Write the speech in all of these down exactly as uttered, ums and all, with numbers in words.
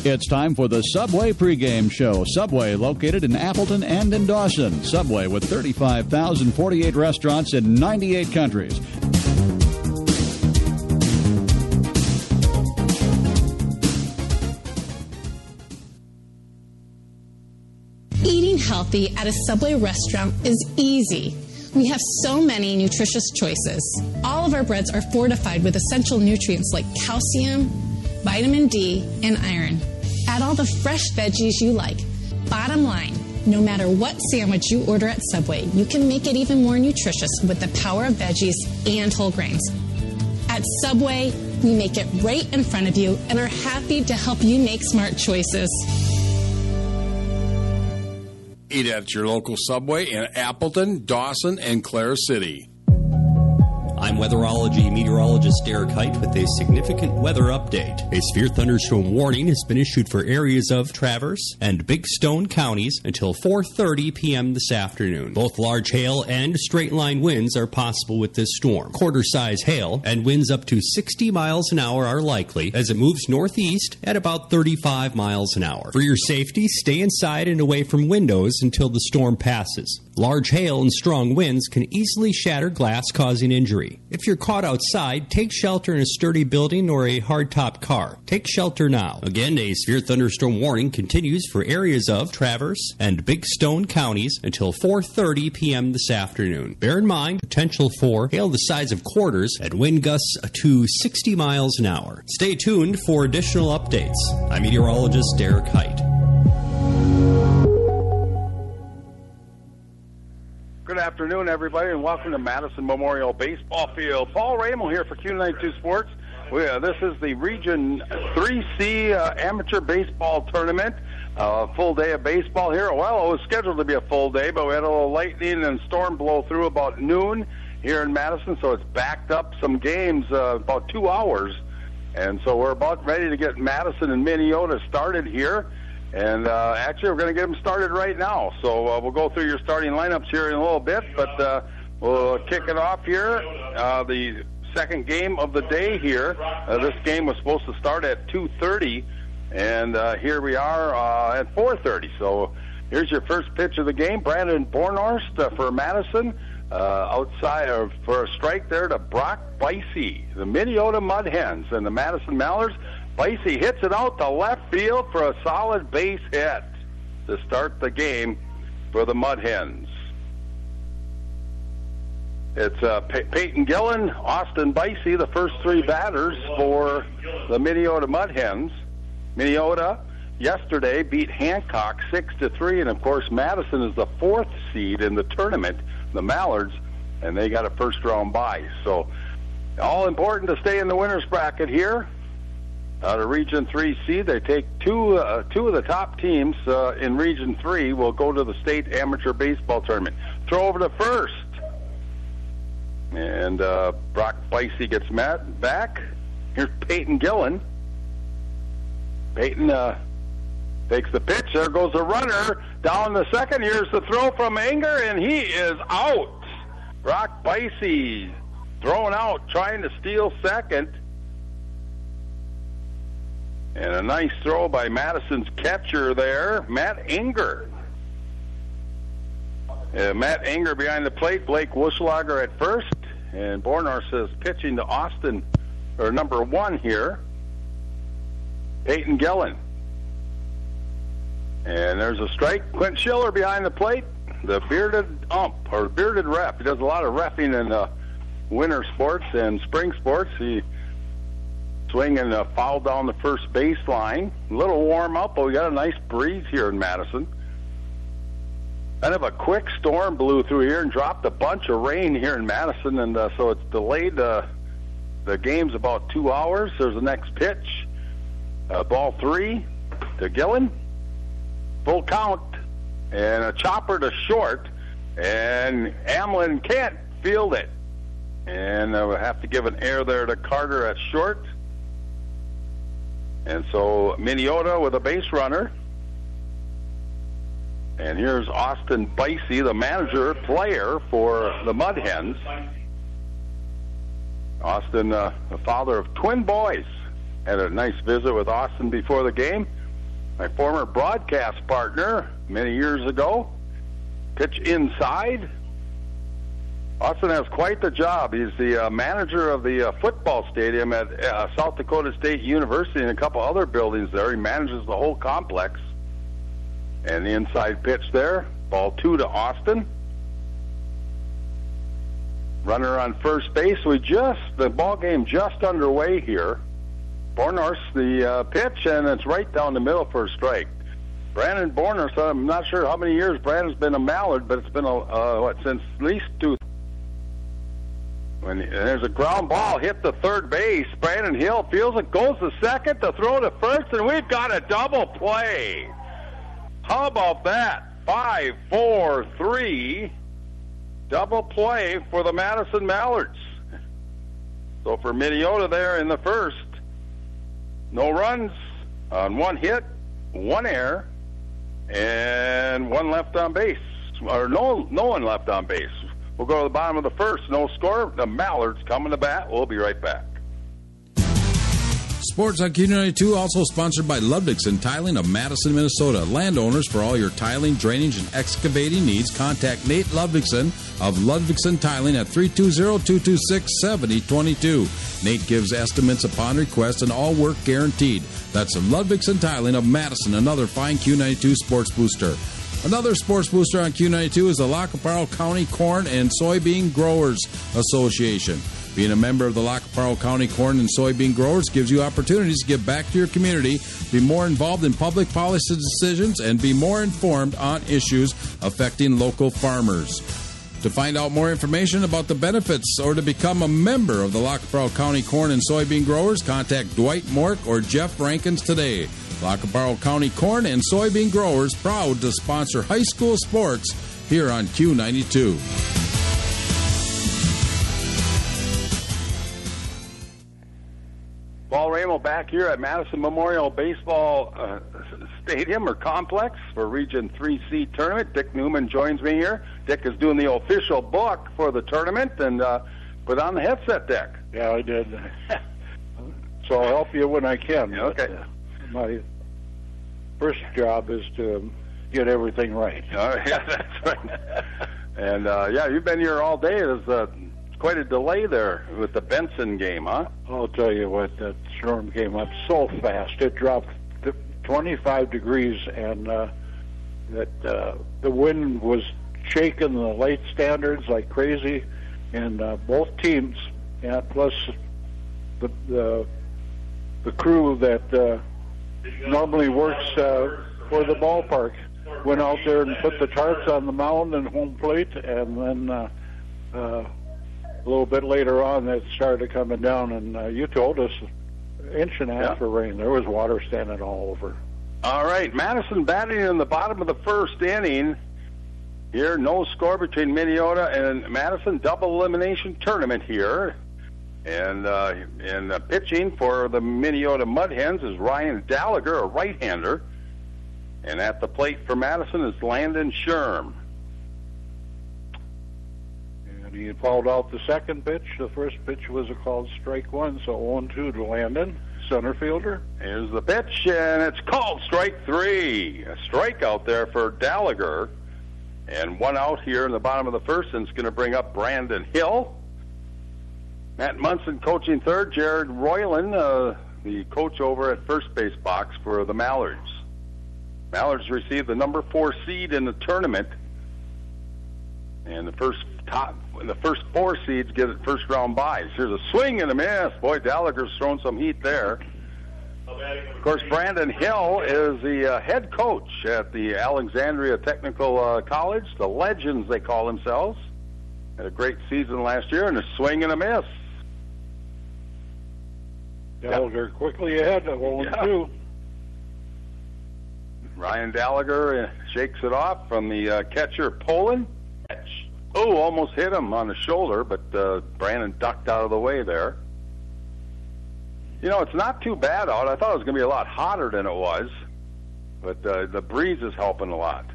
It's time for the Subway pregame show. Subway, located in Appleton and in Dawson. Subway with thirty-five thousand forty-eight restaurants in ninety-eight countries. Eating healthy at a Subway restaurant is easy. We have so many nutritious choices. All of our breads are fortified with essential nutrients like calcium, vitamin D, and iron. Add all the fresh veggies you like. Bottom line, no matter what sandwich you order at Subway, you can make it even more nutritious with the power of veggies and whole grains. At Subway, we make it right in front of you and are happy to help you make smart choices. Eat at your local Subway in Appleton, Dawson, and Clare City. I'm weatherology meteorologist Derek Height with a significant weather update. A severe thunderstorm warning has been issued for areas of Traverse and Big Stone counties until four thirty p.m. this afternoon. Both large hail and straight-line winds are possible with this storm. Quarter-size hail and winds up to sixty miles an hour are likely as it moves northeast at about thirty-five miles an hour. For your safety, stay inside and away from windows until the storm passes. Large hail and strong winds can easily shatter glass, causing injury. If you're caught outside, take shelter in a sturdy building or a hardtop car. Take shelter now. Again, a severe thunderstorm warning continues for areas of Traverse and Big Stone counties until four thirty p.m. this afternoon. Bear in mind, potential for hail the size of quarters and wind gusts to sixty miles an hour. Stay tuned for additional updates. I'm meteorologist Derek Height. Good afternoon, everybody, and welcome to Madison Memorial Baseball Field. Paul Ramo here for Q ninety-two Sports. We, uh, this is the Region three C uh, Amateur Baseball Tournament. Uh, full day of baseball here. Well, it was scheduled to be a full day, but we had a little lightning and storm blow through about noon here in Madison, so it's backed up some games uh, about two hours. And so we're about ready to get Madison and Minneota started here. And uh, actually, we're going to get them started right now. So uh, we'll go through your starting lineups here in a little bit, but uh, we'll kick it off here. Uh, the second game of the day here. Uh, this game was supposed to start at two thirty, and uh, here we are uh, at four thirty. So here's your first pitch of the game. Brandon Bornhorst uh, for Madison. Uh, outside uh, for a strike there to Brock Bicey, the Minneota Mud Hens, and the Madison Mallards. Bicey hits it out to left field for a solid base hit to start the game for the Mud Hens. It's uh, Pey- Peyton Gillen, Austin Bicey, the first three batters for the Minneota Mud Hens. Minneota yesterday beat Hancock six to three, and of course Madison is the fourth seed in the tournament, the Mallards, and they got a first round bye. So all important to stay in the winner's bracket here. Out of Region three C, they take two uh, two of the top teams uh, in Region three will go to the State Amateur Baseball Tournament. Throw over to first. And uh, Brock Bicey gets Matt back. Here's Peyton Gillen. Peyton uh, takes the pitch. There goes the runner down the second. Here's the throw from Anger, and he is out. Brock Bicey thrown out, trying to steal second. And a nice throw by Madison's catcher there, Matt Anger. Uh, Matt Anger behind the plate, Blake Wuschlager at first, and Bornhorst is pitching to Austin, or number one here, Peyton Gillen. And there's a strike. Clint Schiller behind the plate, the bearded ump, or bearded ref. He does a lot of reffing in uh, winter sports and spring sports. He swing and uh, foul down the first baseline. A little warm up, but we got a nice breeze here in Madison. Kind of a quick storm blew through here and dropped a bunch of rain here in Madison, and uh, so it's delayed uh, the game's about two hours. There's the next pitch. Uh, ball three to Gillen. Full count. And a chopper to short. And Amlin can't field it. And uh, we'll have to give an air there to Carter at short. And so Minneota with a base runner. And here's Austin Bicey, the manager player for the Mud Hens. Austin, uh, the father of twin boys, had a nice visit with Austin before the game. my former broadcast partner many years ago. Pitch inside. Austin has quite the job. He's the uh, manager of the uh, football stadium at uh, South Dakota State University and a couple other buildings there. He manages the whole complex. And the inside pitch there, ball two to Austin. Runner on first base. We just, the ball game just underway here. Bornhorst, the uh, pitch, and it's right down the middle for a strike. Brandon Bornhorst, I'm not sure how many years Brandon's been a Mallard, but it's been, a, uh, what, since at least two. When there's a ground ball hit the third base, Brandon Hill feels it, goes to second, to throw to first, and we've got a double play. How about that? Five, four, three, double play for the Madison Mallards. So for Minneota there in the first, no runs on one hit, one error, and one left on base. Or no, no one left on base. We'll go to the bottom of the first. No score. The Mallards coming to bat. We'll be right back. Sports on Q ninety-two also sponsored by Ludvigsen Tiling of Madison, Minnesota. Landowners, for all your tiling, drainage, and excavating needs, contact Nate Ludvigsen of Ludvigsen Tiling at three two zero, two two six, seven zero two two. Nate gives estimates upon request and all work guaranteed. That's Ludvigsen Tiling of Madison, another fine Q ninety-two sports booster. Another sports booster on Q ninety-two is the Lacaparo County Corn and Soybean Growers Association. Being a member of the Lacaparo County Corn and Soybean Growers gives you opportunities to give back to your community, be more involved in public policy decisions, and be more informed on issues affecting local farmers. To find out more information about the benefits or to become a member of the Lacaparo County Corn and Soybean Growers, contact Dwight Mork or Jeff Rankins today. Lacaparo County Corn and Soybean Growers, proud to sponsor high school sports here on Q ninety-two. Paul Ramo back here at Madison Memorial Baseball uh, Stadium or Complex for Region three C tournament. Dick Newman joins me here. Dick is doing the official book for the tournament, and uh, put on the headset, Dick. Yeah, I did. So I'll help you when I can. Yeah, okay. But, uh, my first job is to get everything right. Oh, yeah, that's right. And, uh, yeah, you've been here all day. There's uh, quite a delay there with the Benson game, huh? I'll tell you what, that storm came up so fast. It dropped to twenty-five degrees, and uh, that uh, the wind was shaking the light standards like crazy, and uh, both teams, and plus the the, the crew that uh, normally works uh, for the ballpark, went out there and put the tarps on the mound and home plate, and then uh, uh, a little bit later on it started coming down, and uh, you told us an inch and a half yeah. of rain. There was water standing all over. All right, Madison batting in the bottom of the first inning. Here, no score between Minneota and Madison. Double elimination tournament here. And uh, and uh, pitching for the Minneota Mud Hens is Ryan Gallagher, a right-hander. And at the plate for Madison is Landon Sherm. And he fouled out the second pitch. The first pitch was a called strike one, so oh and two to Landon, center fielder. Here's the pitch, and it's called strike three. A strikeout there for Gallagher. And one out here in the bottom of the first, and it's going to bring up Brandon Hill. Matt Munson coaching third. Jared Royland, uh, the coach over at first base box for the Mallards. Mallards received the number four seed in the tournament, and the first top, the first four seeds get it first round byes. Here's a swing and a miss. Boy, Gallagher's thrown some heat there. Of course, Brandon Hill is the uh, head coach at the Alexandria Technical uh, College. The Legends, they call themselves. Had a great season last year, and a swing and a miss. Gallagher yep. quickly ahead of oh and two. Ryan Gallagher uh, shakes it off from the uh, catcher, Poland. Oh, almost hit him on the shoulder, but uh, Brandon ducked out of the way there. You know, it's not too bad out. I thought it was going to be a lot hotter than it was, but uh, the breeze is helping a lot.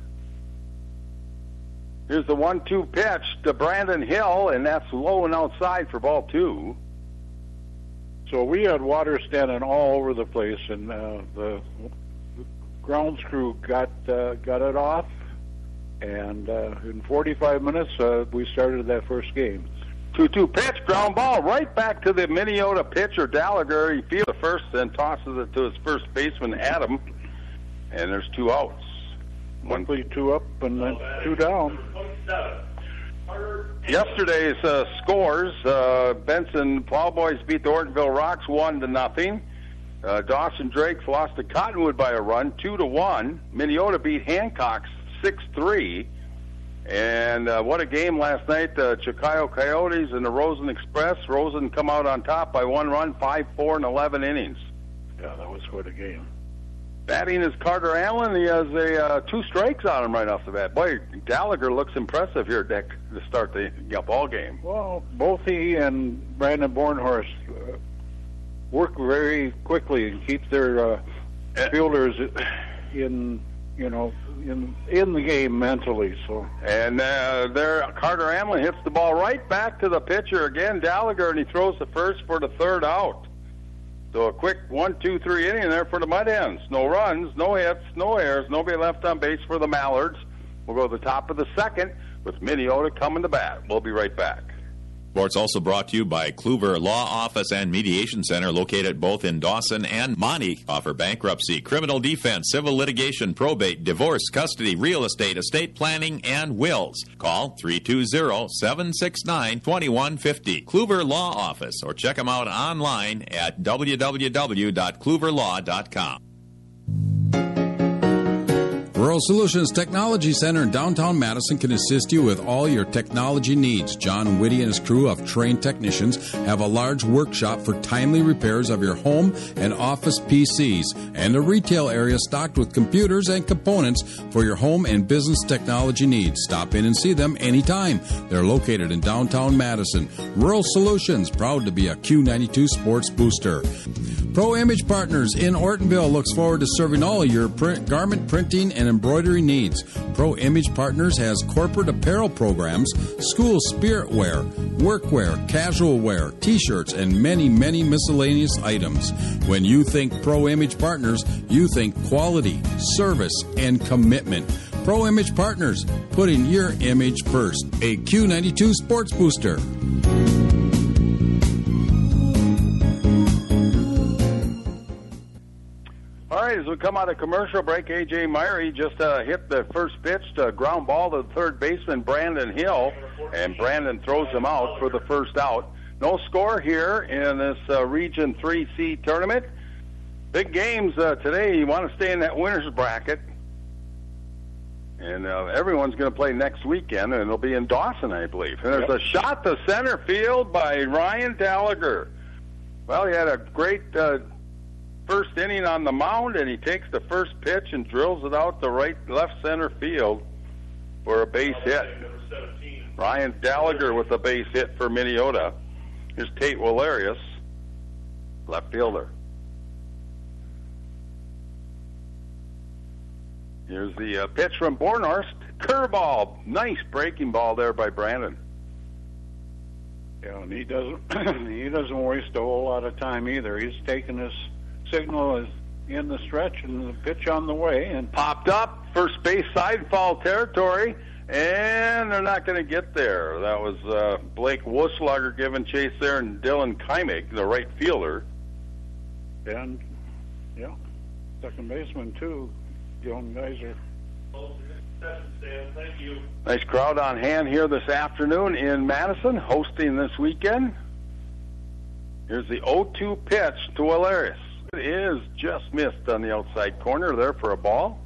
Here's the one two pitch to Brandon Hill, and that's low and outside for ball two. So we had water standing all over the place, and uh, the grounds crew got uh, got it off, and uh, in forty-five minutes uh, we started that first game. two two pitch, ground ball right back to the Minneota pitcher, Gallagher. He fields the first and tosses it to his first baseman, Adam, and there's two outs. One, two up and then two down. Yesterday's uh, scores: uh, Benson Plowboys beat the Ortonville Rocks one to nothing. Uh, Dawson Drakes lost to Cottonwood by a run, two to one. Minneota beat Hancock six three. And uh, what a game last night! The Chicago Coyotes and the Rosen Express. Rosen come out on top by one run, five four in eleven innings. Yeah, that was quite a game. Batting is Carter Allen. He has a uh, two strikes on him right off the bat. Boy, Gallagher looks impressive here, Dick, to start the yeah, ball game. Well, both he and Brandon Bornhorst uh, work very quickly and keep their uh, fielders in, you know, in in the game mentally. So and uh, there, Carter Allen hits the ball right back to the pitcher again, Gallagher, and he throws the first for the third out. So a quick one, two, three inning there for the Mud Hens. No runs, no hits, no errors, nobody left on base for the Mallards. We'll go to the top of the second with Minneota coming to bat. We'll be right back. Sports also brought to you by Kluver Law Office and Mediation Center, located both in Dawson and Monty. Offer bankruptcy, criminal defense, civil litigation, probate, divorce, custody, real estate, estate planning, and wills. Call three two zero, seven six nine, two one five zero. Kluver Law Office, or check them out online at w w w dot kluver law dot com. Rural Solutions Technology Center in downtown Madison can assist you with all your technology needs. John Whitty and his crew of trained technicians have a large workshop for timely repairs of your home and office P Cs, and a retail area stocked with computers and components for your home and business technology needs. Stop in and see them anytime. They're located in downtown Madison. Rural Solutions, proud to be a Q ninety-two Sports Booster. Pro Image Partners in Ortonville looks forward to serving all your print, garment printing and embroidery needs. Pro Image Partners has corporate apparel programs, school spirit wear, workwear, casual wear, t-shirts, and many, many miscellaneous items. When you think Pro Image Partners, you think quality, service, and commitment. Pro Image Partners, putting your image first. A Q ninety-two Sports Booster. All right, as we come out of commercial break, A J Meyer, he just uh, hit the first pitch to ground ball to the third baseman, Brandon Hill, and Brandon throws him out for the first out. No score here in this uh, Region three C tournament. Big games uh, today. You want to stay in that winner's bracket. And uh, everyone's going to play next weekend, and it'll be in Dawson, I believe. And there's yep. a shot to center field by Ryan Gallagher. Well, he had a great uh, first inning on the mound, and he takes the first pitch and drills it out to right left center field for a base hit. Ryan Gallagher with a base hit for Minneota. Here's Tate Walerius, left fielder. Here's the uh, pitch from Bornhorst. Curveball. Nice breaking ball there by Brandon. Yeah, and he doesn't he doesn't waste a whole lot of time either. He's taking his signal is in the stretch and the pitch on the way, and popped up first base side, foul territory, and they're not going to get there. That was uh, Blake Wuslager giving chase there, and Dylan Kymig, the right fielder. And yeah, second baseman too. Young guys are. Thank you. Nice crowd on hand here this afternoon in Madison, hosting this weekend. Here's the oh two pitch to Walerius. It is just missed on the outside corner there for a ball.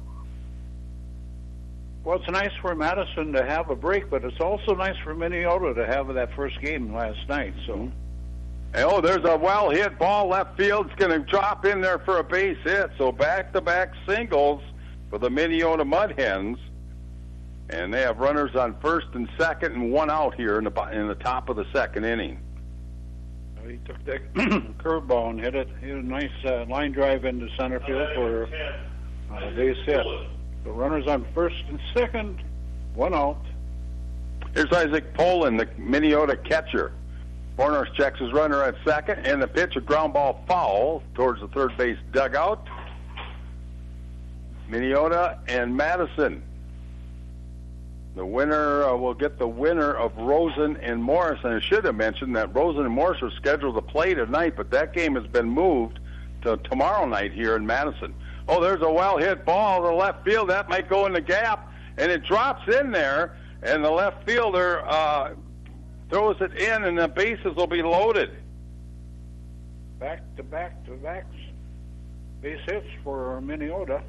Well, it's nice for Madison to have a break, but it's also nice for Minneota to have that first game last night. So, oh, there's a well-hit ball left field. It's going to drop in there for a base hit. So back-to-back singles for the Minneota Mud Hens, and they have runners on first and second and one out here in the in the top of the second inning. He took that curveball and hit it. He had a nice uh, line drive into center field for a base hit. The runners on first and second, one out. Here's Isaac Poland, the Minneota catcher. Bornhorst checks his runner at second, and the pitch, a ground ball foul towards the third base dugout. Minneota and Madison. The winner uh, will get the winner of Rosen and Morris. And I should have mentioned that Rosen and Morris were scheduled to play tonight, but that game has been moved to tomorrow night here in Madison. Oh, there's a well-hit ball to the left field. That might go in the gap, and it drops in there, and the left fielder uh, throws it in, and the bases will be loaded. Back to back to backs. Base hits for Minneota.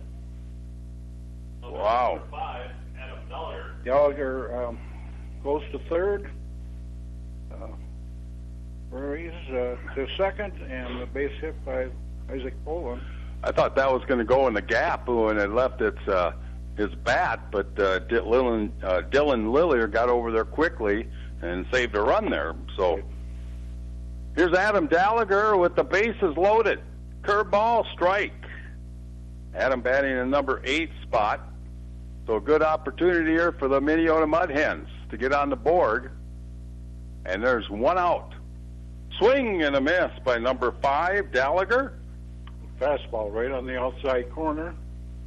Wow. Gallagher um, goes to third. Uh, where he's uh, to second, and the base hit by Isaac Poland. I thought that was going to go in the gap when it left its uh, his bat, but uh, Dylan, uh, Dylan Lillier got over there quickly and saved a run there. So here's Adam Gallagher with the bases loaded. Curveball, strike. Adam batting in number eight spot. So a good opportunity here for the Minneota Mud Hens to get on the board. And there's one out. Swing and a miss by number five, Gallagher. Fastball right on the outside corner.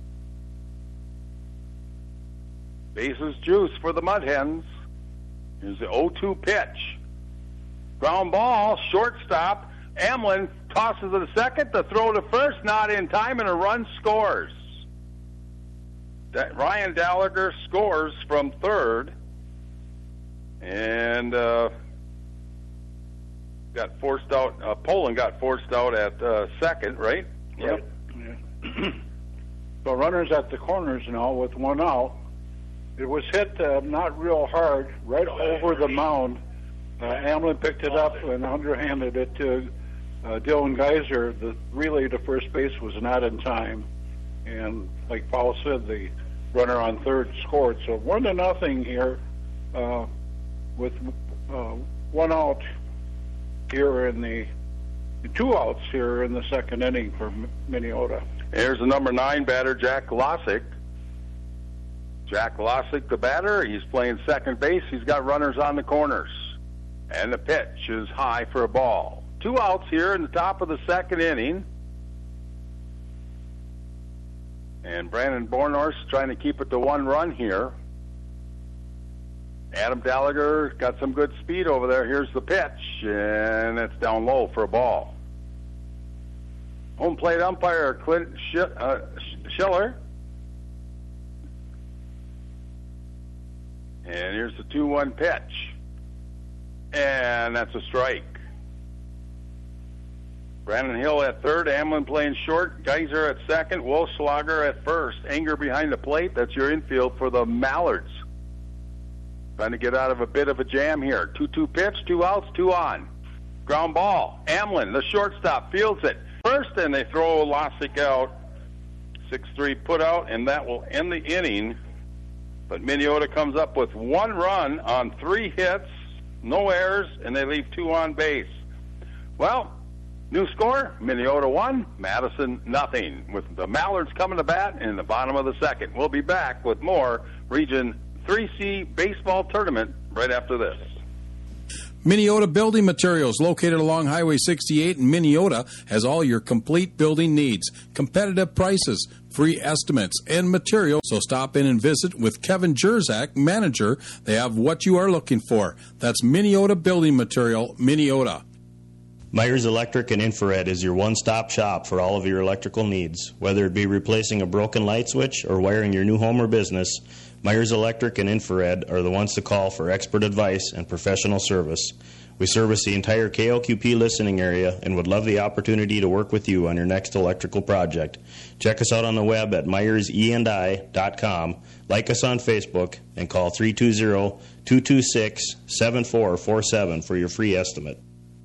Bases juice for the Mud Hens. Here's the oh two pitch. Ground ball, shortstop. Amlin tosses it to second. The throw to first, not in time, and a run scores. That Ryan Gallagher scores from third. And uh, got forced out. Uh, Poland got forced out at uh, second, right? Yep. Yeah. So runners at the corners now with one out. It was hit uh, not real hard, right over the mound. Uh, Amlin picked it up and underhanded it to uh, Dylan Geyser. The relay to first base was not in time, and like Paul said, the runner on third scored. So one to nothing here, uh, with uh, one out here in the two outs here in the second inning for Minneota. Here's the number nine batter, Jack Glossick. Jack Glossick, the batter. He's playing second base. He's got runners on the corners. And the pitch is high for a ball. Two outs here in the top of the second inning. And Brandon Bornhorst trying to keep it to one run here. Adam Gallagher got some good speed over there. Here's the pitch, and it's down low for a ball. Home plate umpire Clint Sch- uh, Schiller. And here's the two one pitch. And that's a strike. Brandon Hill at third, Amlin playing short, Geyser at second, Wolfslager at first. Anger behind the plate. That's your infield for the Mallards. Trying to get out of a bit of a jam here. two two pitch, two outs, two on. Ground ball. Amlin, the shortstop, fields it first, and they throw Lossick out. six three put out, and that will end the inning. But Minneota comes up with one run on three hits, no errors, and they leave two on base. Well, new score, Minneota one, Madison nothing, with the Mallards coming to bat in the bottom of the second. We'll be back with more Region three C baseball tournament right after this. Minneota Building Materials, located along Highway sixty-eight in Minneota, has all your complete building needs, competitive prices, free estimates, and material. So stop in and visit with Kevin Jerzak, manager. They have what you are looking for. That's Minneota Building Material, Minneota. Myers Electric and Infrared is your one-stop shop for all of your electrical needs. Whether it be replacing a broken light switch or wiring your new home or business, Myers Electric and Infrared are the ones to call for expert advice and professional service. We service the entire K O Q P listening area and would love the opportunity to work with you on your next electrical project. Check us out on the web at myers e and i dot com, like us on Facebook, and call three two zero, two two six, seven four four seven for your free estimate.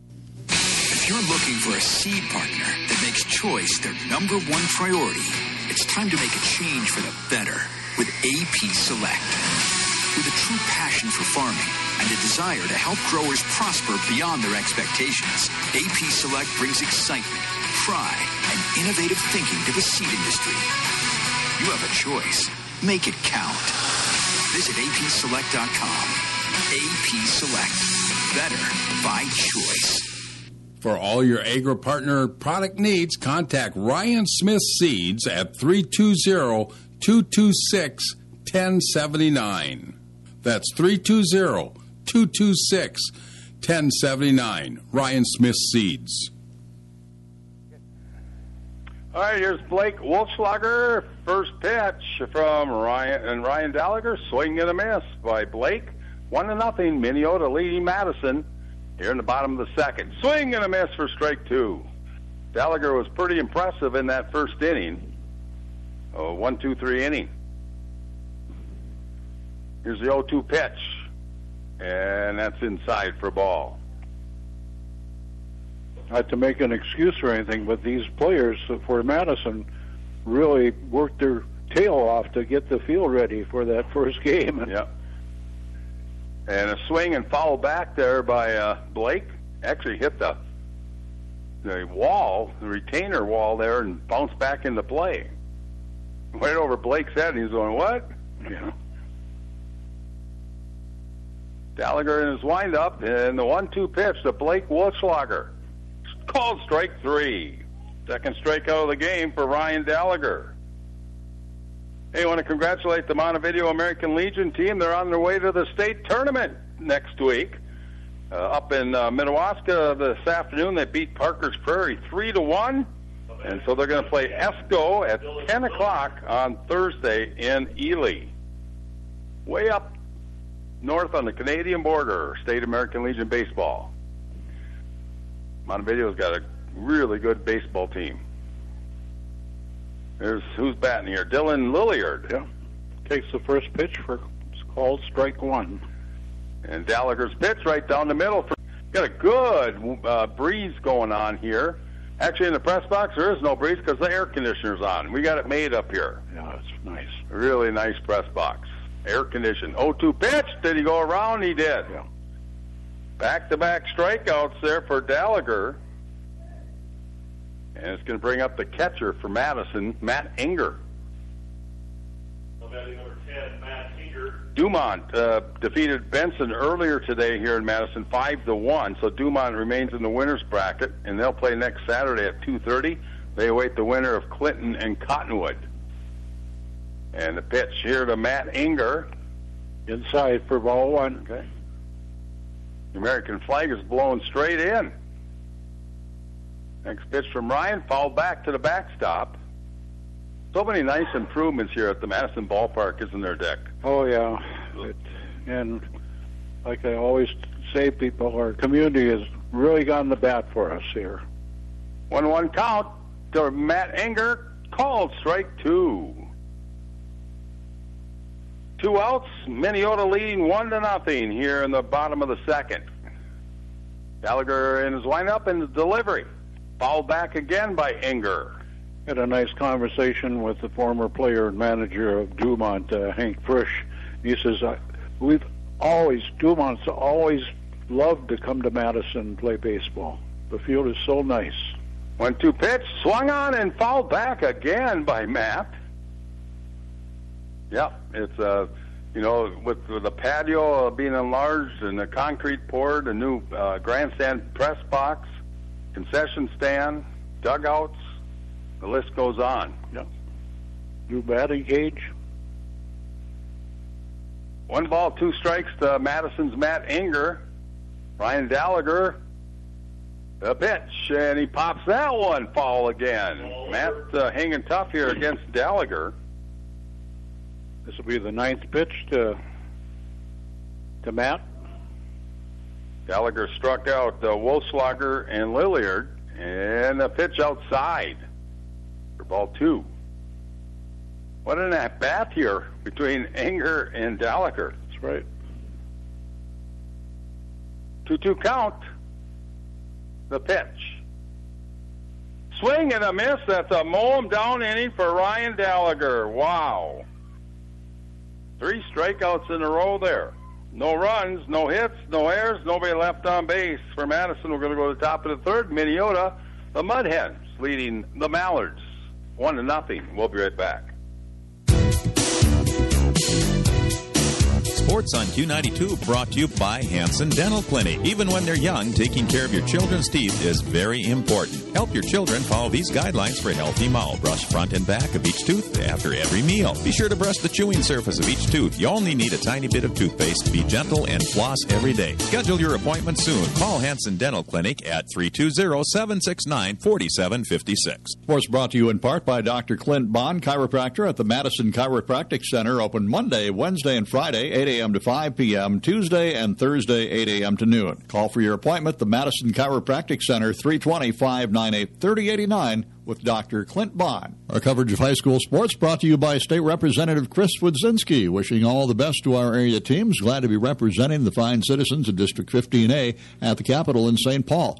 If you're looking for a seed partner that makes choice their number one priority, it's time to make a change for the better with A P Select. With a true passion for farming and a desire to help growers prosper beyond their expectations, A P Select brings excitement, pride, and innovative thinking to the seed industry. You have a choice. Make it count. Visit A P select dot com. A P Select. Better by choice. For all your agri-partner product needs, contact Ryan Smith Seeds at three two zero, two two six, one oh seven nine. That's three two zero, two two six, one oh seven nine. Ryan Smith Seeds. All right, here's Blake Wolfschlager. First pitch from Ryan and Ryan Gallagher. Swing and a miss by Blake. One to nothing. Minnesota leading Madison here in the bottom of the second. Swing and a miss for strike two. Gallagher was pretty impressive in that first inning. Oh, one, two, three inning. Here's the oh two pitch, and that's inside for ball. Not to make an excuse or anything, but these players for Madison really worked their tail off to get the field ready for that first game. Yep. And a swing and foul back there by uh, Blake. Actually hit the the wall, the retainer wall there, and bounced back into play. Right over Blake's head, and he's going, what? Yeah. Gallagher in his windup, and the one two pitch to Blake Wolfschlager. Called strike three. Second strikeout of the game for Ryan Gallagher. Hey, I want to congratulate the Montevideo American Legion team. They're on their way to the state tournament next week. Uh, up in uh, Minnewaska this afternoon, they beat Parker's Prairie three to one. And so they're going to play ESCO at ten o'clock on Thursday in Ely. Way up north on the Canadian border, State American Legion baseball. Montevideo's got a really good baseball team. There's who's batting here? Dylan Lilliard. Yeah. Takes the first pitch for it's called strike one. And Gallagher's pitch right down the middle. For, got a good uh, breeze going on here. Actually, in the press box, there is no breeze because the air conditioner's on. We got it made up here. Yeah, it's nice. Really nice press box. Air conditioned. oh two pitch. Did he go around? He did. Yeah. Back-to-back strikeouts there for Gallagher. And it's going to bring up the catcher for Madison, Matt Enger. Batting number ten, Matt Enger. Dumont uh, defeated Benson earlier today here in Madison, five to one. So Dumont remains in the winner's bracket, and they'll play next Saturday at two thirty. They await the winner of Clinton and Cottonwood. And the pitch here to Matt Enger. Inside for ball one. Okay. The American flag is blown straight in. Next pitch from Ryan, fouled back to the backstop. So many nice improvements here at the Madison Ballpark, isn't there, Dick? Oh, yeah. It, and like I always say, people, our community has really gotten the bat for us here. one one count to Matt Enger, called strike two. Two outs, Minnesota leading one to nothing here in the bottom of the second. Gallagher in his lineup and the delivery. Fouled back again by Enger. Had a nice conversation with the former player and manager of Dumont, uh, Hank Frisch. He says, uh, we've always, Dumont's always loved to come to Madison and play baseball. The field is so nice. one two pitch, swung on and fouled back again by Matt. Yep, it's, uh, you know, with, with the patio uh, being enlarged and the concrete poured, a new uh, grandstand press box, concession stand, dugouts, the list goes on. Yep. New batting cage. One ball, two strikes to Madison's Matt Enger. Ryan Gallagher, the pitch, and he pops that one foul again. Matt uh, hanging tough here against Gallagher. This will be the ninth pitch to to Matt. Gallagher struck out uh, Wolfschlager and Lilliard, and a pitch outside for ball two. What an at-bat here between Enger and Gallagher. That's right. two two count. The pitch. Swing and a miss. That's a mow-him-down inning for Ryan Gallagher. Wow. Three strikeouts in a row there. No runs, no hits, no errors, nobody left on base for Madison. We're going to go to the top of the third. Minnesota, the Mudhens, leading the Mallards. One to nothing. We'll be right back. Sports on Q ninety-two brought to you by Hanson Dental Clinic. Even when they're young, taking care of your children's teeth is very important. Help your children follow these guidelines for healthy mouth. Brush front and back of each tooth after every meal. Be sure to brush the chewing surface of each tooth. You only need a tiny bit of toothpaste to be gentle and floss every day. Schedule your appointment soon. Call Hanson Dental Clinic at three two zero, seven six nine, four seven five six. Sports brought to you in part by Doctor Clint Bond, chiropractor at the Madison Chiropractic Center, open Monday, Wednesday, and Friday, eight a.m. to five p.m., Tuesday and Thursday, eight a.m. to noon. Call for your appointment, the Madison Chiropractic Center, three twenty, five ninety-eight, thirty eighty-nine, with Doctor Clint Bond. Our coverage of high school sports brought to you by State Representative Chris Wodzinski, wishing all the best to our area teams. Glad to be representing the fine citizens of District fifteen A at the Capitol in Saint Paul.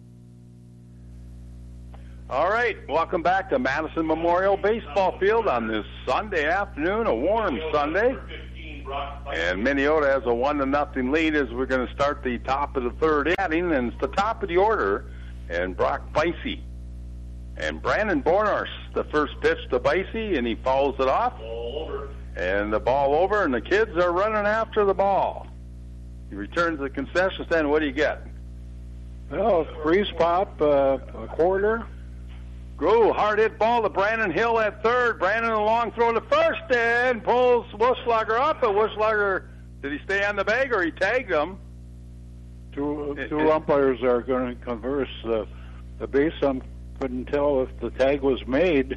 All right, welcome back to Madison Memorial Baseball Field on this Sunday afternoon, a warm Sunday. And Minneota has a one to nothing lead as we're going to start the top of the third inning, and it's the top of the order, and Brock Bicey. And Brandon Bornars, the first pitch to Bicey, and he fouls it off. And the ball over, and the kids are running after the ball. He returns the concession stand. What do you get? Well, freeze pop, uh, a quarter. Grew, hard hit ball to Brandon Hill at third. Brandon a long throw to first and pulls Wuschlager up. But Wuschlager, did he stay on the bag or he tagged him? Two, two umpires are going to converse. The, the base ump couldn't tell if the tag was made.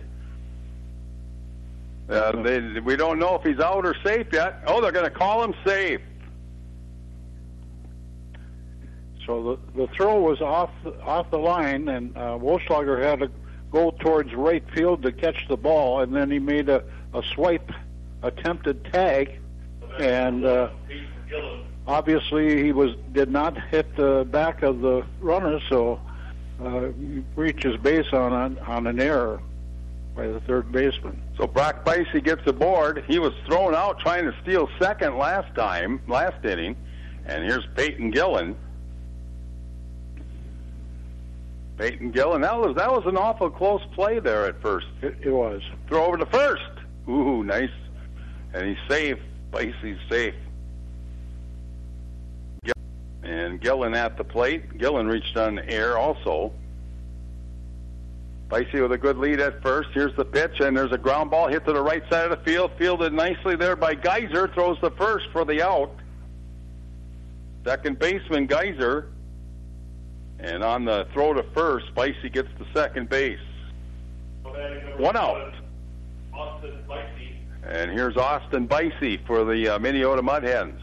Uh, they, we don't know if he's out or safe yet. Oh, they're going to call him safe. So the, the throw was off off the line, and uh, Wuschlager had to go towards right field to catch the ball, and then he made a, a swipe attempted tag, and uh, obviously he was did not hit the back of the runner, so uh, he reaches base on an, on an error by the third baseman. So Brock Bicey gets aboard. He was thrown out trying to steal second last time, last inning, and here's Peyton Gillen. Peyton Gillen, that was that was an awful close play there at first. It, it was. Throw over to first. Ooh, nice. And he's safe. Bicey's safe. And Gillen at the plate. Gillen reached on the air also. Bicey with a good lead at first. Here's the pitch, and there's a ground ball hit to the right side of the field. Fielded nicely there by Geyser. Throws the first for the out. Second baseman Geyser. And on the throw to first, Bicey gets to second base. One out. Austin Bicey. And here's Austin Bicey for the uh, Minneota Mud Hens.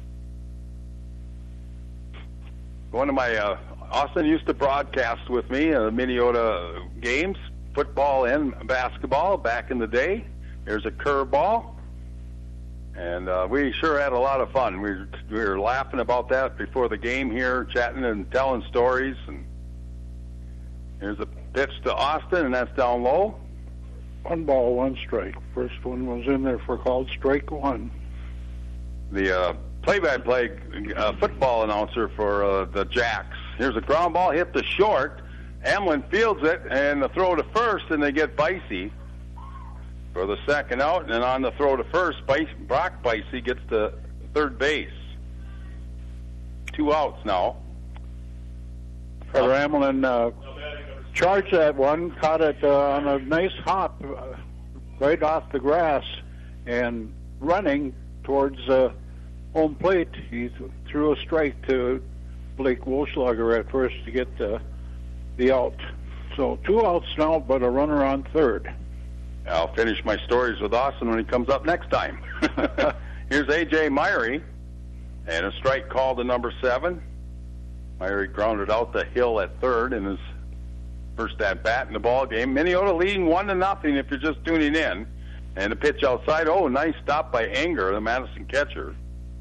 One of my, uh, Austin used to broadcast with me uh, Minneota games, football and basketball back in the day. Here's a curveball. And uh, we sure had a lot of fun. We were, we were laughing about that before the game here, chatting and telling stories. And here's a pitch to Austin, and that's down low. One ball, one strike. First one was in there for called strike one. The uh, play-by-play uh, football announcer for uh, the Jacks. Here's a ground ball hit to short. Emlyn fields it, and the throw to first, and they get Bicey for the second out, and then on the throw to first, Brock Bicey gets to third base. Two outs now. Trevor Emlyn uh, charged that one, caught it uh, on a nice hop uh, right off the grass, and running towards uh, home plate, he th- threw a strike to Blake Wuschlager at first to get uh, the out. So two outs now, but a runner on third. I'll finish my stories with Austin when he comes up next time. Here's A J Myrie, and a strike called to number seven. Myrie grounded out the Hill at third in his first at bat in the ball game. Minneota leading one to nothing if you're just tuning in. And a pitch outside. Oh, nice stop by Anger, the Madison catcher.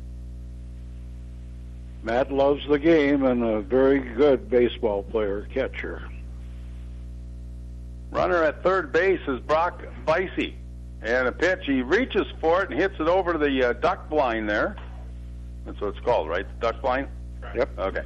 Matt loves the game and a very good baseball player, catcher. Runner at third base is Brock Bicey. And a pitch, he reaches for it and hits it over to the uh, duck blind there. That's what it's called, right? The duck blind? Yep. Okay.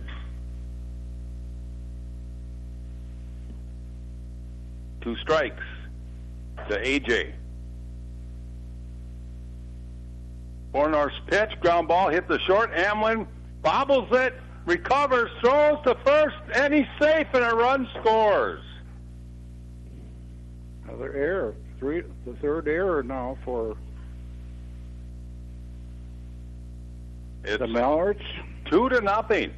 Two strikes to A J. Bornhorst pitch, ground ball, hit the short. Hamlin bobbles it, recovers, throws to first, and he's safe, and a run scores. Another error. Three, the third error now for it's the Mallards. Two to nothing.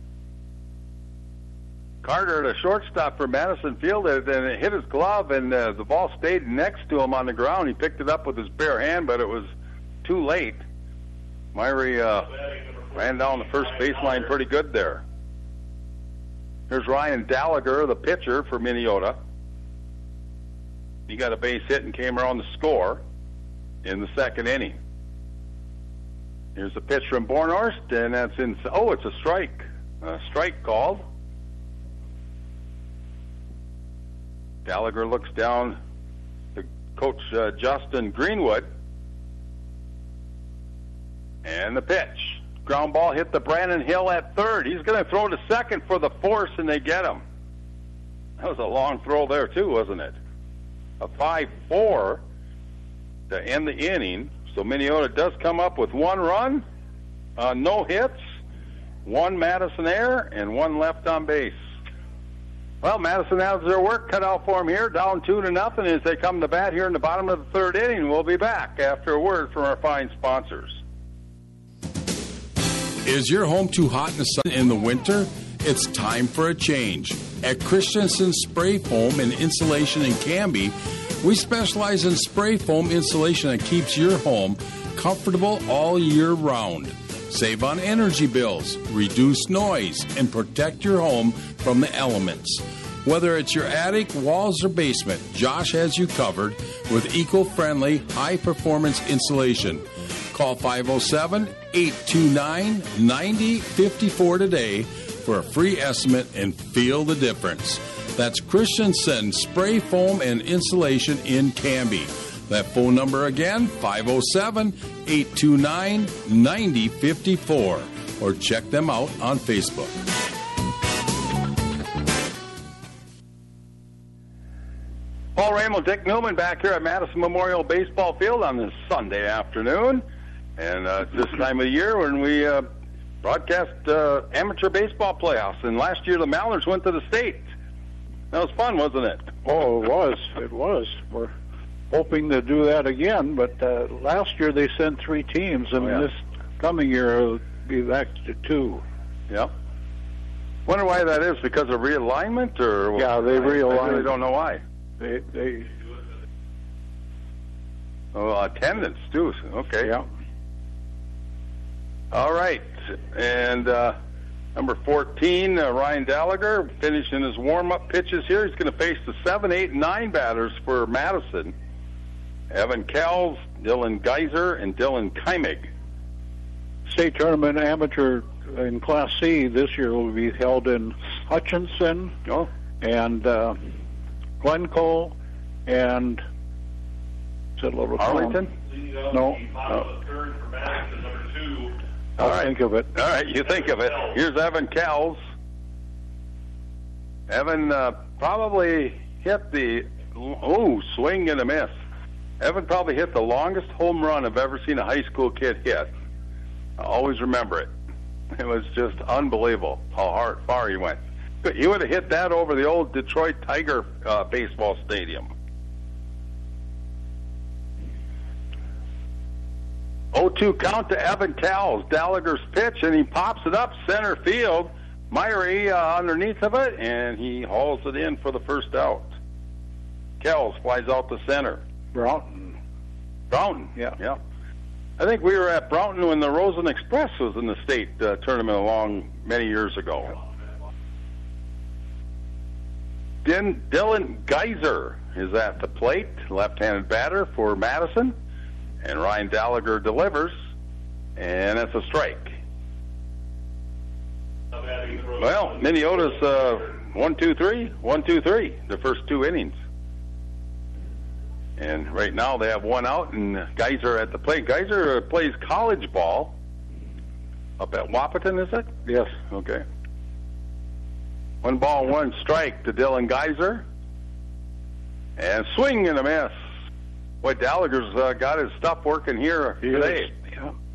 Carter, the shortstop for Madison, fielded and it hit his glove, and uh, the ball stayed next to him on the ground. He picked it up with his bare hand, but it was too late. Myrie uh, ran down the first baseline pretty good there. Here's Ryan Gallagher, the pitcher for Minneota. He got a base hit and came around to score in the second inning. Here's a pitch from Bornhorst, and that's in. Oh, it's a strike. A strike called. Gallagher looks down to Coach uh, Justin Greenwood. And the pitch. Ground ball hit the Brandon Hill at third. He's going to throw to second for the force, and they get him. That was a long throw there, too, wasn't it? A five four to end the inning. So Minneota does come up with one run, uh, no hits, one Madison error, and one left on base. Well, Madison has their work cut out for them here, down two to nothing as they come to bat here in the bottom of the third inning. We'll be back after a word from our fine sponsors. Is your home too hot in the sun in the winter? It's time for a change. At Christensen Spray Foam and Insulation in Canby, we specialize in spray foam insulation that keeps your home comfortable all year round. Save on energy bills, reduce noise, and protect your home from the elements. Whether it's your attic, walls, or basement, Josh has you covered with eco-friendly, high-performance insulation. Call five oh seven, eight two nine, nine oh five four today for a free estimate and feel the difference. That's Christensen Spray Foam and Insulation in Canby. That phone number again, five oh seven, eight two nine, nine oh five four, or check them out on Facebook. Paul Ramel, Dick Newman back here at Madison Memorial Baseball Field on this Sunday afternoon. And uh, it's this time of the year when we uh, broadcast uh, amateur baseball playoffs. And last year the Mallards went to the state. That was fun, wasn't it? Oh, it was. It was. We're hoping to do that again, but uh, last year they sent three teams, and oh, yeah. this coming year it'll be back to two. Yeah. Wonder why that is, because of realignment, or yeah, they realigned. I really don't know why. They they. Oh, attendance too. Okay. Yeah. All right, and uh, number fourteen, uh, Ryan Gallagher, finishing his warm-up pitches here. He's going to face the seven, eight, and nine batters for Madison. Evan Kells, Dylan Geyser, and Dylan Keimig. State tournament amateur in Class C this year will be held in Hutchinson oh. and uh, Glencoe and is it Little Arlington? No. no. I'll All right. think of it. All right, you think of it. Here's Evan Kells. Evan uh, probably hit the, oh, swing and a miss. Evan probably hit the longest home run I've ever seen a high school kid hit. I always remember it. It was just unbelievable how hard, far he went. He would have hit that over the old Detroit Tiger uh, baseball stadium. oh two count to Evan Kells. Gallagher's pitch, and he pops it up center field. Myrie uh, underneath of it, and he hauls it in for the first out. Kells flies out to center. Broughton. Broughton, yeah. yeah. I think we were at Broughton when the Rosen Express was in the state uh, tournament along many years ago. Din- Dylan Geyser is at the plate, left-handed batter for Madison. And Ryan Gallagher delivers, and that's a strike. Well, Minneota's uh, one, two, three, one, two, three, the first two innings. And right now they have one out, and Geyser at the plate. Geyser uh, plays college ball up at Wahpeton, is it? Yes. Okay. One ball, one strike to Dylan Geyser. And swing and a miss. Boy, Gallagher's uh, got his stuff working here He today. Is. Yeah.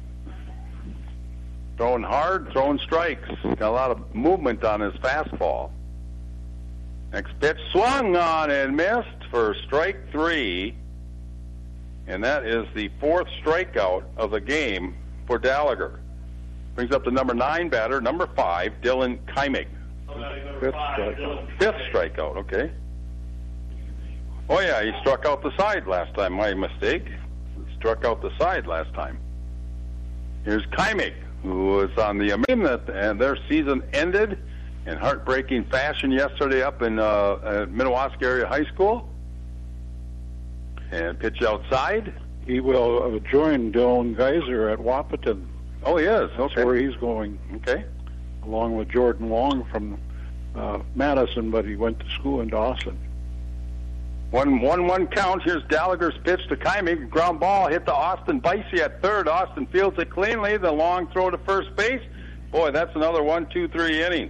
Throwing hard, throwing strikes. Got a lot of movement on his fastball. Next pitch swung on and missed for strike three. And that is the fourth strikeout of the game for Gallagher. Brings up the number nine batter, number five, Dylan Keimig. Fifth strikeout. Fifth strikeout, okay. Oh, yeah, he struck out the side last time. My mistake. He struck out the side last time. Here's Keimig, who was on the team that, and their season ended in heartbreaking fashion yesterday up in uh, at Minnewaska Area High School. And pitch outside. He will uh, join Dylan Geyser at Wahpeton. Oh, he is. That's Okay. where he's going. Okay. Along with Jordan Long from uh, Madison, but he went to school in Dawson. One, one, one count. Here's Gallagher's pitch to Keimig. Ground ball hit to Austin Bicey at third. Austin fields it cleanly. The long throw to first base. Boy, that's another one, two, three inning.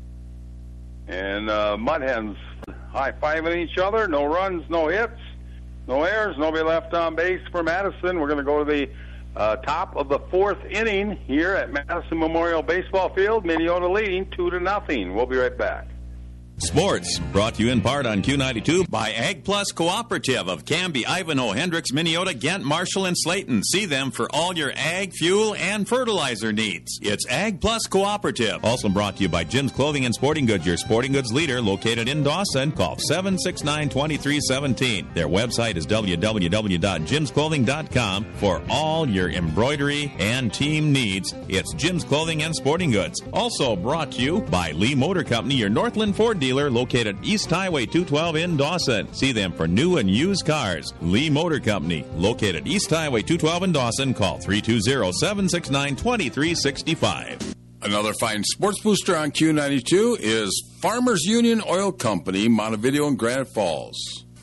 And uh, Mud Hens high-fiving each other. No runs, no hits, no errors. Nobody left on base for Madison. We're going to go to the uh, top of the fourth inning here at Madison Memorial Baseball Field. Minneota leading two to nothing. We'll be right back. Sports, brought to you in part on Q ninety-two by Ag Plus Cooperative of Canby, Ivanhoe, Hendricks, Minneota, Ghent, Marshall, and Slayton. See them for all your ag, fuel, and fertilizer needs. It's Ag Plus Cooperative. Also brought to you by Jim's Clothing and Sporting Goods, your sporting goods leader located in Dawson. Call seven six nine, two three one seven. Their website is w w w dot jims clothing dot com for all your embroidery and team needs. It's Jim's Clothing and Sporting Goods. Also brought to you by Lee Motor Company, your Northland Ford dealer located East Highway two twelve in Dawson. See them for new and used cars. Lee Motor Company, located East Highway two twelve in Dawson. Call three two zero, seven six nine, two three six five. Another fine sports booster on Q ninety-two is Farmers Union Oil Company, Montevideo and Granite Falls.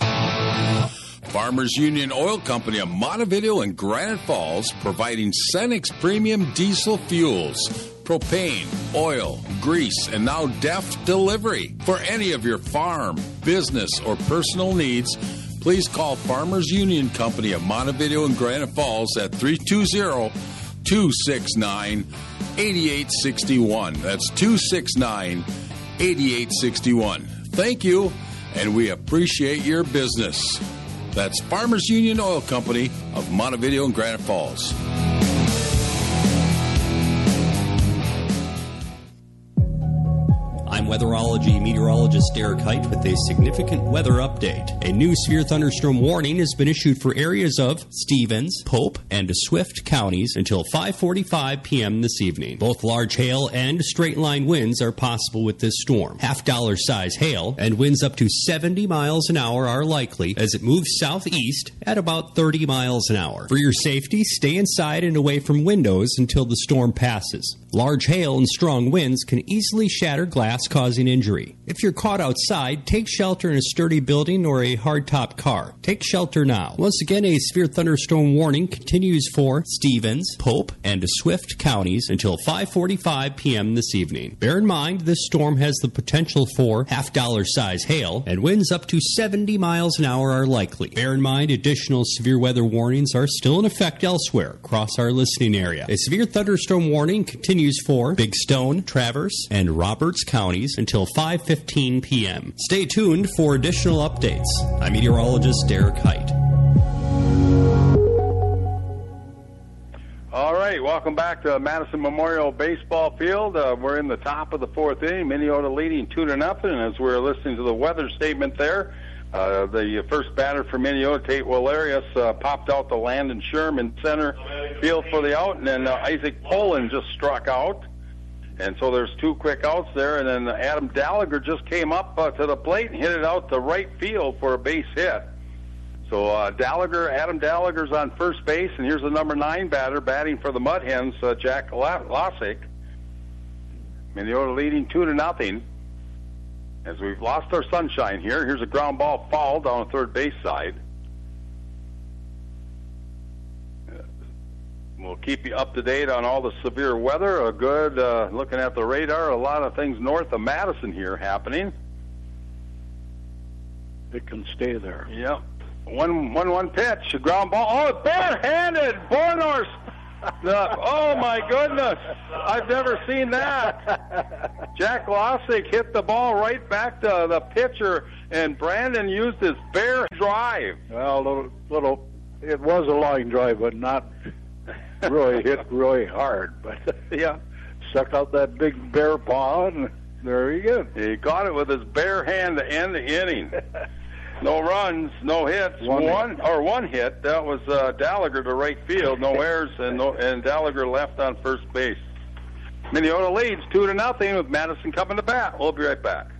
Farmers Union Oil Company of Montevideo and Granite Falls, providing Cenex premium diesel fuels, propane, oil, grease, and now D E F delivery. For any of your farm, business, or personal needs, please call Farmers Union Company of Montevideo and Granite Falls at three two zero, two six nine, eight eight six one. That's two six nine, eight eight six one. Thank you, and we appreciate your business. That's Farmers Union Oil Company of Montevideo and Granite Falls. I'm weatherology meteorologist Derek Height with a significant weather update. A new severe thunderstorm warning has been issued for areas of Stevens, Pope, and Swift counties until five forty-five p.m. this evening. Both large hail and straight-line winds are possible with this storm. Half-dollar size hail and winds up to seventy miles an hour are likely as it moves southeast at about thirty miles an hour. For your safety, stay inside and away from windows until the storm passes. Large hail and strong winds can easily shatter glass, causing injury. If you're caught outside, take shelter in a sturdy building or a hardtop car. Take shelter now. Once again, a severe thunderstorm warning continues for Stevens, Pope, and Swift counties until five forty-five p.m. this evening. Bear in mind, this storm has the potential for half-dollar size hail, and winds up to seventy miles an hour are likely. Bear in mind, additional severe weather warnings are still in effect elsewhere across our listening area. A severe thunderstorm warning continues for Big Stone, Traverse, and Roberts counties until five fifteen p.m. Stay tuned for additional updates. I'm meteorologist Derek Height. All right, welcome back to Madison Memorial Baseball Field. Uh, we're in the top of the fourth inning. Minneota leading two to nothing. As we're listening to the weather statement there, uh, the first batter for Minneota, Tate Walerius, uh, popped out to Landon Sherman center field for the out, and then uh, Isaac Poland just struck out. And so there's two quick outs there, and then Adam Gallagher just came up uh, to the plate and hit it out to right field for a base hit. So uh, Gallagher, Adam Gallagher's on first base, and here's the number nine batter batting for the Mud Hens, uh, Jack Losick. Minneota leading two to nothing. As we've lost our sunshine here, here's a ground ball foul down the third base side. We'll keep you up to date on all the severe weather. A good, uh, looking at the radar, a lot of things north of Madison here happening. It can stay there. Yep. One, one, one pitch, a ground ball. Oh, barehanded. Bornhorst No, oh, my goodness. I've never seen that. Jack Lossick hit the ball right back to the pitcher, and Brandon used his bare drive. Well, little, little, it was a line drive, but not really hit really hard. But, yeah, stuck out that big bare paw, and there you go. He caught it with his bare hand to end the inning. No runs, no hits, one, one or one hit. That was uh, Gallagher to right field, no errors, and no, and Gallagher left on first base. Minnesota leads two to nothing with Madison coming to bat. We'll be right back.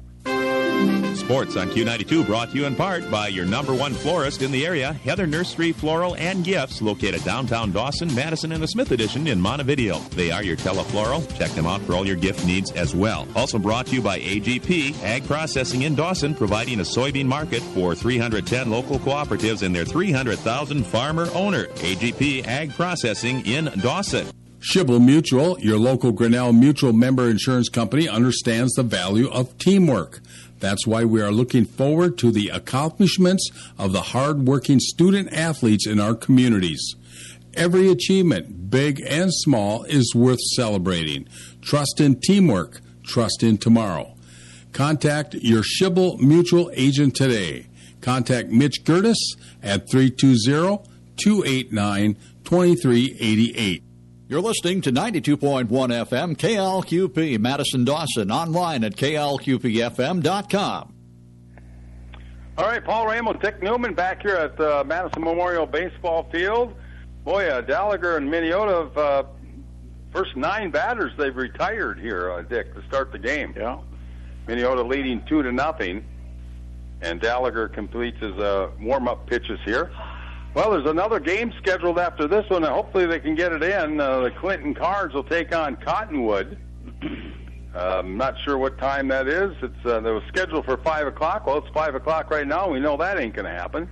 Sports on Q ninety-two brought to you in part by your number one florist in the area, Heather Nursery Floral and Gifts, located downtown Dawson, Madison, and the Smith Edition in Montevideo. They are your telefloral. Check them out for all your gift needs as well. Also brought to you by A G P, Ag Processing in Dawson, providing a soybean market for three hundred ten local cooperatives and their three hundred thousand farmer owner. A G P, Ag Processing in Dawson. Schibel Mutual, your local Grinnell Mutual member insurance company, understands the value of teamwork. That's why we are looking forward to the accomplishments of the hard-working student-athletes in our communities. Every achievement, big and small, is worth celebrating. Trust in teamwork. Trust in tomorrow. Contact your Schibel Mutual agent today. Contact Mitch Gertis at three two zero, two eight nine, two three eight eight. You're listening to ninety-two point one F M, K L Q P, Madison Dawson, online at K L Q P F M dot com. All right, Paul Ramos, Dick Newman back here at uh, Madison Memorial Baseball Field. Boy, uh, Gallagher and Minnesota have uh, first nine batters they've retired here, uh, Dick, to start the game. Yeah. Minnesota leading two to nothing, and Gallagher completes his uh, warm-up pitches here. Well, there's another game scheduled after this one, and hopefully they can get it in. Uh, the Clinton Cards will take on Cottonwood. Uh, I'm not sure what time that is. It's uh, that was scheduled for five o'clock. Well, it's five o'clock right now. We know that ain't going to happen.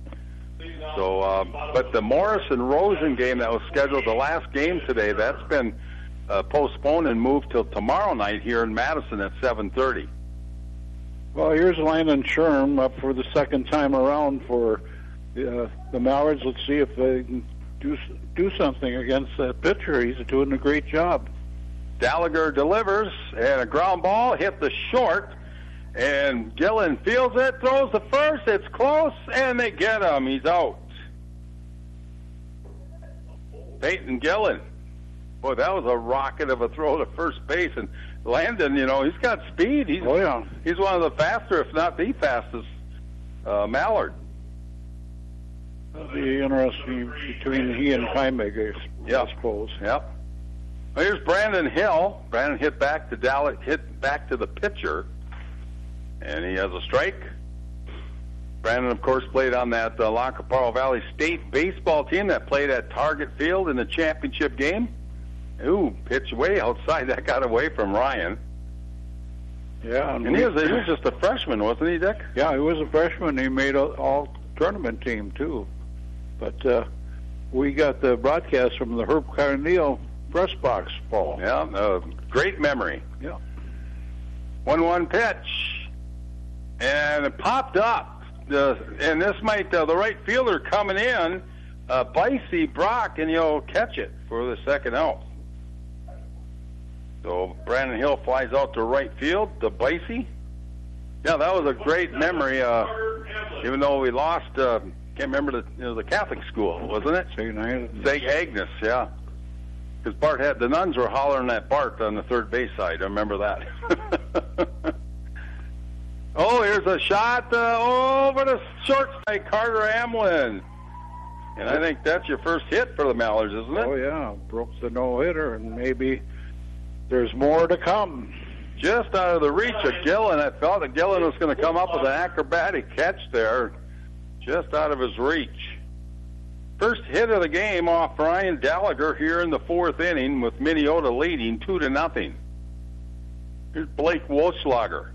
So, uh, but the Morris and Rosen game that was scheduled, the last game today, that's been uh, postponed and moved till tomorrow night here in Madison at seven thirty. Well, here's Landon Sherm up for the second time around for uh, the Mallards. Let's see if they can do do something against that pitcher. He's doing a great job. Gallagher delivers, and a ground ball hit the short, and Gillen fields it, throws the first, it's close, and they get him. He's out. Peyton Gillen. Boy, that was a rocket of a throw to first base, and Landon, you know, he's got speed. He's, oh, yeah. He's one of the faster, if not the fastest, uh, Mallard. It'll be interesting between he and Jaime, yeah. I suppose. Yep. Well, here's Brandon Hill. Brandon hit back to Dallas, hit back to the pitcher, and he has a strike. Brandon, of course, played on that uh, Lacaparo Valley State baseball team that played at Target Field in the championship game. Ooh, pitch way outside. That got away from Ryan. Yeah, and, and he was he was just a freshman, wasn't he, Dick? Yeah, he was a freshman. He made an all-tournament team too. But uh, we got the broadcast from the Herb Carneal press box, Paul. Yeah, uh, great memory. Yeah. one one pitch, and it popped up. The and this might uh, the right fielder coming in, uh, Bicey Brock, and he'll catch it for the second out. So Brandon Hill flies out to right field to Bicey. Yeah, that was a great memory. Uh, even though we lost, uh, can't remember the it was a Catholic school, wasn't it? Saint Agnes. Saint Agnes, yeah. Because Bart had the nuns were hollering at Bart on the third base side. I remember that. Oh, here's a shot uh, over the short side, Carter Hamlin. And I think that's your first hit for the Mallards, isn't it? Oh, yeah. Broke the no-hitter, and maybe there's more to come. Just out of the reach of Gillen. I felt that Gillen was going to come up with an acrobatic catch there. Just out of his reach. First hit of the game off Ryan Gallagher here in the fourth inning with Minnesota leading two to nothing. Here's Blake Wolfschlager.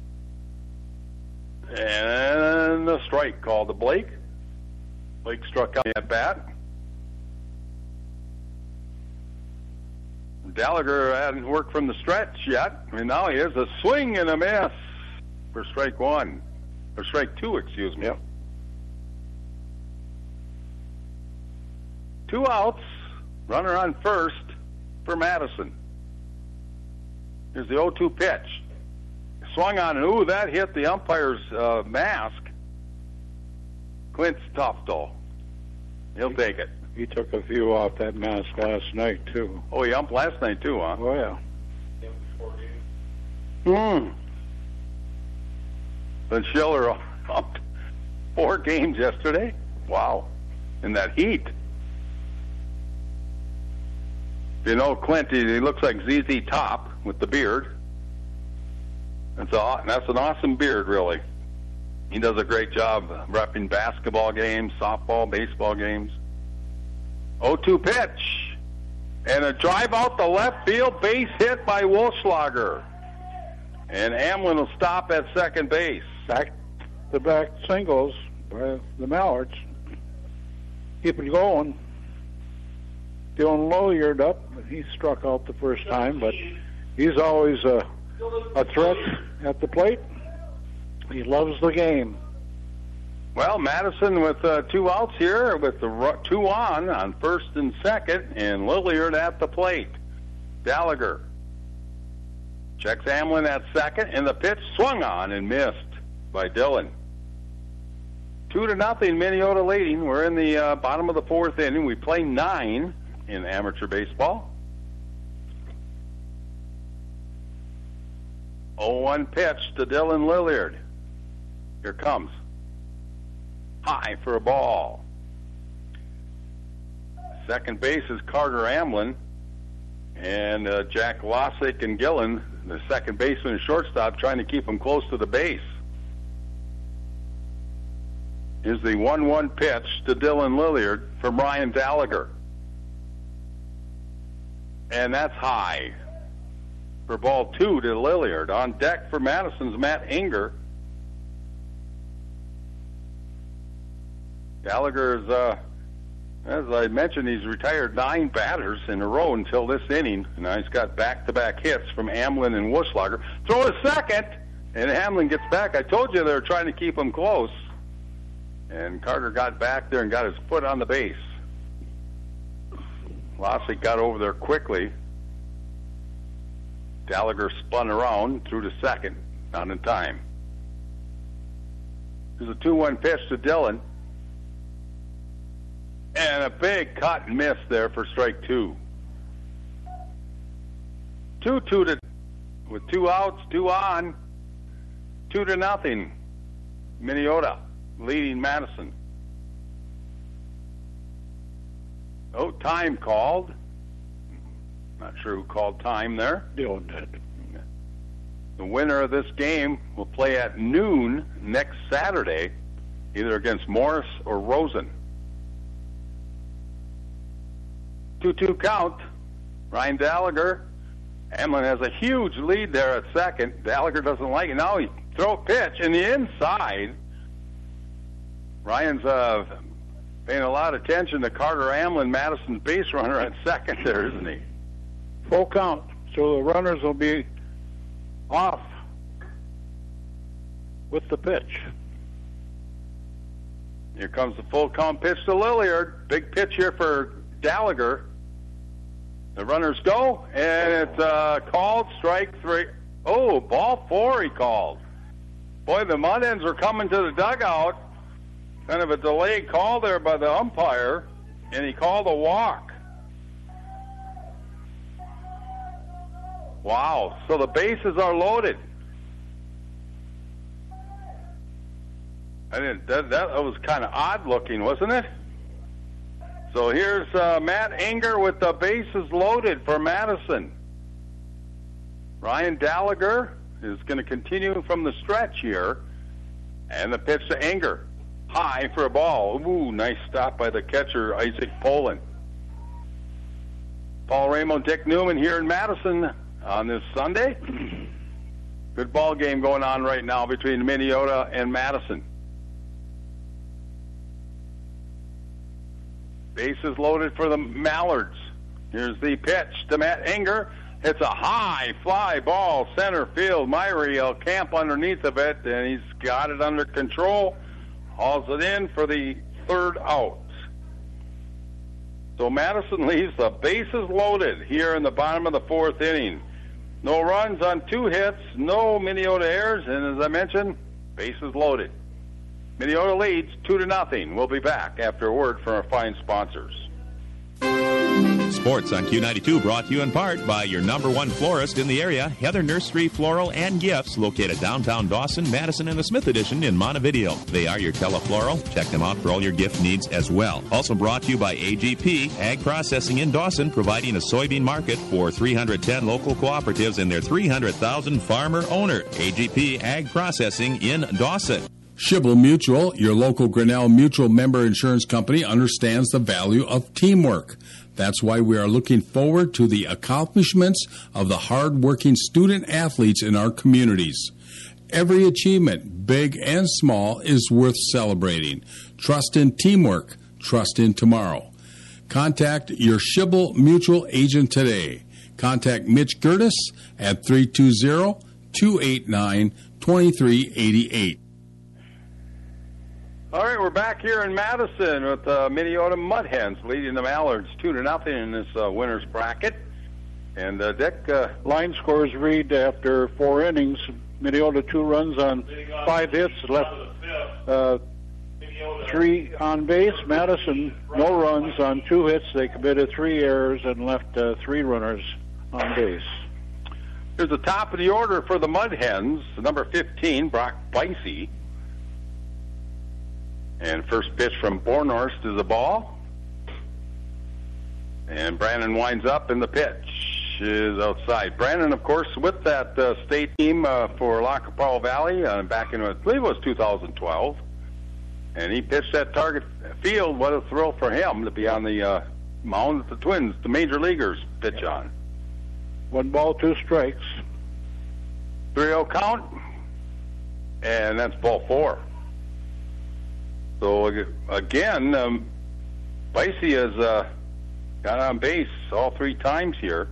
And the strike called to Blake. Blake struck out at bat. Gallagher hadn't worked from the stretch yet. And now he has a swing and a miss for strike one. Or strike two, excuse me. Yep. Two outs. Runner on first for Madison. Here's the oh two pitch. Swung on, and ooh, that hit the umpire's uh, mask. Clint's tough, though. He'll take it. He took a few off that mask last night, too. Oh, he umped last night, too, huh? Oh, yeah. Hmm. Then Schiller umped four games yesterday. Wow. In that heat. You know, Clint, he, he looks like Z Z Top with the beard. That's, a, that's an awesome beard, really. He does a great job repping basketball games, softball, baseball games. oh two pitch. And a drive out the left field, base hit by Wolfschlager. And Amlin will stop at second base. Back-to-back singles by the Mallards. Keep it going. Dylan Lilliard up. He struck out the first time, but he's always a, a threat at the plate. He loves the game. Well, Madison with uh, two outs here, with the ru- two on on first and second, and Lilliard at the plate. Gallagher checks Amlin at second, and the pitch swung on and missed by Dillon. Two to nothing, Minneota leading. We're in the uh, bottom of the fourth inning. We play nine in amateur baseball. oh one pitch to Dylan Lilliard. Here comes. High for a ball. Second base is Carter Amlin. And uh, Jack Lossick and Gillen, the second baseman and shortstop, trying to keep him close to the base. Is the one one pitch to Dylan Lilliard from Ryan Gallagher. And that's high for ball two to Lilliard. On deck for Madison's Matt Inger. Gallagher's, uh, as I mentioned, he's retired nine batters in a row until this inning. Now he's got back-to-back hits from Amlin and Wolfschlager. Throw a second, and Amlin gets back. I told you they were trying to keep him close. And Carter got back there and got his foot on the base. Lossick got over there quickly. Gallagher spun around, threw to second, not in time. There's a two one pitch to Dillon. And a big cut and miss there for strike two. two two to, with two outs, two on, two to nothing. Minneota leading Madison. Oh, time called. Not sure who called time there. Dylan did. The winner of this game will play at noon next Saturday, either against Morris or Rosen. two two count. Ryan Gallagher. Amlin has a huge lead there at second. Gallagher doesn't like it. Now he throw a pitch in the inside. Ryan's uh, paying a lot of attention to Carter Amlin, Madison's base runner at second there, isn't he? Full count. So the runners will be off with the pitch. Here comes the full count pitch to Lilliard. Big pitch here for Gallagher. The runners go, and it's uh, called strike three. Oh, ball four he called. Boy, the Mud Hens are coming to the dugout. Kind of a delayed call there by the umpire, and he called a walk. Wow, so the bases are loaded. I didn't, that, that was kind of odd looking, wasn't it? So here's uh, Matt Inger with the bases loaded for Madison. Ryan Gallagher is going to continue from the stretch here. And the pitch to Inger. High for a ball. Ooh, nice stop by the catcher, Isaac Poland. Paul Ramo, Dick Newman here in Madison on this Sunday. Good ball game going on right now between Minneota and Madison. Bases loaded for the Mallards. Here's the pitch to Matt Inger. It's a high fly ball, center field. Myrie will camp underneath of it, and he's got it under control. Hauls it in for the third out. So Madison leaves the bases loaded here in the bottom of the fourth inning. No runs on two hits, no Minneota errors, and as I mentioned, bases loaded. Minneota leads two to nothing. We'll be back after a word from our fine sponsors. Sports on Q ninety-two brought to you in part by your number one florist in the area, Heather Nursery Floral and Gifts, located downtown Dawson, Madison, and the Smith Edition in Montevideo. They are your telefloral. Check them out for all your gift needs as well. Also brought to you by A G P, Ag Processing in Dawson, providing a soybean market for three hundred ten local cooperatives and their three hundred thousand farmer owners. A G P, Ag Processing in Dawson. Schibel Mutual, your local Grinnell Mutual member insurance company, understands the value of teamwork. That's why we are looking forward to the accomplishments of the hard-working student athletes in our communities. Every achievement, big and small, is worth celebrating. Trust in teamwork. Trust in tomorrow. Contact your Schibel Mutual agent today. Contact Mitch Gertis at three two zero, two eight nine, two three eight eight. All right, we're back here in Madison with the uh, Minneota Mudhens leading the Mallards two to nothing in this uh, winner's bracket. And uh, Dick, uh, line scores read after four innings: Minneota two runs on five hits, left uh, three on base. Madison no runs on two hits. They committed three errors and left uh, three runners on base. Here's the top of the order for the Mudhens. Number fifteen, Brock Bicey. And first pitch from Bornhorst is a ball. And Brandon winds up, and the pitch is outside. Brandon, of course, with that uh, state team uh, for Lac Powell Valley uh, back in, I believe it was two thousand twelve. And he pitched that target field. What a thrill for him to be on the uh, mound that the Twins, the major leaguers, pitch on. One ball, two strikes. three oh count. And that's ball four. So, again, um, Bicey has uh, got on base all three times here.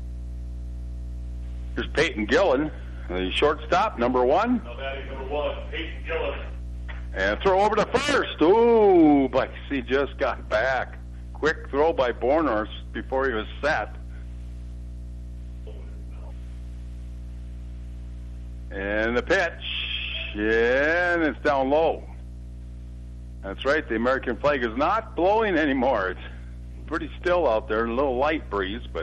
Here's Peyton Gillen, the shortstop, number one. No, batting number one, Peyton Gillen. And throw over to first. Ooh, Bicey just got back. Quick throw by Bornhorst before he was set. And the pitch. And it's down low. That's right, the American flag is not blowing anymore. It's pretty still out there, a little light breeze, but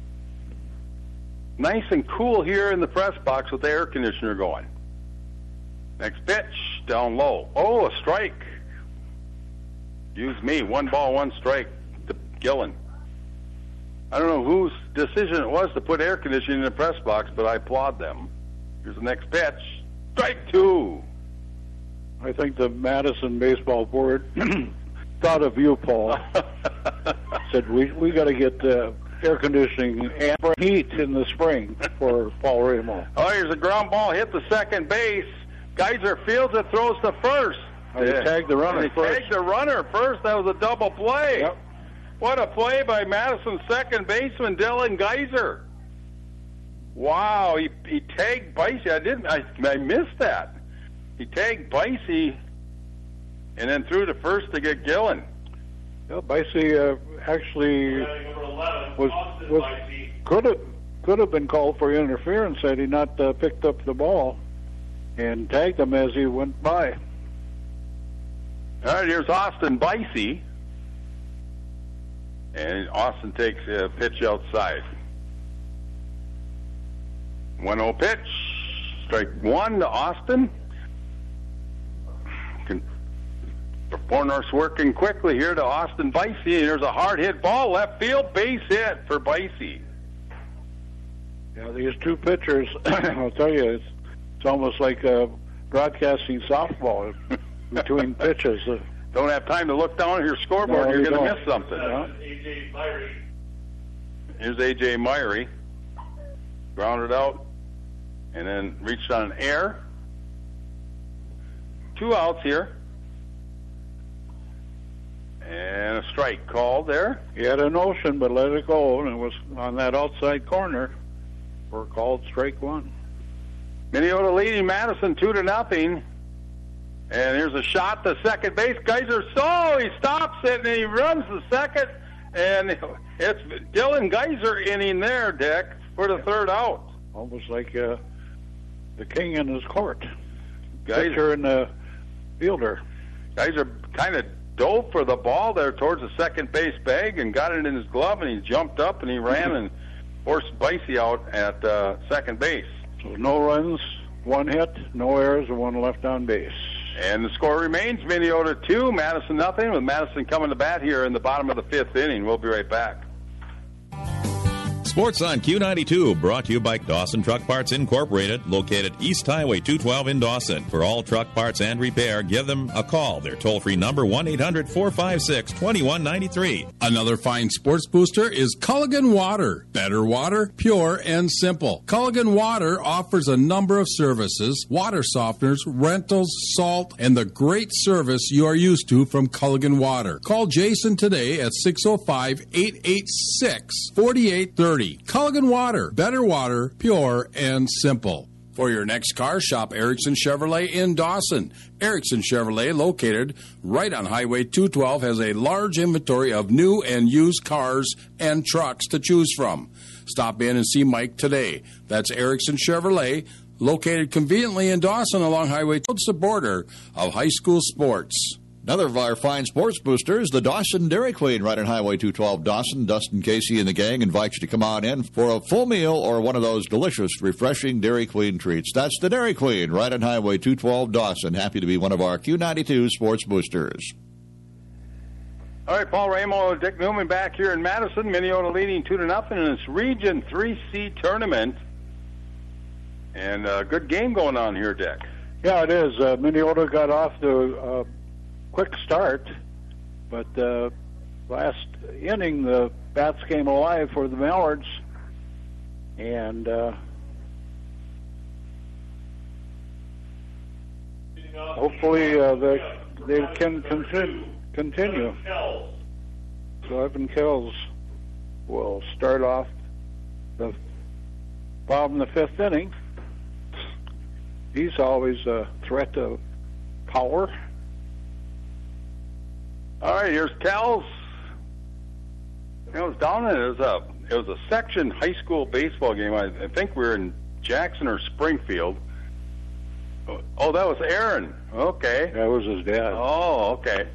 nice and cool here in the press box with the air conditioner going. Next pitch, down low. Oh, a strike. Use me, one ball, one strike to Gillen. I don't know whose decision it was to put air conditioning in the press box, but I applaud them. Here's the next pitch, strike two. I think the Madison baseball board thought of you, Paul. Said we we got to get uh, air conditioning and heat in the spring for Paul Ramo. Oh, here's a ground ball hit the second base. Geyser fields it, throws to first. Oh, they tagged the runner they first. tagged the runner first. That was a double play. Yep. What a play by Madison's second baseman Dylan Geyser. Wow, he he tagged Bicey. I didn't. I I missed that. He tagged Bicey and then threw to first to get Gillen. Yeah, Bicey uh, actually eleven, was Austin was Bicey. could have could have been called for interference had he not uh, picked up the ball and tagged him as he went by. All right, here's Austin Bicey, and Austin takes a pitch outside. one oh pitch, strike one to Austin. Bornhorst working quickly here to Austin Bicey. There's a hard hit ball, left field, base hit for Bicey. Yeah, these two pitchers, I'll tell you, it's, it's almost like uh, broadcasting softball between pitches. Uh, Don't have time to look down at your scoreboard. No, You're you going to don't. miss something. Yeah. A J Myrie. Here's A J Myrie. Grounded out and then reached on an air. Two outs here. And a strike called there. He had a notion, but let it go, and it was on that outside corner. We're called strike one. Minneota leading Madison two to nothing. And here's a shot to second base. Geyser, so he stops it and he runs the second. And it's Dylan Geyser inning there, Dick, for the third out. Almost like uh, the king in his court. Geyser Pitcher and the fielder. Geyser kind of dove for the ball there towards the second base bag and got it in his glove, and he jumped up and he ran and forced Bicey out at uh, second base. So no runs, one hit, no errors, and one left on base. And the score remains Minneota two, Madison nothing, with Madison coming to bat here in the bottom of the fifth inning. We'll be right back. Sports on Q ninety-two, brought to you by Dawson Truck Parts Incorporated, located East Highway two twelve in Dawson. For all truck parts and repair, give them a call. Their toll-free number, one eight hundred four five six two one nine three. Another fine sports booster is Culligan Water. Better water, pure and simple. Culligan Water offers a number of services, water softeners, rentals, salt, and the great service you are used to from Culligan Water. Call Jason today at six oh five, eight eight six, four eight three oh. Culligan Water. Better water, pure and simple. For your next car, shop Erickson Chevrolet in Dawson. Erickson Chevrolet, located right on Highway two twelve, has a large inventory of new and used cars and trucks to choose from. Stop in and see Mike today. That's Erickson Chevrolet, located conveniently in Dawson along Highway two twelve, the border of high school sports. Another of our fine sports boosters, the Dawson Dairy Queen, right on Highway two twelve Dawson. Dustin Casey and the gang invite you to come on in for a full meal or one of those delicious, refreshing Dairy Queen treats. That's the Dairy Queen, right on Highway two twelve Dawson. Happy to be one of our Q ninety-two sports boosters. All right, Paul Ramo, Dick Newman back here in Madison. Minneota leading two to nothing in this Region three C tournament. And a good game going on here, Dick. Yeah, it is. Uh, Minneota got off the uh, quick start, but uh, last inning the bats came alive for the Mallards, and uh, hopefully uh, they they can continue. Continue. So Evan Kells will start off the bottom of the fifth inning. He's always a threat to power. All right, here's Kells. It was down in it was a it was a section high school baseball game. I, I think we were in Jackson or Springfield. Oh, that was Aaron. Okay. That was his dad. Oh, okay.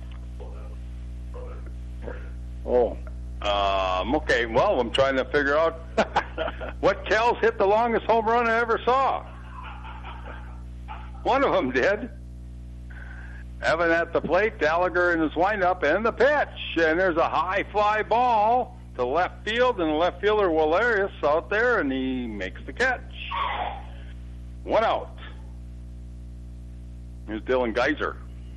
Oh. Um, okay, well, I'm trying to figure out what Kells hit the longest home run I ever saw. One of them did. Evan at the plate, Gallagher in his windup, and the pitch. And there's a high fly ball to left field, and the left fielder, Walerius, out there, and he makes the catch. One out. Here's Dylan Geyser.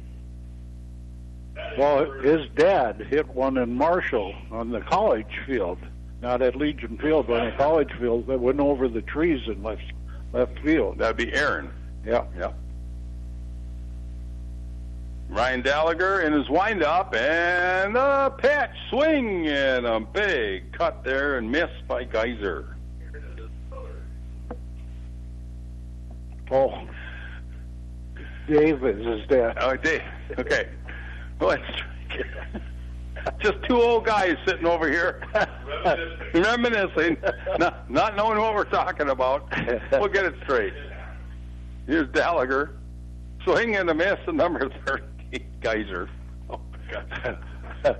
Well, his dad hit one in Marshall on the college field, not at Legion Field, but on the college field that went over the trees in left left field. That'd be Aaron. Yeah. Yeah. Ryan Gallagher in his windup, and the pitch, swing, and a big cut there and miss by Geyser. Oh, Dave is his dad. Oh, Dave. Okay. Well, it's just two old guys sitting over here reminiscing, not, not knowing what we're talking about. We'll get it straight. Here's Gallagher. Swing and a miss, and number thirty. Geyser. Oh, God.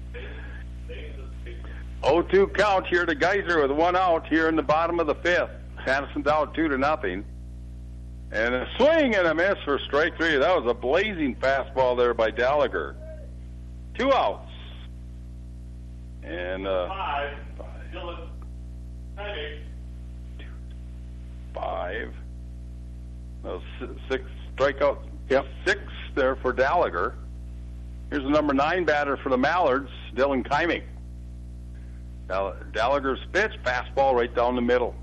oh two count here to Geyser with one out here in the bottom of the fifth. Madison down two to nothing. And a swing and a miss for strike three. That was a blazing fastball there by Gallagher. Two outs. And uh, Five. Dylan. five. No, six strikeouts. Yep. Six there for Gallagher. Here's the number nine batter for the Mallards, Dylan Keiming. Gallagher's pitch, fastball right down the middle.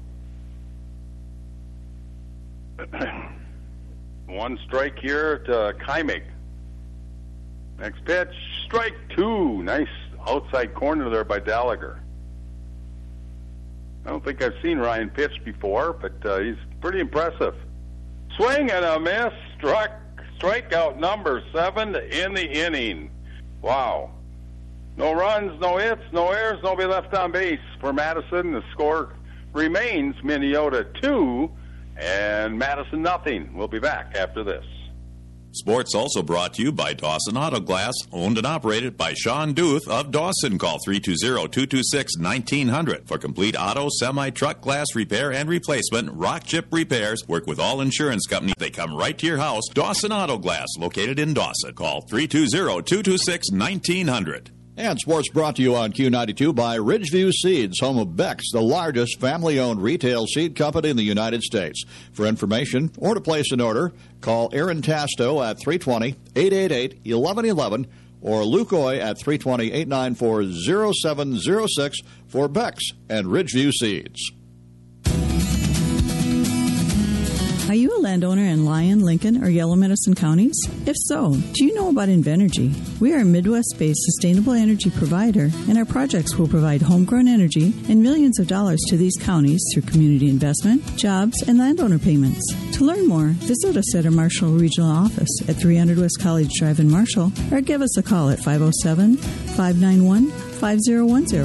One strike here to Keiming. Next pitch, strike two. Nice outside corner there by Gallagher. I don't think I've seen Ryan pitch before, but uh, he's pretty impressive. Swing and a miss, struck. Strikeout number seven in the inning. Wow. No runs, no hits, no errors, nobody left on base for Madison. The score remains Minneota two and Madison nothing. We'll be back after this. Sports also brought to you by Dawson Auto Glass, owned and operated by Sean Duth of Dawson. Call three two zero, two two six, one nine zero zero. For complete auto, semi-truck glass repair and replacement, Rock Chip Repairs work with all insurance companies. They come right to your house. Dawson Auto Glass, located in Dawson. Call three two zero, two two six, one nine zero zero. And sports brought to you on Q ninety-two by Ridgeview Seeds, home of Beck's, the largest family-owned retail seed company in the United States. For information or to place an order, call Aaron Tasto at three two zero, eight eight eight, one one one one or Luke Oy at three two zero, eight nine four, zero seven zero six for Beck's and Ridgeview Seeds. Are you a landowner in Lyon, Lincoln, or Yellow Medicine counties? If so, do you know about Invenergy? We are a Midwest-based sustainable energy provider, and our projects will provide homegrown energy and millions of dollars to these counties through community investment, jobs, and landowner payments. To learn more, visit us at our Marshall Regional Office at three hundred West College Drive in Marshall, or give us a call at five oh seven, five nine one, five oh one oh.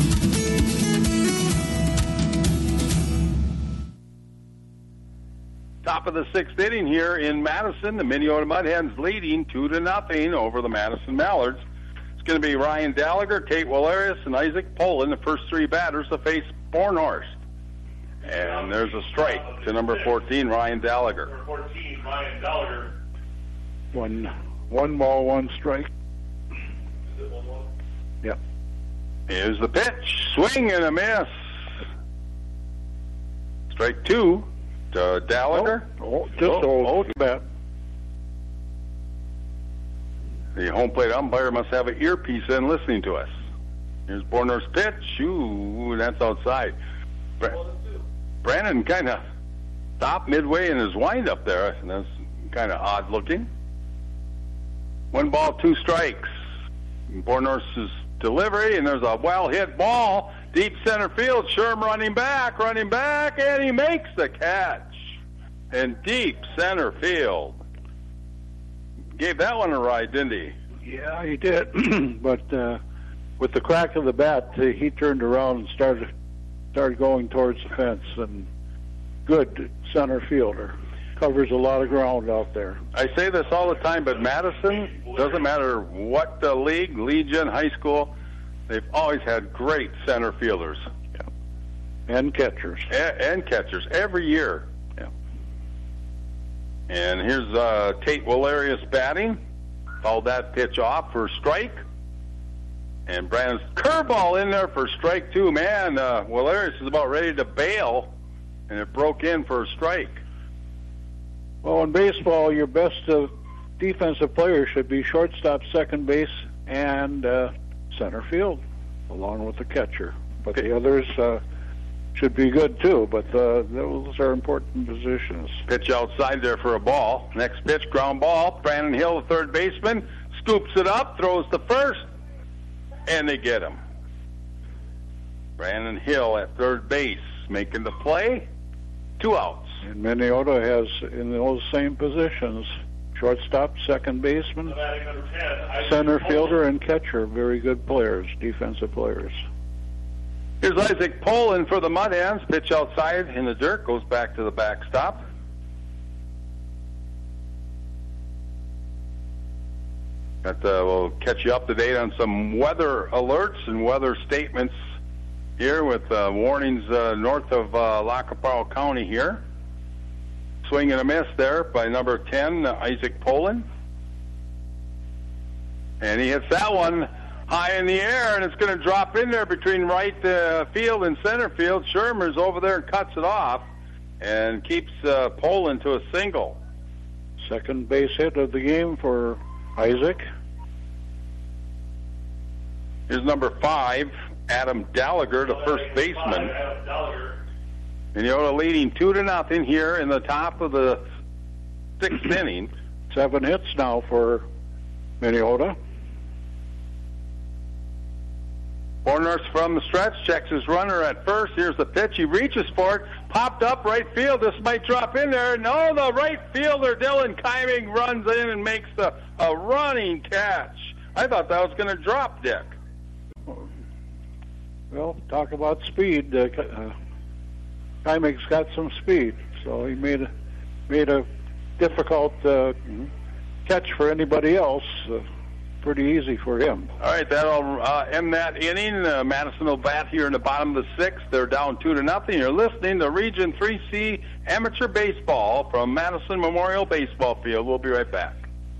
Top of the sixth inning here in Madison. The Minneota Mud Hens leading two to nothing over the Madison Mallards. It's going to be Ryan Gallagher, Tate Wallerius, and Isaac Poland, the first three batters to face Bornhorst. And there's a strike to number fourteen, Ryan Gallagher. Number fourteen, Ryan Gallagher. One, one ball, one strike. Is it one one? Yep. Here's the pitch. Swing and a miss. Strike two. Uh, Gallagher. Oh, oh, just oh, oh, too bad. The home plate umpire must have an earpiece in listening to us. Here's Borner's pitch. Ooh, that's outside. Bra- Brandon kind of stopped midway in his windup there. That's kind of odd looking. One ball, two strikes. Borner's delivery, and there's a well hit ball. Deep center field, Sherm running back, running back, and he makes the catch. In deep center field. Gave that one a ride, didn't he? Yeah, he did. But uh, with the crack of the bat, uh, he turned around and started started going towards the fence. And good center fielder. Covers a lot of ground out there. I say this all the time, but Madison, doesn't matter what the league, Legion, high school, they've always had great center fielders. Yeah. And catchers. A- and catchers, every year. Yeah. And here's uh, Tate Wallerius batting. Fouled that pitch off for strike. And Brandon's curveball in there for strike two. Man, uh, Wallerius is about ready to bail, and it broke in for a strike. Well, in baseball, your best uh, defensive player should be shortstop, second base, and uh, center field, along with the catcher. But the others uh, should be good too. But uh, those are important positions. Pitch outside there for a ball. Next pitch, ground ball. Brandon Hill, the third baseman, scoops it up, throws the first, and they get him. Brandon Hill at third base, making the play. Two outs. And Minneota has in those same positions: shortstop, second baseman, center fielder, and catcher. Very good players, defensive players. Here's Isaac Poland for the Mud Hens. Pitch outside in the dirt, goes back to the backstop. Got, uh, we'll catch you up to date on some weather alerts and weather statements here with uh, warnings uh, north of uh, Lacaparo County here. Swing and a miss there by number ten, uh, Isaac Poland. And he hits that one high in the air, and it's going to drop in there between right uh, field and center field. Shermer's over there and cuts it off and keeps uh, Poland to a single. Second base hit of the game for Isaac. Here's number five, Adam Gallagher, the first baseman. Minneota leading two to nothing here in the top of the sixth inning. Seven hits now for Minneota. Bornhorst from the stretch, checks his runner at first. Here's the pitch. He reaches for it. Popped up right field. This might drop in there. No, the right fielder, Dylan Keiming, runs in and makes the, a running catch. I thought that was going to drop, Dick. Well, talk about speed. Uh, uh, Kymek's got some speed, so he made a, made a difficult uh, catch for anybody else. Uh, pretty easy for him. All right, that'll uh, end that inning. Uh, Madison will bat here in the bottom of the sixth. They're down two to nothing. You're listening to Region three C Amateur Baseball from Madison Memorial Baseball Field. We'll be right back.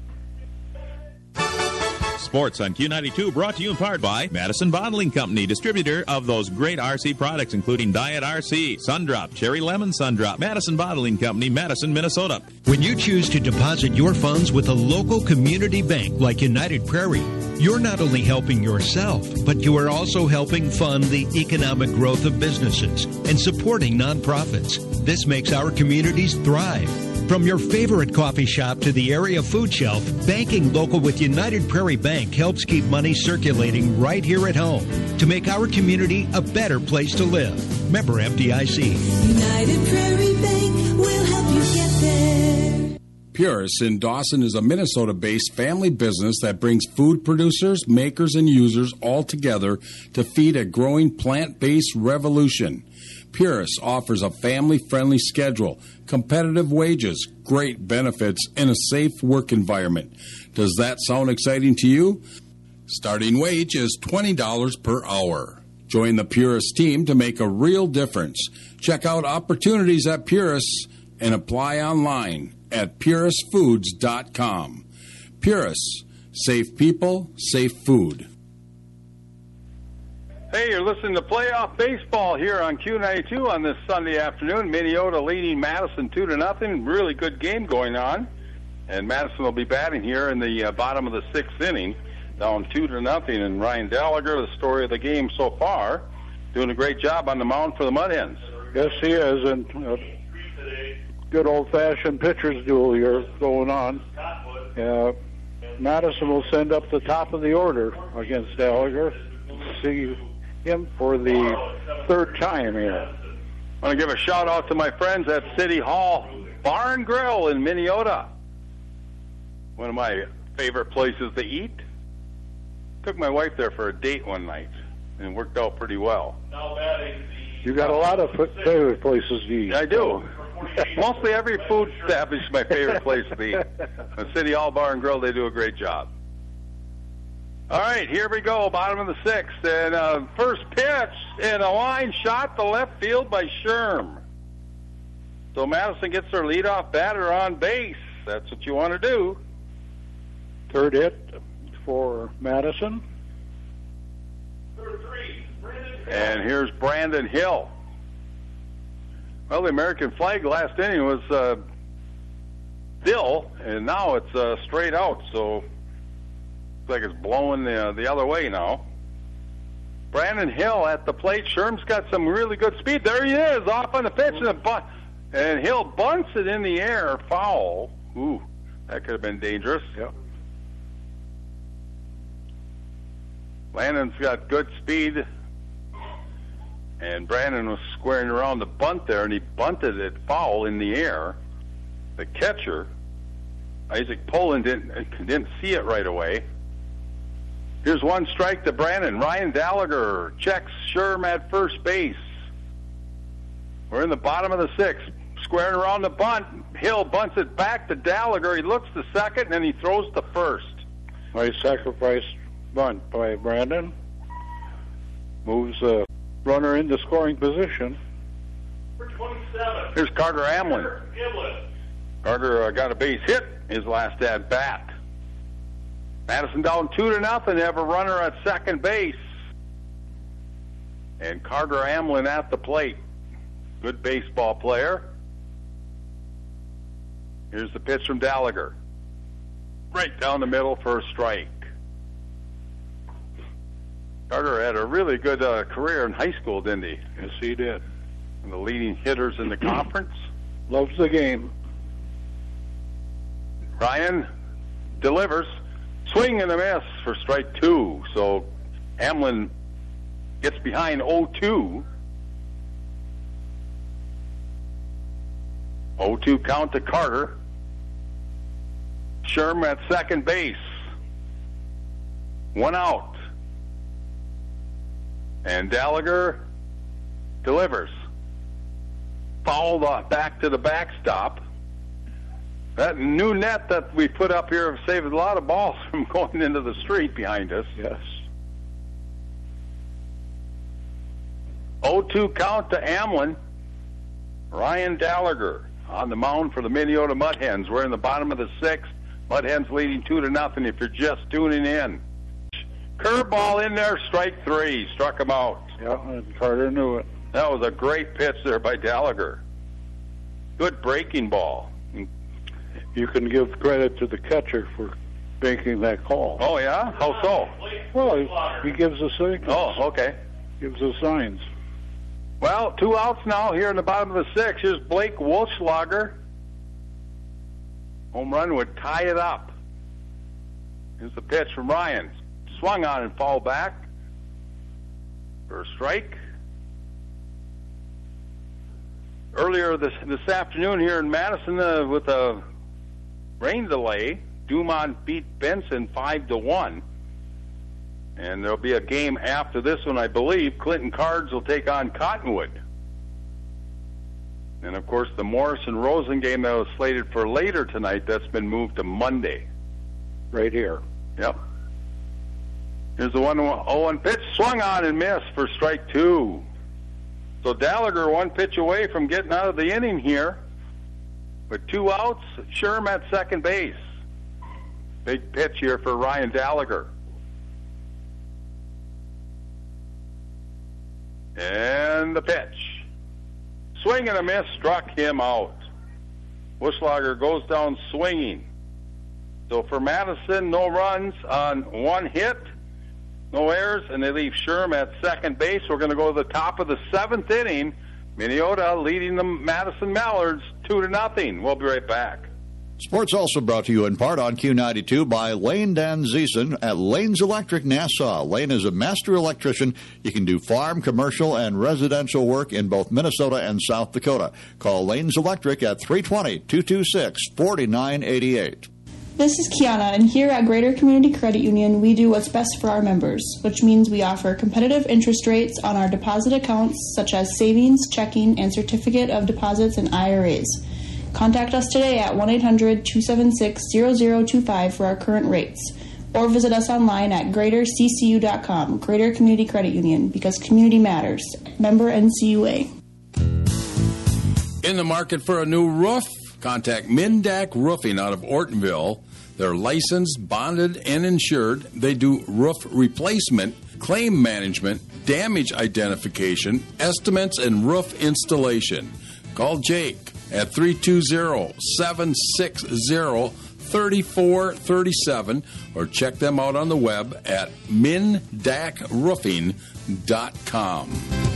Sports on Q ninety-two brought to you in part by Madison Bottling Company, distributor of those great R C products, including Diet R C, Sundrop, Cherry Lemon Sundrop. Madison Bottling Company, Madison, Minnesota. When you choose to deposit your funds with a local community bank like United Prairie, you're not only helping yourself, but you are also helping fund the economic growth of businesses and supporting nonprofits. This makes our communities thrive. From your favorite coffee shop to the area food shelf, banking local with United Prairie Bank helps keep money circulating right here at home to make our community a better place to live. Member F D I C. United Prairie Bank will help you get there. Purus in Dawson is a Minnesota-based family business that brings food producers, makers, and users all together to feed a growing plant-based revolution. Purus offers a family-friendly schedule, competitive wages, great benefits, and a safe work environment. Does that sound exciting to you? Starting wage is twenty dollars per hour. Join the Purus team to make a real difference. Check out opportunities at Purus and apply online at purus foods dot com. Purus, safe people, safe food. Hey, you're listening to Playoff Baseball here on Q ninety-two on this Sunday afternoon. Minneota leading Madison two to nothing. Really good game going on. And Madison will be batting here in the uh, bottom of the sixth inning, down two to nothing. And Ryan Gallagher, the story of the game so far, doing a great job on the mound for the Mud Hens. Yes, he is. And uh, good old-fashioned pitcher's duel here going on. Uh, Madison will send up the top of the order against Gallagher. See him for the third time here. I want to give a shout out to my friends at City Hall Bar and Grill in Minneota. One of my favorite places to eat. Took my wife there for a date one night, and it worked out pretty well. You got a lot of favorite places to eat. I do. Mostly every food establishment is my favorite place to eat. The City Hall Bar and Grill, they do a great job. All right, here we go, bottom of the sixth. And uh, first pitch and a line shot to left field by Sherm. So Madison gets their leadoff batter on base. That's what you want to do. Third hit for Madison. And here's Brandon Hill. Well, the American flag last inning was uh, still, and now it's uh, straight out, so looks like it's blowing the, the other way now. Brandon Hill at the plate. Sherm's got some really good speed. There he is, off on the pitch, and, the bunt, and Hill bunts it in the air, foul. Ooh, that could have been dangerous. Yep. Landon's got good speed, and Brandon was squaring around the bunt there, and he bunted it foul in the air. The catcher, Isaac Poland, didn't, didn't see it right away. Here's one strike to Brandon. Ryan Gallagher checks Sherm at first base. We're in the bottom of the sixth. Squaring around the bunt. Hill bunts it back to Gallagher. He looks to second, and then he throws to first. Nice sacrifice bunt by Brandon. Moves a runner into scoring position. Here's Carter Amlin. Carter uh, got a base hit his last at bat. Madison down two to nothing. They have a runner at second base. And Carter Amlin at the plate. Good baseball player. Here's the pitch from Gallagher. Right down the middle for a strike. Carter had a really good uh, career in high school, didn't he? Yes, he did. One of the leading hitters in the conference. Loves the game. Ryan delivers. Swing and a miss for strike two. So Amlin gets behind oh two. oh two count to Carter. Sherm at second base. One out. And Gallagher delivers. Fouled off back to the backstop. That new net that we put up here have saved a lot of balls from going into the street behind us. Yes. oh two count to Amlin. Ryan Gallagher on the mound for the Minneota Mud Hens. We're in the bottom of the sixth. Mud Hens leading two to nothing if you're just tuning in. Curveball in there, strike three. Struck him out. Yeah, and Carter knew it. That was a great pitch there by Gallagher. Good breaking ball. You can give credit to the catcher for making that call. Oh, yeah? How so? Well, he, he gives the signals. Oh, okay. Gives the signs. Well, two outs now here in the bottom of the sixth. Here's Blake Wolfschlager. Home run would tie it up. Here's the pitch from Ryan. Swung on and fouled back. For a strike. Earlier this this afternoon here in Madison uh, with a rain delay, Dumont beat Benson five to one. And there'll be a game after this one, I believe. Clinton Cards will take on Cottonwood. And, of course, the Morrison-Rosen game that was slated for later tonight, that's been moved to Monday. Right here. Yep. Here's the one oh one pitch. Swung on and missed for strike two. So Gallagher one pitch away from getting out of the inning here. With two outs, Sherm at second base. Big pitch here for Ryan Gallagher. And the pitch. Swing and a miss, struck him out. Wolfschlager goes down swinging. So for Madison, no runs on one hit, no errors, and they leave Sherm at second base. We're going to go to the top of the seventh inning. Minneota leading the Madison Mallards two to nothing. We'll be right back. Sports also brought to you in part on Q ninety-two by Lane Dan Ziesen at Lane's Electric Nassau. Lane is a master electrician. You can do farm, commercial, and residential work in both Minnesota and South Dakota. Call Lane's Electric at three two zero, two two six, four nine eight eight. This is Kiana, and here at Greater Community Credit Union, we do what's best for our members, which means we offer competitive interest rates on our deposit accounts such as savings, checking, and certificate of deposits and I R As. Contact us today at one eight hundred, two seven six, zero zero two five for our current rates, or visit us online at greater c c u dot com. Greater Community Credit Union, because community matters. Member N C U A. In the market for a new roof? Contact Mindak Roofing out of Ortonville. They're licensed, bonded, and insured. They do roof replacement, claim management, damage identification, estimates, and roof installation. Call Jake at three two zero, seven six zero, three four three seven or check them out on the web at mindak roofing dot com.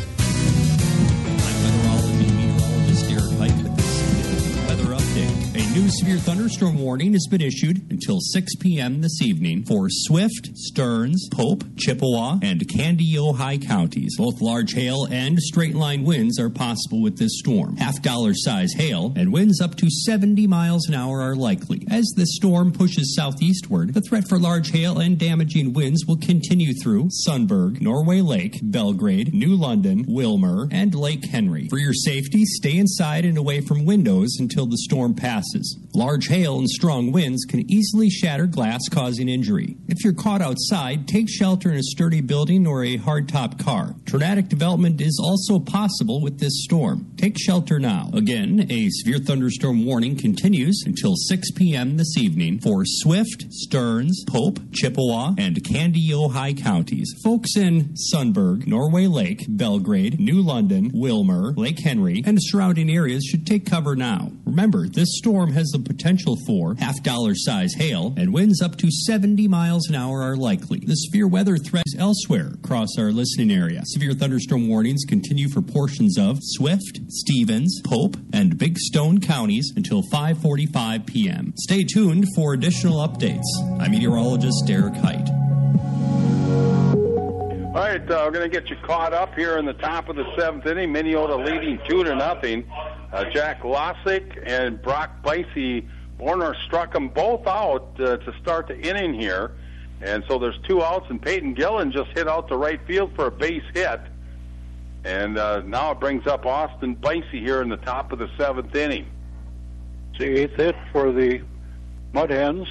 A new severe thunderstorm warning has been issued until six p.m. this evening for Swift, Stearns, Pope, Chippewa, and Candy-Ojai counties. Both large hail and straight-line winds are possible with this storm. Half-dollar size hail and winds up to seventy miles an hour are likely. As the storm pushes southeastward, the threat for large hail and damaging winds will continue through Sundberg, Norway Lake, Belgrade, New London, Wilmer, and Lake Henry. For your safety, stay inside and away from windows until the storm passes. Large hail and strong winds can easily shatter glass, causing injury. If you're caught outside, take shelter in a sturdy building or a hardtop car. Tornadic development is also possible with this storm. Take shelter now. Again, a severe thunderstorm warning continues until six p.m. this evening for Swift, Stearns, Pope, Chippewa, and Candy-Ojai counties. Folks in Sundberg, Norway Lake, Belgrade, New London, Wilmer, Lake Henry, and surrounding areas should take cover now. Remember, this storm has the potential for half-dollar size hail, and winds up to seventy miles an hour are likely. The severe weather threat is elsewhere across our listening area. Severe thunderstorm warnings continue for portions of Swift, Stevens, Pope, and Big Stone counties until five forty-five p.m. Stay tuned for additional updates. I'm meteorologist Derek Height. All right, uh, we're going to get you caught up here in the top of the seventh inning. Minneota leading two to nothing. Uh, Jack Lossick and Brock Bicey, Borner struck them both out uh, to start the inning here. And so there's two outs, and Peyton Gillen just hit out to right field for a base hit. And uh, now it brings up Austin Bicey here in the top of the seventh inning. It's the eighth hit for the Mud Hens.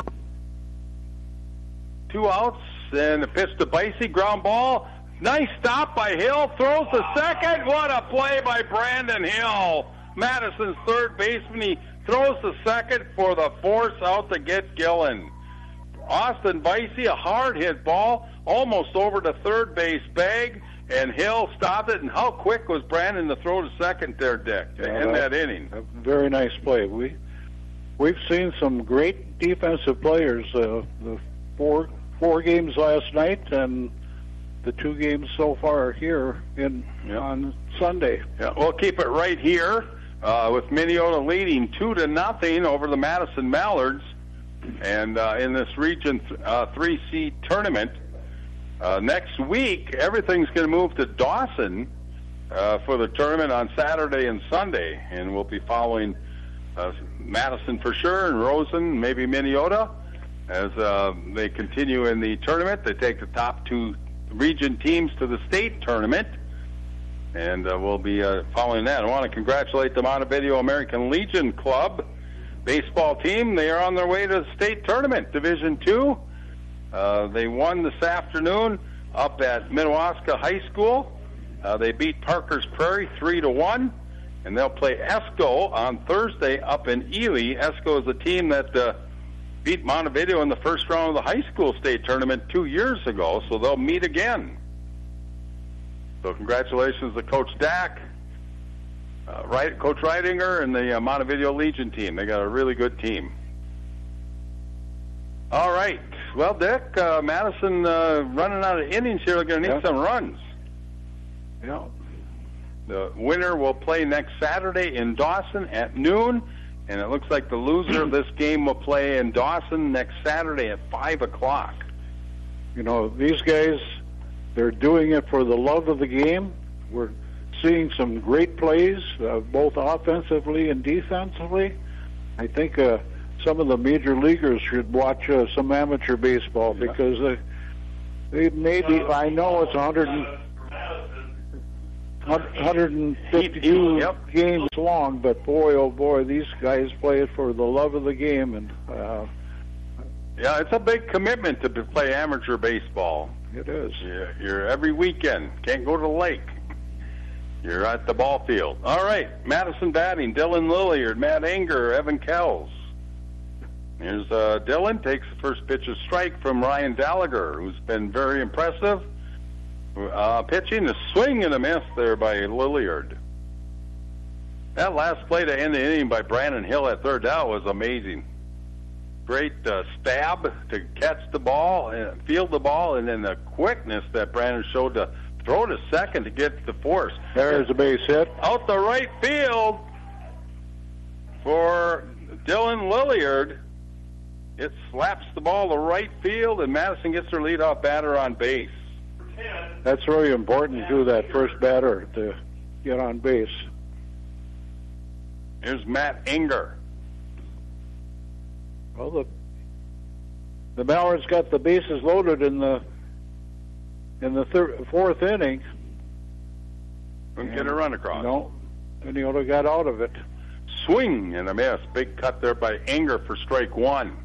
Two outs, and a pitch to Bicey, ground ball. Nice stop by Hill, throws the second. What a play by Brandon Hill. Madison's third baseman. He throws the second for the force out to get Gillen. Austin Bicey, a hard hit ball, almost over the third base bag, and Hill stopped it. And how quick was Brandon to throw to second there, Dick, to Yeah, end that- that inning? A very nice play. We we've seen some great defensive players. Uh, the four four games last night and the two games so far here in on Sunday. Yeah, we'll keep it right here uh, with Minneota leading two to nothing over the Madison Mallards, and uh, in this Region th- uh, three C tournament. Uh, next week, everything's going to move to Dawson uh, for the tournament on Saturday and Sunday, and we'll be following uh, Madison for sure, and Rosen, maybe Minneota, as uh, they continue in the tournament. They take the top two region teams to the state tournament, and uh, we'll be uh, following that. I want to congratulate the Montevideo American Legion Club baseball team. They are on their way to the state tournament, Division Two. Uh, they won this afternoon up at Minnewaska High School. Uh, they beat Parker's Prairie three to one, and they'll play Esco on Thursday up in Ely. Esco is a team that uh, beat Montevideo in the first round of the high school state tournament two years ago, so they'll meet again. So congratulations to Coach Dack, uh, right, Coach Reidinger, and the uh, Montevideo Legion team. They got a really good team. All right. Well, Dick, uh, Madison uh, running out of innings here. They're going to need Yeah. some runs. Yeah. The winner will play next Saturday in Dawson at noon, and it looks like the loser of this game will play in Dawson next Saturday at five o'clock. You know, these guys, they're doing it for the love of the game. We're seeing some great plays, uh, both offensively and defensively. I think uh, some of the major leaguers should watch uh, some amateur baseball because they, they maybe, I know it's one hundred and, one hundred fifty-two Yep. games long, but boy, oh boy, these guys play it for the love of the game. And uh, Yeah, it's a big commitment to play amateur baseball. It is. You're, you're every weekend. Can't go to the lake. You're at the ball field. All right, Madison batting. Dylan Lilliard, Matt Anger, Evan Kells. Here's uh, Dylan, takes the first pitch of strike from Ryan Gallagher, who's been very impressive. Uh, pitching a swing and a miss there by Lilliard. That last play to end the inning by Brandon Hill at third out was amazing. Great uh, stab to catch the ball and field the ball, and then the quickness that Brandon showed to throw to second to get the force. There's a base hit. Out the right field for Dylan Lilliard. It slaps the ball to right field, and Madison gets their leadoff batter on base. That's really important to that first batter to get on base. Here's Matt Anger. Well, the the Mallards got the bases loaded in the in the third, fourth inning. Couldn't get a run across. No, Minneota got out of it. Swing and a miss. Big cut there by Anger for strike one.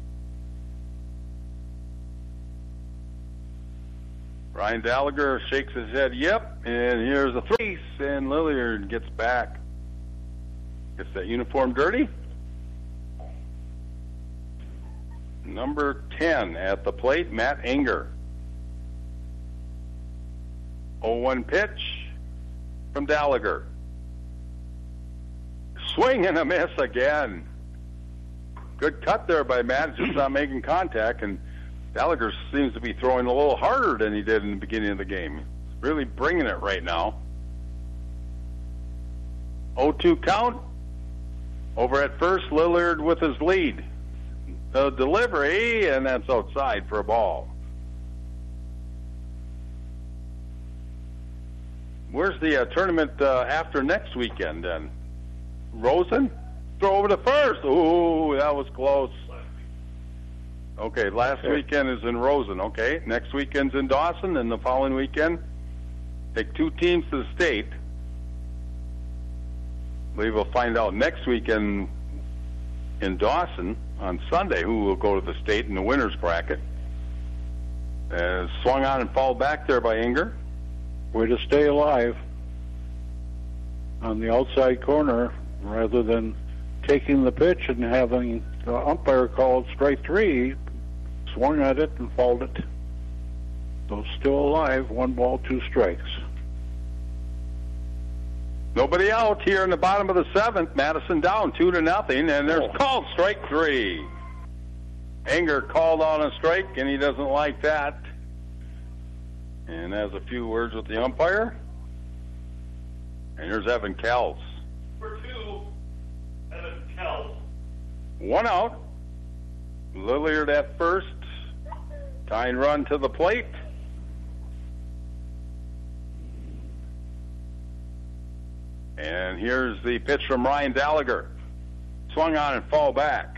Ryan Gallagher shakes his head, yep, and here's a three, and Lilliard gets back. Gets that uniform dirty. Number ten at the plate, Matt Anger. oh one pitch from Gallagher. Swing and a miss again. Good cut there by Matt, just not making contact, and Gallagher seems to be throwing a little harder than he did in the beginning of the game. He's really bringing it right now. oh two count. Over at first, Lillard with his lead. The delivery, and that's outside for a ball. Where's the uh, tournament uh, after next weekend then? Rosen? Throw over to first. Ooh, that was close. Okay, last Okay. weekend is in Rosen. Okay, next weekend's in Dawson, and the following weekend, take two teams to the state. I believe we'll find out next weekend in Dawson on Sunday who will go to the state in the winner's bracket. Uh, swung on and fouled back there by Inger. Way to stay alive on the outside corner rather than taking the pitch and having the umpire called strike three. Swung at it and fouled it. So still alive, one ball, two strikes. Nobody out here in the bottom of the seventh. Madison down two to nothing, and there's Oh. called strike three. Anger called on a strike, and he doesn't like that. And has a few words with the umpire. And here's Evan Kells. For two, Evan Kells. One out. Lillard at first. Tying run to the plate. And here's the pitch from Ryan Gallagher. Swung on and fall back.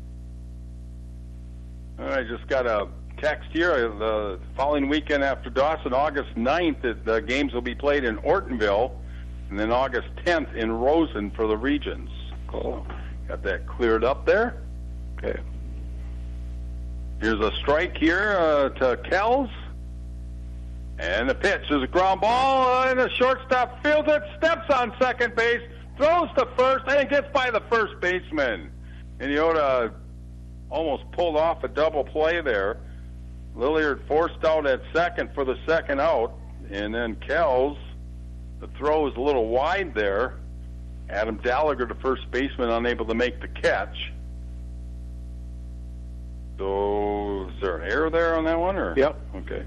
I just got a text here. The following weekend after Dawson, August ninth, the games will be played in Ortonville, and then August tenth in Rosen for the regions. Cool. Got that cleared up there. Okay. Here's a strike here uh, to Kells. And the pitch is a ground ball, uh, and the shortstop fields it, steps on second base, throws to first, and gets by the first baseman. And Yoda almost pulled off a double play there. Lillard forced out at second for the second out, and then Kells, the throw is a little wide there. Adam Gallagher, the first baseman, unable to make the catch. So, is there an error there on that one? Or? Yep. Okay.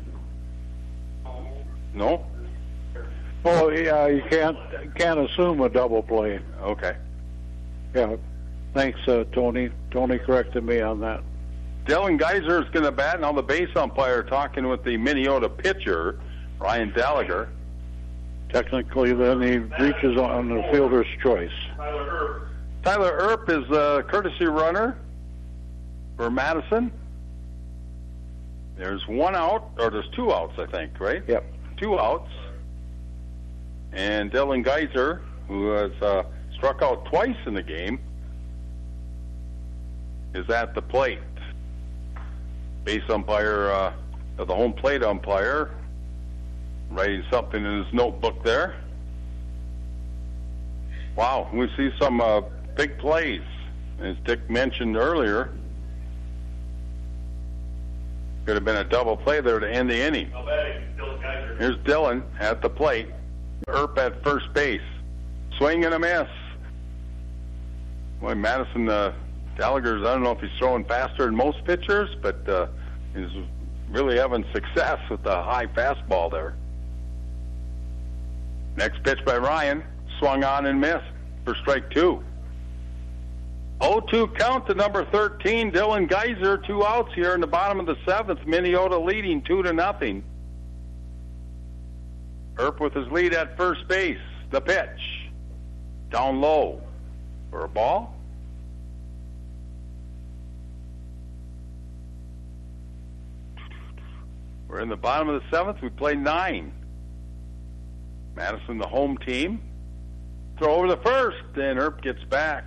No? Well, yeah, you can't can't assume a double play. Okay. Yeah. Thanks, uh, Tony. Tony corrected me on that. Dylan Geyser is going to bat. Now the base umpire talking with the Minneota pitcher, Ryan Gallagher. Technically, then he reaches on the fielder's choice. Tyler Earp. Tyler Earp is a courtesy runner for Madison. There's one out, or there's two outs, I think, right? Yep. Two outs. And Dylan Geyser, who has uh, struck out twice in the game, is at the plate. Base umpire, uh, the home plate umpire, writing something in his notebook there. Wow, we see some uh, big plays, as Dick mentioned earlier. Could have been a double play there to end the inning. How bad Dylan Geyser. Here's Dylan at the plate. Earp at first base. Swing and a miss. Boy, Madison uh, Gallagher's, I don't know if he's throwing faster than most pitchers, but uh, he's really having success with the high fastball there. Next pitch by Ryan. Swung on and missed for strike two. oh two count to number thirteen, Dylan Geyser. Two outs here in the bottom of the seventh. Minneota leading two to nothing. Earp with his lead at first base. The pitch. Down low for a ball. We're in the bottom of the seventh. We play nine. Madison, the home team. Throw over the first, and Earp gets back.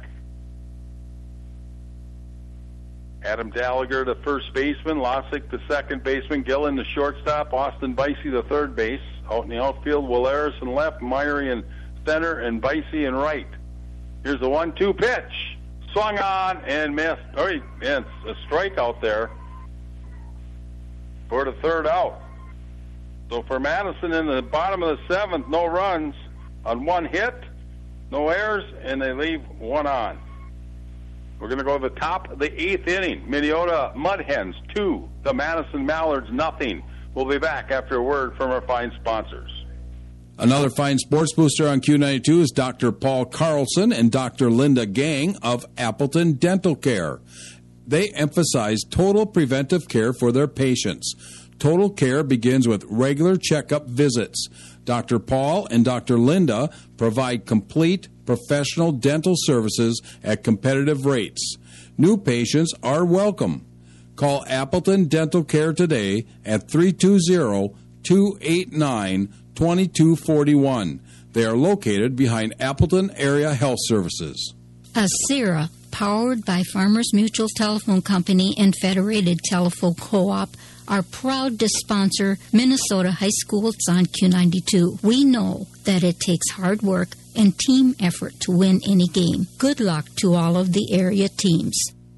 Adam Gallagher, the first baseman. Lossick, the second baseman. Gillen, the shortstop. Austin Vicey, the third base. Out in the outfield, Willeris in left, Myrie in center, and Vicey in right. Here's the one two pitch. Swung on and missed. Oh, and it's a strikeout there for the third out. So for Madison in the bottom of the seventh, no runs on one hit, no errors, and they leave one on. We're going to go to the top of the eighth inning. Minneota Mud Hens, two. The Madison Mallards, nothing. We'll be back after a word from our fine sponsors. Another fine sports booster on Q ninety-two is Doctor Paul Carlson and Doctor Linda Gang of Appleton Dental Care. They emphasize total preventive care for their patients. Total care begins with regular checkup visits. Doctor Paul and Doctor Linda provide complete professional dental services at competitive rates. New patients are welcome. Call Appleton Dental Care today at three two zero, two eight nine, two two four one. They are located behind Appleton Area Health Services. Acera, powered by Farmers Mutual Telephone Company and Federated Telephone Co-op, are proud to sponsor Minnesota High Schools on Q ninety-two. We know that it takes hard work and team effort to win any game. Good luck to all of the area teams.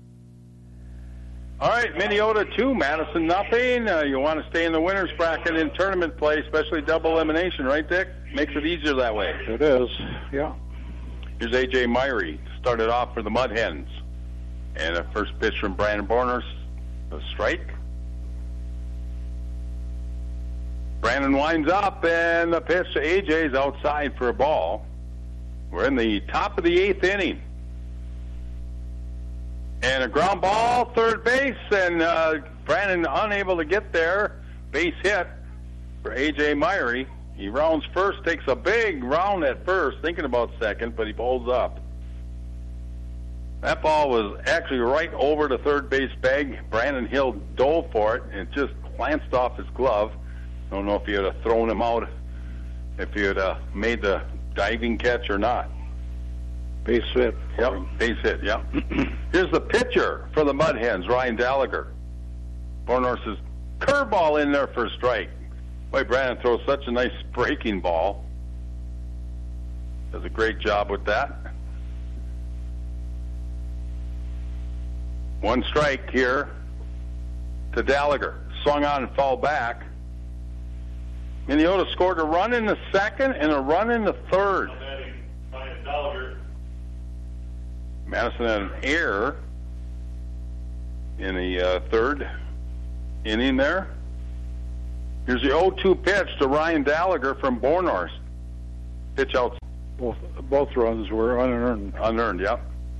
All right, Minneota two, Madison nothing. Uh, you want to stay in the winner's bracket in tournament play, especially double elimination, right, Dick? Makes it easier that way. It is, yeah. Here's A J Myrie, started off for the Mud Hens. And a first pitch from Brandon Borners, a strike. Brandon winds up, and the pitch to A J's outside for a ball. We're in the top of the eighth inning. And a ground ball, third base, and uh, Brandon unable to get there. Base hit for A J Myrie. He rounds first, takes a big round at first, thinking about second, but he pulls up. That ball was actually right over the third base bag. Brandon Hill dove for it, and it just glanced off his glove. I don't know if he would have thrown him out, if he would have made the diving catch or not. Base hit. Yep, base hit, yep. Here's the pitcher for the Mud Hens, Ryan Gallagher. Bornhorse's curveball in there for a strike. Boy, Brandon throws such a nice breaking ball. Does a great job with that. One strike here to Gallagher. Swung on and fouled back. Minneota scored a run in the second and a run in the third. Madison had an error in the uh, third inning there. Here's the oh two pitch to Ryan Gallagher from Bornhorst. Pitch out. Both, both runs were unearned. Unearned, yep.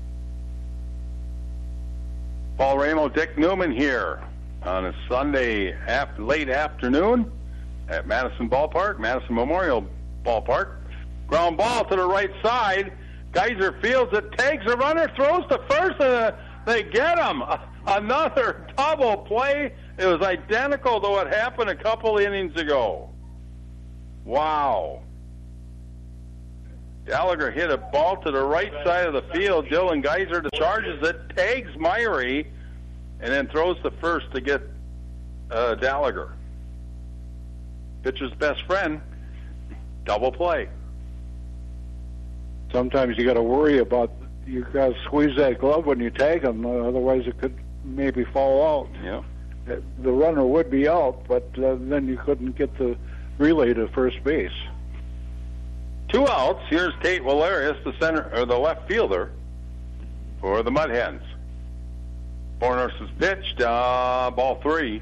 Paul Ramo, Dick Newman here on a Sunday after, late afternoon at Madison Ballpark, Madison Memorial Ballpark. Ground ball to the right side. Geyser fields it, takes a runner, throws to first, and uh, they get him. Uh, another double play. It was identical to what happened a couple innings ago. Wow. Gallagher hit a ball to the right side of the field. Dylan Geyser charges it, tags Myrie, and then throws to first to get uh, Gallagher. Pitcher's best friend, double play. Sometimes you got to worry about, you got to squeeze that glove when you tag them, otherwise it could maybe fall out. Yeah. The runner would be out, but uh, then you couldn't get the relay to first base. Two outs. Here's Tate Valerius, the center or the left fielder for the Mud Hens. Bornhorst has pitched, uh, ball three.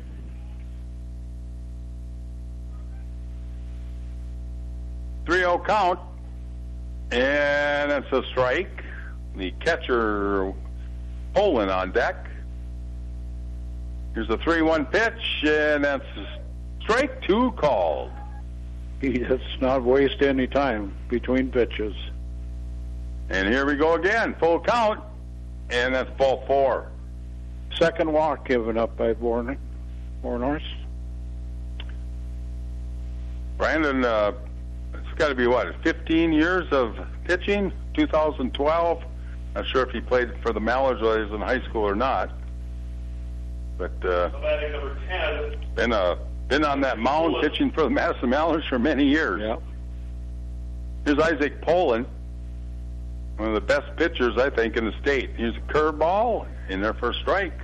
three oh count, and that's a strike. The catcher, Poland, on deck. Here's a three one pitch, and that's strike two called. He does not waste any time between pitches. And here we go again, full count, and that's ball four. Second walk given up by Born Bornhorst. Brandon, uh, it's got to be, what, fifteen years of pitching, two thousand twelve. Not sure if he played for the Mallards while he was in high school or not. But uh, number ten. been uh, been on that mound pitching for the Madison Mallards for many years. Yeah. Here's Isaac Poland, one of the best pitchers, I think, in the state. Here's a curveball in there for a strike.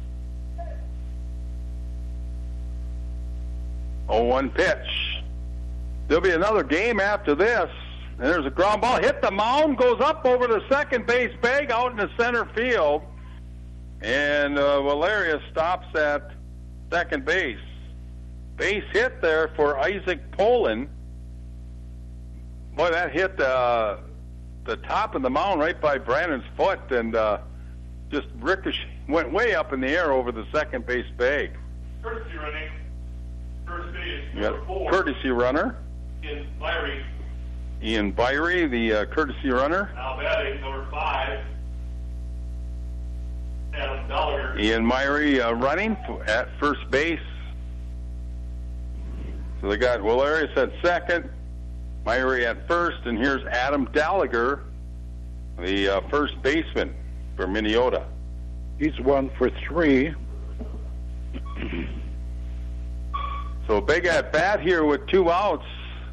oh one pitch. There'll be another game after this. And there's a ground ball. Hit the mound, goes up over the second base bag out in the center field. And uh, Valerius stops at second base. Base hit there for Isaac Poland. Boy, that hit uh, the top of the mound right by Brandon's foot, and uh, just ricochet went way up in the air over the second base bag. Courtesy running. First base, You number got four. courtesy runner. In Myrie. Ian Byrie, the uh, courtesy runner. Now batting, number five. Adam Dolliger. Ian Myrie uh, running at first base. So they got Willarius at second, Myrie at first, and here's Adam Dolliger, the uh, first baseman for Minneota. He's one for three. So big at bat here with two outs.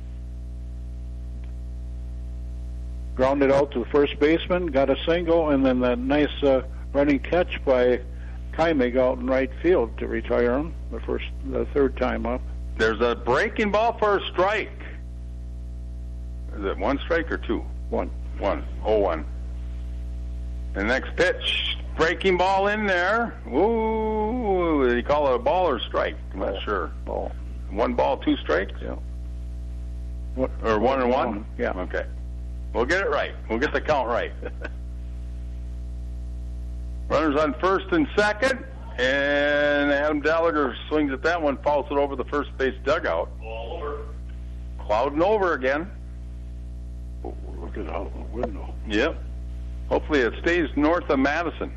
Grounded out to the first baseman, got a single, and then that nice uh, running catch by Kaimig out in right field to retire him the first, the third time up. There's a breaking ball for a strike. Is it one strike or two? One. One. Oh, one. The next pitch, breaking ball in there. Ooh, did he call it a ball or a strike? I'm not ball. sure. Ball. One ball, two strikes? Yeah. What, or one and one? one? Yeah. Okay. We'll get it right. We'll get the count right. Runners on first and second, and Adam Dolliger swings at that one, fouls it over the first base dugout. Ball over. Clouding over again. Oh, look at out the window. Yep. Hopefully it stays north of Madison.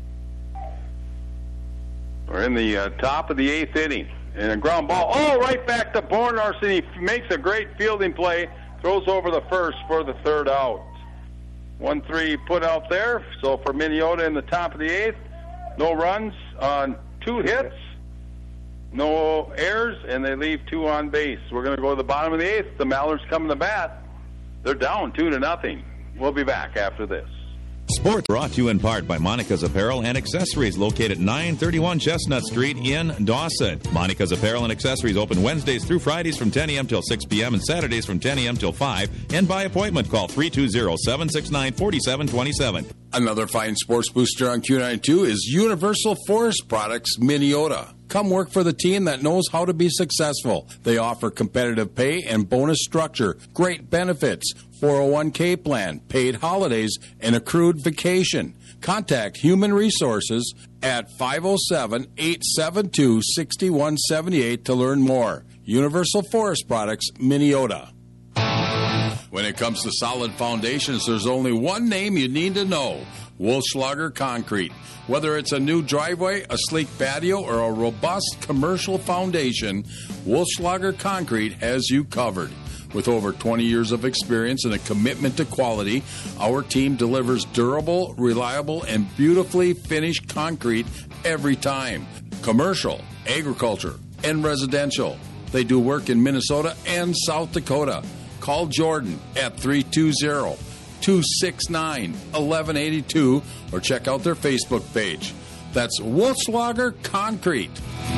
We're in the uh, top of the eighth inning. And a ground ball. Oh, right back to Bornarson. He makes a great fielding play. Throws over the first for the third out. one three put out there. So for Minneota in the top of the eighth, no runs on two hits, no errors, and they leave two on base. We're going to go to the bottom of the eighth. The Mallards come to bat. They're down two to nothing. We'll be back after this. Sports brought to you in part by Monica's Apparel and Accessories, located at nine thirty-one Chestnut Street in Dawson. Monica's Apparel and Accessories open Wednesdays through Fridays from ten a.m. till six p.m. and Saturdays from ten a.m. till five. And by appointment, call three two zero, seven six nine, four seven two seven. Another fine sports booster on Q ninety-two is Universal Forest Products Minneota. Come work for the team that knows how to be successful. They offer competitive pay and bonus structure, great benefits, four oh one k plan, paid holidays, and accrued vacation. Contact Human Resources at five oh seven, eight seven two, six one seven eight to learn more. Universal Forest Products, Minneota. When it comes to solid foundations, there's only one name you need to know: Wolfschlager Concrete. Whether it's a new driveway, a sleek patio, or a robust commercial foundation, Wolfschlager Concrete has you covered. With over twenty years of experience and a commitment to quality, our team delivers durable, reliable, and beautifully finished concrete every time. Commercial, agriculture, and residential. They do work in Minnesota and South Dakota. Call Jordan at three two zero, two six nine, one one eight two or check out their Facebook page. That's Wolfschlager Concrete.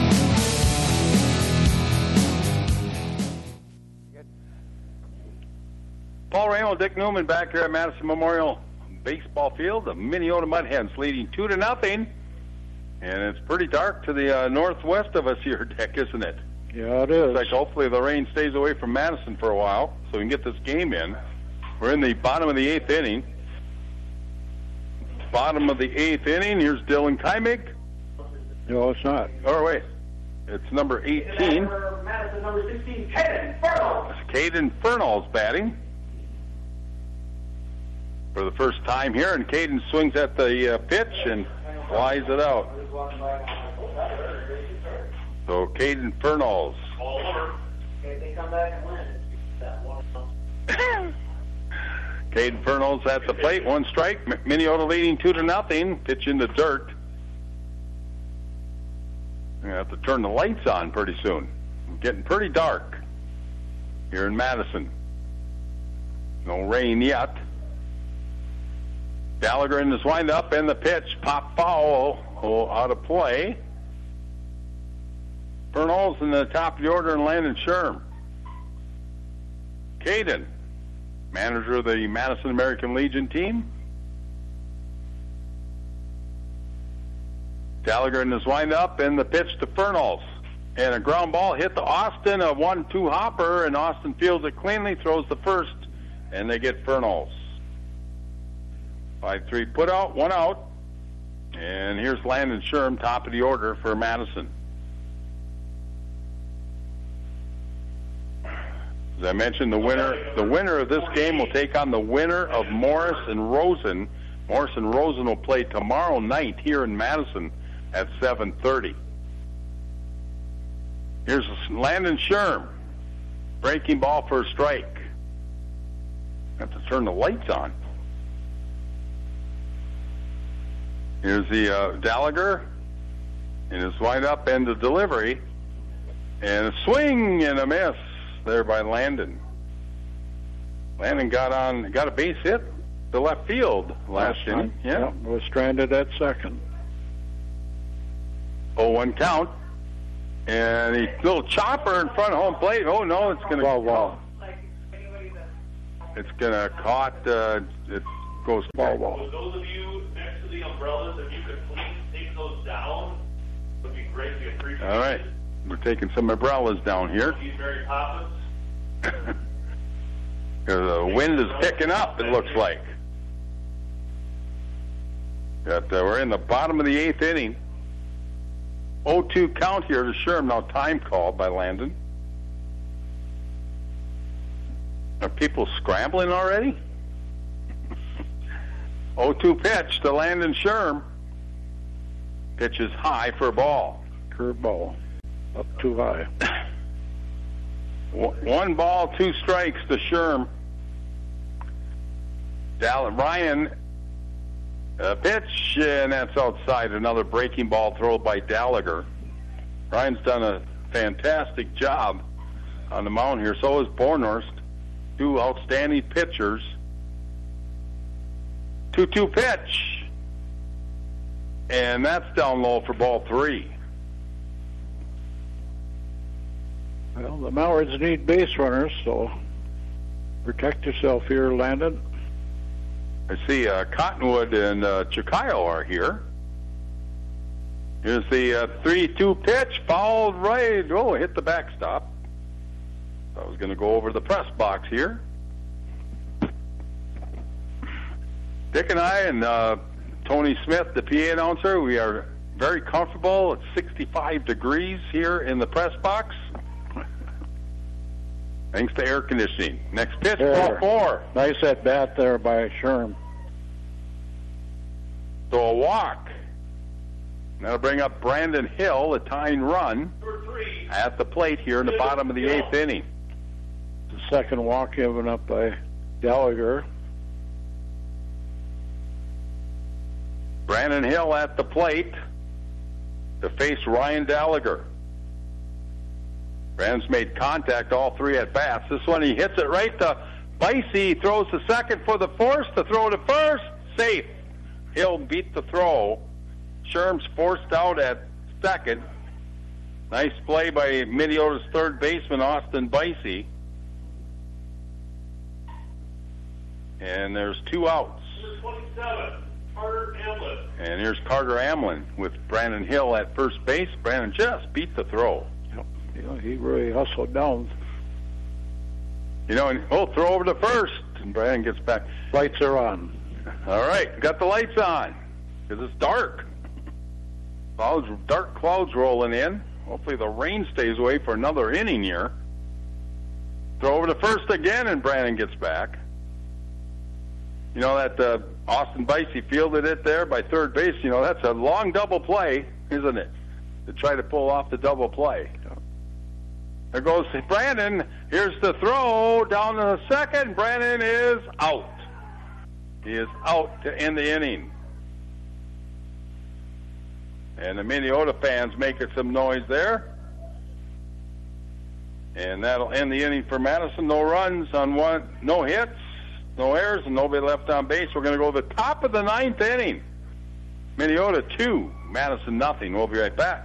Paul Ramo, Dick Newman back here at Madison Memorial Baseball Field. The Minneota Mudhens leading two to nothing, and it's pretty dark to the uh, northwest of us here, Dick, isn't it? Yeah, it is. Looks like hopefully the rain stays away from Madison for a while, so we can get this game in. We're in the bottom of the eighth inning. Bottom of the eighth inning. Here's Dylan Kaimig. No, it's not. Oh wait, it's number eighteen. For Madison, number sixteen, Caden Fernald. Caden Fernald's batting for the first time here, and Caden swings at the uh, pitch and flies it out. So Caden Fernald's. Ball over. Okay, they come back and win. That one. Caden Fernald's at the plate, one strike. M- Minneota leading two to nothing. Pitch into dirt. We have to turn the lights on pretty soon. It's getting pretty dark here in Madison. No rain yet. Gallagher in his windup, and the pitch pop foul oh, out of play. Fernald's in the top of the order, and Landon Sherm. Caden, manager of the Madison American Legion team. Gallagher in his windup, and the pitch to Fernald's. And a ground ball hit to Austin, a one two hopper, and Austin fields it cleanly, throws the first, and they get Fernald's. five three put out, one out. And here's Landon Sherm, top of the order for Madison. As I mentioned, the winner the winner of this game will take on the winner of Morris and Rosen Morrison Rosen will play tomorrow night here in Madison at seven thirty. Here's Landon Sherm. Breaking ball for a strike. Have to turn the lights on. Here's the uh, Gallagher. And his windup and the delivery. And a swing and a miss there by Landon. Landon got on, got a base hit to left field last inning. Yeah. Yep, was stranded at second. oh one count. And a little chopper in front of home plate. Oh, no, it's going to ball, ball. It's going to caught. Uh, it goes ball, ball. For those of you next to the umbrellas, if you could please take those down, it would be greatly appreciated. All right. We're taking some umbrellas down here. These very poppins. The wind is picking up, it looks like. But, uh, we're in the bottom of the eighth inning. oh two count here to Sherm. Now time called by Landon. Are people scrambling already? oh two pitch to Landon Sherm. Pitch is high for a ball. Curve ball. Up too high. One ball, two strikes to Sherm. Dall- Ryan, uh, pitch, and that's outside. Another breaking ball throw by Gallagher. Ryan's done a fantastic job on the mound here. So is Bornhorst. Two outstanding pitchers. two two pitch. And that's down low for ball three. Well, the Mallards need base runners, so protect yourself here, Landon. I see uh, Cottonwood and uh, Chikayo are here. Here's the uh, three two pitch, fouled right. Oh, hit the backstop. I was going to go over the press box here. Dick and I and uh, Tony Smith, the P A announcer, we are very comfortable. It's sixty-five degrees here in the press box. Thanks to air conditioning. Next pitch, ball four. Nice at bat there by Sherm. So a walk. That'll bring up Brandon Hill, a tying run at the plate here in the bottom of the eighth inning. The second walk given up by Gallagher. Brandon Hill at the plate to face Ryan Gallagher. Brandon's made contact all three at bats. This one he hits it right to Bicey, throws the second for the force to throw to first. Safe. Hill beat the throw. Sherm's forced out at second. Nice play by Minneota's third baseman, Austin Bicey. And there's two outs. twenty-seven, Carter Amlin. And here's Carter Amlin with Brandon Hill at first base. Brandon just beat the throw. You know, he really hustled down. You know, and he'll throw over to first, and Brandon gets back. Lights are on. All right, got the lights on because it's dark. Clouds, dark clouds rolling in. Hopefully the rain stays away for another inning here. Throw over to first again, and Brandon gets back. You know that uh, Austin Bicey fielded it there by third base. You know, that's a long double play, isn't it? To try to pull off the double play. There goes Brandon. Here's the throw down to the second. Brandon is out. He is out to end the inning. And the Minneota fans making some noise there. And that'll end the inning for Madison. No runs on one, no hits, no errors, and nobody left on base. We're going to go to the top of the ninth inning. Minneota two, Madison nothing. We'll be right back.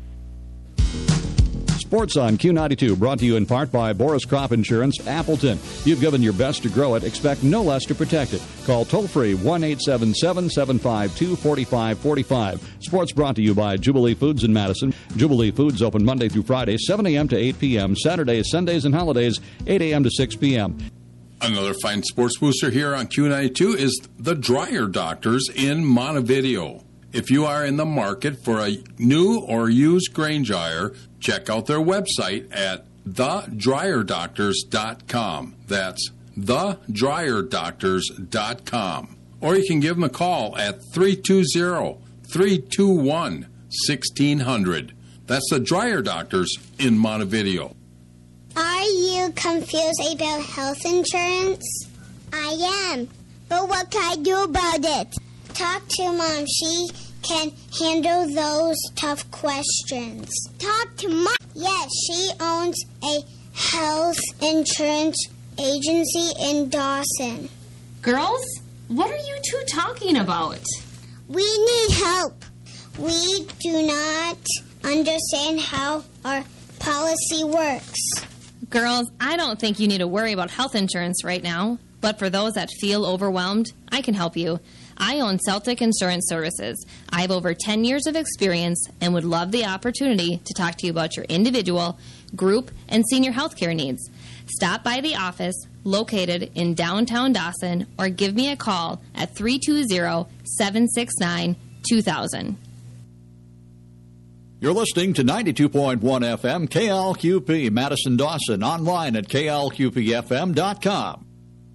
Sports on Q ninety-two, brought to you in part by Boris Crop Insurance, Appleton. You've given your best to grow it. Expect no less to protect it. Call toll-free one eight seven seven, seven five two, four five four five. Sports brought to you by Jubilee Foods in Madison. Jubilee Foods open Monday through Friday, seven a.m. to eight p.m., Saturdays, Sundays, and holidays, eight a.m. to six p.m. Another fine sports booster here on Q ninety-two is the Dryer Doctors in Montevideo. If you are in the market for a new or used grain dryer, check out their website at the dryer doctors dot com. That's the dryer doctors dot com. or you can give them a call at three two zero, three two one, one six zero zero. That's the Dryer Doctors in Montevideo. Are you confused about health insurance? I am. But what can I do about it? Talk to Mom. She can handle those tough questions. Talk to Mom. Yes, she owns a health insurance agency in Dawson. Girls, what are you two talking about? We need help. We do not understand how our policy works. Girls, I don't think you need to worry about health insurance right now. But for those that feel overwhelmed, I can help you. I own Celtic Insurance Services. I have over ten years of experience and would love the opportunity to talk to you about your individual, group, and senior health care needs. Stop by the office located in downtown Dawson or give me a call at three two zero, seven six nine, two thousand. You're listening to ninety-two point one F M K L Q P Madison Dawson, online at K L Q P F M dot com.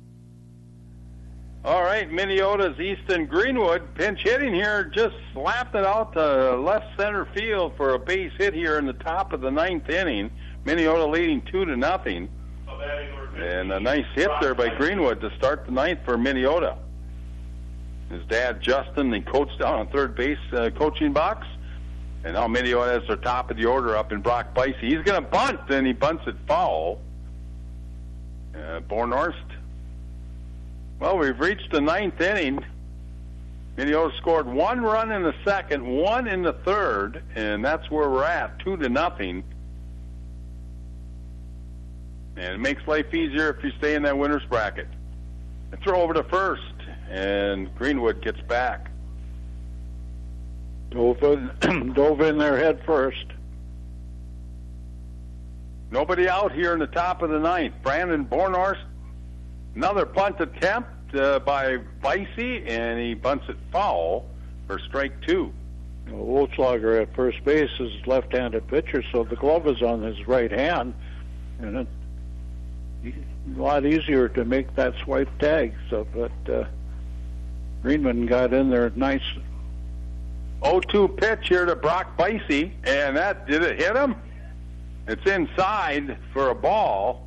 All right, Minneota's Easton Greenwood pinch hitting here, just slapped it out to left center field for a base hit here in the top of the ninth inning. Minneota leading two to nothing, and a nice hit there by Greenwood to start the ninth for Minneota. His dad Justin, the coach down on third base uh, coaching box, and now Minneota has their top of the order up in Brock Bicey. He's going to bunt, and he bunts it foul. Uh, Bornhorst. Well, we've reached the ninth inning. Minneota scored one run in the second, one in the third, and that's where we're at, two to nothing. And it makes life easier if you stay in that winner's bracket. And throw over to first, and Greenwood gets back. Dove in, dove in there head first. Nobody out here in the top of the ninth. Brandon Bornhorst. Another punt attempt uh, by Bicey, and he bunts it foul for strike two. Well, Wolfslager at first base is a left-handed pitcher, so the glove is on his right hand, and it's a lot easier to make that swipe tag. So, but uh, Greenman got in there nice. oh two pitch here to Brock Bicey, and that, did it hit him? It's inside for a ball.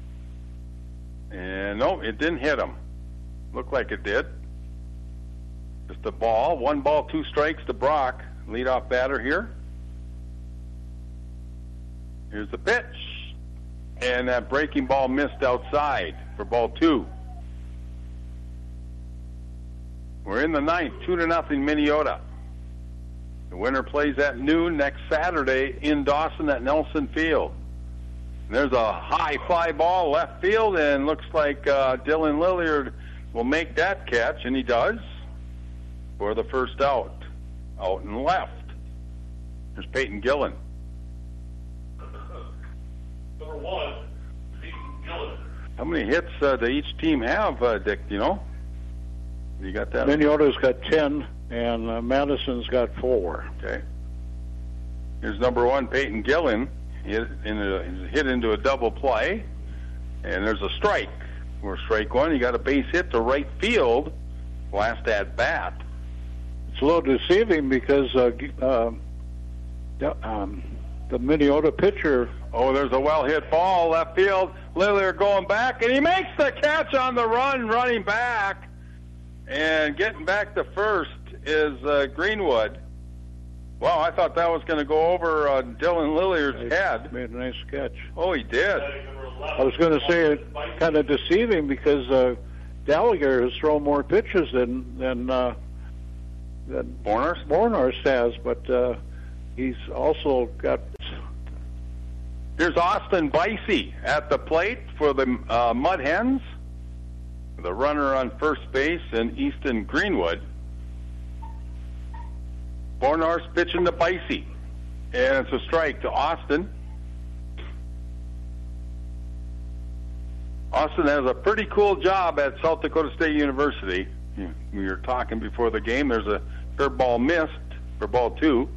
And no, it didn't hit him. Looked like it did. Just a ball. One ball, two strikes to Brock. Leadoff batter here. Here's the pitch. And that breaking ball missed outside for ball two. We're in the ninth, two to nothing Minneota. The winner plays at noon next Saturday in Dawson at Nelson Field. There's a high fly ball left field, and looks like uh, Dylan Lilliard will make that catch, and he does, for the first out, out and left. There's Peyton Gillen. Number one, Peyton Gillen. How many hits uh, do each team have, uh, Dick, do you know? You got that? Minneota's got ten, and uh, Madison's got four. Okay. Here's number one, Peyton Gillen. Hit, in a, hit into a double play, and there's a strike. For strike one, you got a base hit to right field, last at bat. It's a little deceiving because uh, uh, um, the Minneota pitcher. Oh, there's a well hit ball left field. Lillard going back, and he makes the catch on the run, running back, and getting back to first is uh, Greenwood. Wow, I thought that was going to go over uh, Dylan Lilliard's head. Made a nice catch. Oh, he did. I was going to say it kind of deceiving because uh, Gallagher has thrown more pitches than than uh, than Bornhorst Bornhorst has, but uh, he's also got. Here's Austin Bicey at the plate for the uh, Mud Hens. The runner on first base, and Easton Greenwood. Bornhorst pitching to Bicey, and it's a strike to Austin. Austin has a pretty cool job at South Dakota State University. We were talking before the game. There's a curveball missed for ball two.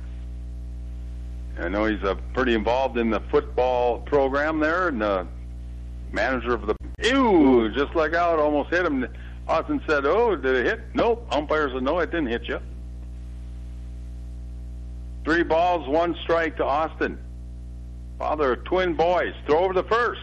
I know he's uh, pretty involved in the football program there, and the manager of the... Ew, just like out, almost hit him. Austin said, oh, did it hit? Nope. Umpire said, no, it didn't hit you. Three balls, one strike to Austin. Father of twin boys. Throw over the first.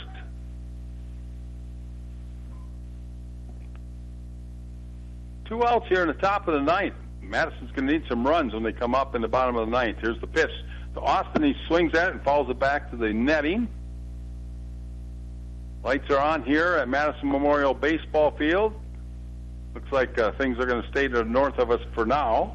Two outs here in the top of the ninth. Madison's going to need some runs when they come up in the bottom of the ninth. Here's the pitch to Austin. He swings at it and falls it back to the netting. Lights are on here at Madison Memorial Baseball Field. Looks like uh, things are going to stay to the north of us for now.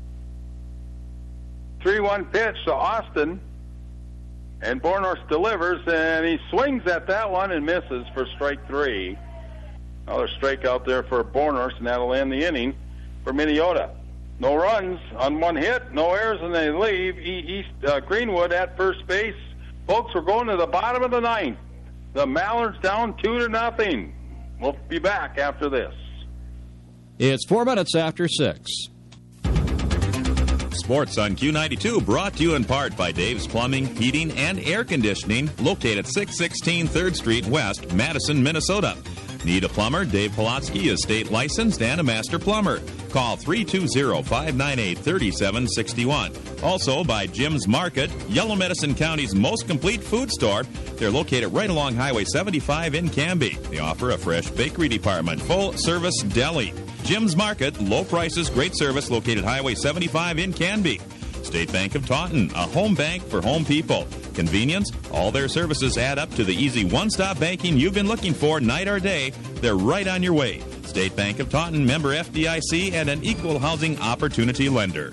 three one pitch to Austin. And Bornhorst delivers, and he swings at that one and misses for strike three. Another strikeout there for Bornhorst, and that'll end the inning for Minnesota. No runs on one hit, no errors, and they leave East uh, Greenwood at first base. Folks, we're going to the bottom of the ninth. The Mallards down two to nothing. We'll be back after this. It's four minutes after six. Sports on Q ninety-two brought to you in part by Dave's Plumbing, Heating, and Air Conditioning, located at six sixteen third Street West, Madison, Minnesota. Need a plumber? Dave Polotsky is state licensed and a master plumber. Call three two zero, five nine eight, three seven six one. Also by Jim's Market, Yellow Medicine County's most complete food store. They're located right along Highway seventy-five in Canby. They offer a fresh bakery department, full-service deli. Jim's Market, low prices, great service, located Highway seventy-five in Canby. State Bank of Taunton, a home bank for home people. Convenience, all their services add up to the easy one-stop banking you've been looking for night or day. They're right on your way. State Bank of Taunton, member F D I C, and an equal housing opportunity lender.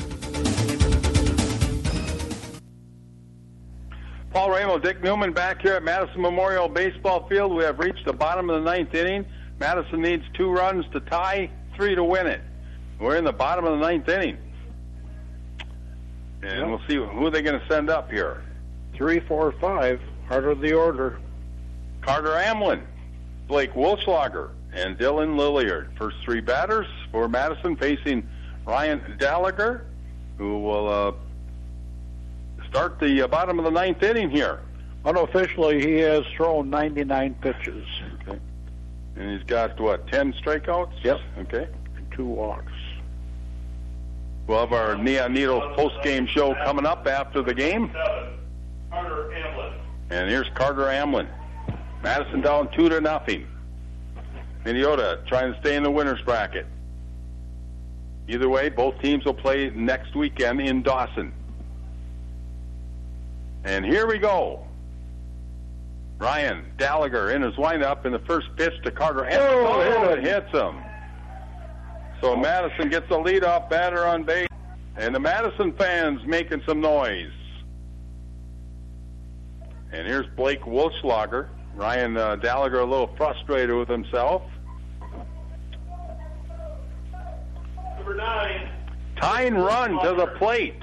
Paul Ramo, Dick Newman back here at Madison Memorial Baseball Field. We have reached the bottom of the ninth inning. Madison needs two runs to tie, three to win it. We're in the bottom of the ninth inning. And yep. We'll see who they're going to send up here. Three, four, five, heart of the order. Carter Amlin, Blake Wolfschlager, and Dylan Lilliard. First three batters for Madison facing Ryan Gallagher, who will uh, start the uh, bottom of the ninth inning here. Unofficially, he has thrown ninety-nine pitches. Okay. And he's got, what, ten strikeouts? Yep. Okay. And two walks. We'll have our Neon Needles post-game show coming up after the game. Carter Amlin. And here's Carter Amlin. Madison down two to nothing. Minnesota trying to stay in the winner's bracket. Either way, both teams will play next weekend in Dawson. And here we go. Ryan Gallagher in his windup in the first pitch to Carter Amlin. Oh, it hits him. So Madison gets the leadoff batter on base. And the Madison fans making some noise. And here's Blake Wolfschlager. Ryan uh, Gallagher a little frustrated with himself. Number nine. Tying run to the plate.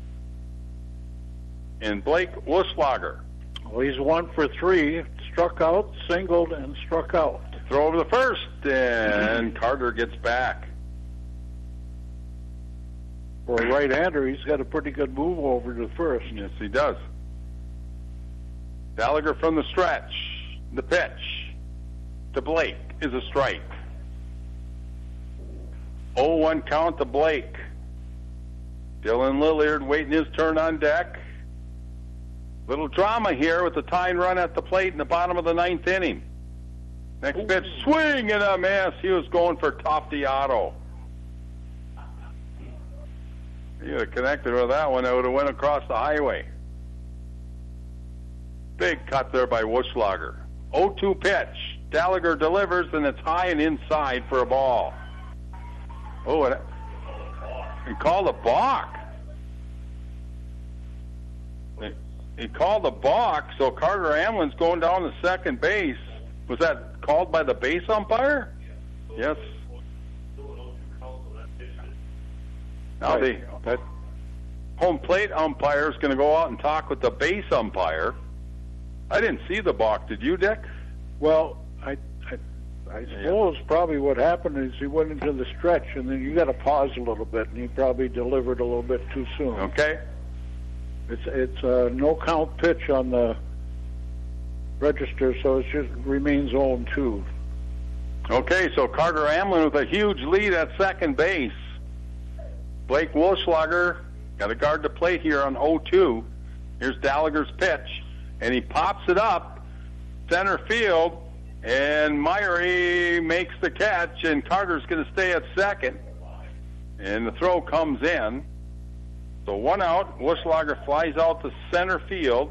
And Blake Wolfschlager. Well, he's one for three. Struck out, singled, and struck out. Throw over the first, and Carter gets back. For a right-hander, he's got a pretty good move over to first. Yes, he does. Gallagher from the stretch. The pitch to Blake is a strike. oh one count to Blake. Dylan Lilliard waiting his turn on deck. Little drama here with the tying run at the plate in the bottom of the ninth inning. Next pitch, swing and a miss. He was going for Toftiato. He would have connected with that one. It would have went across the highway. Big cut there by Wolfschlager. oh two pitch. Gallagher delivers, and it's high and inside for a ball. Oh, and, and called a balk. He, he called a balk, so Carter Amlin's going down to second base. Was that called by the base umpire? Yes. Now the that home plate umpire is going to go out and talk with the base umpire. I didn't see the balk. Did you, Dick? Well, I, I, I suppose yeah. probably what happened is he went into the stretch, and then you got to pause a little bit, and he probably delivered a little bit too soon. Okay. It's it's a no count pitch on the register, so it just remains oh and two. Okay, so Carter Amlin with a huge lead at second base. Blake Wolschlager got a guard to plate here on oh two. Here's Gallagher's pitch, and he pops it up center field, and Myrie makes the catch, and Carter's going to stay at second. And the throw comes in. So one out. Wolschlager flies out to center field.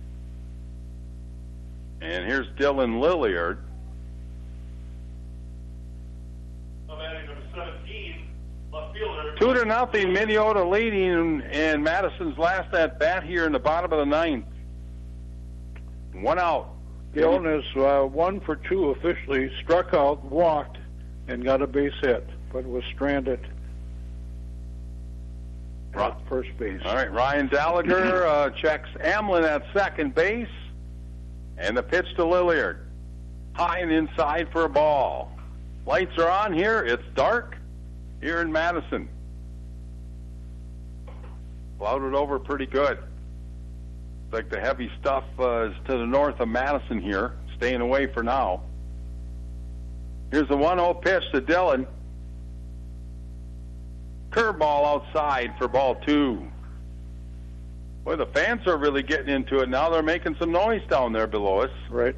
And here's Dylan Lilliard. Two to nothing, Minnesota leading in Madison's last at bat here in the bottom of the ninth. One out. Gillen is uh, one for two officially, struck out, walked, and got a base hit, but was stranded at first base. All right, Ryan Gallagher uh, checks Amlin at second base, and the pitch to Lilliard. High and inside for a ball. Lights are on here. It's dark here in Madison. Clouded over pretty good. Looks like the heavy stuff uh, is to the north of Madison here, staying away for now. Here's the one oh pitch to Dillon. Curveball outside for ball two. Boy, the fans are really getting into it now. They're making some noise down there below us. Right.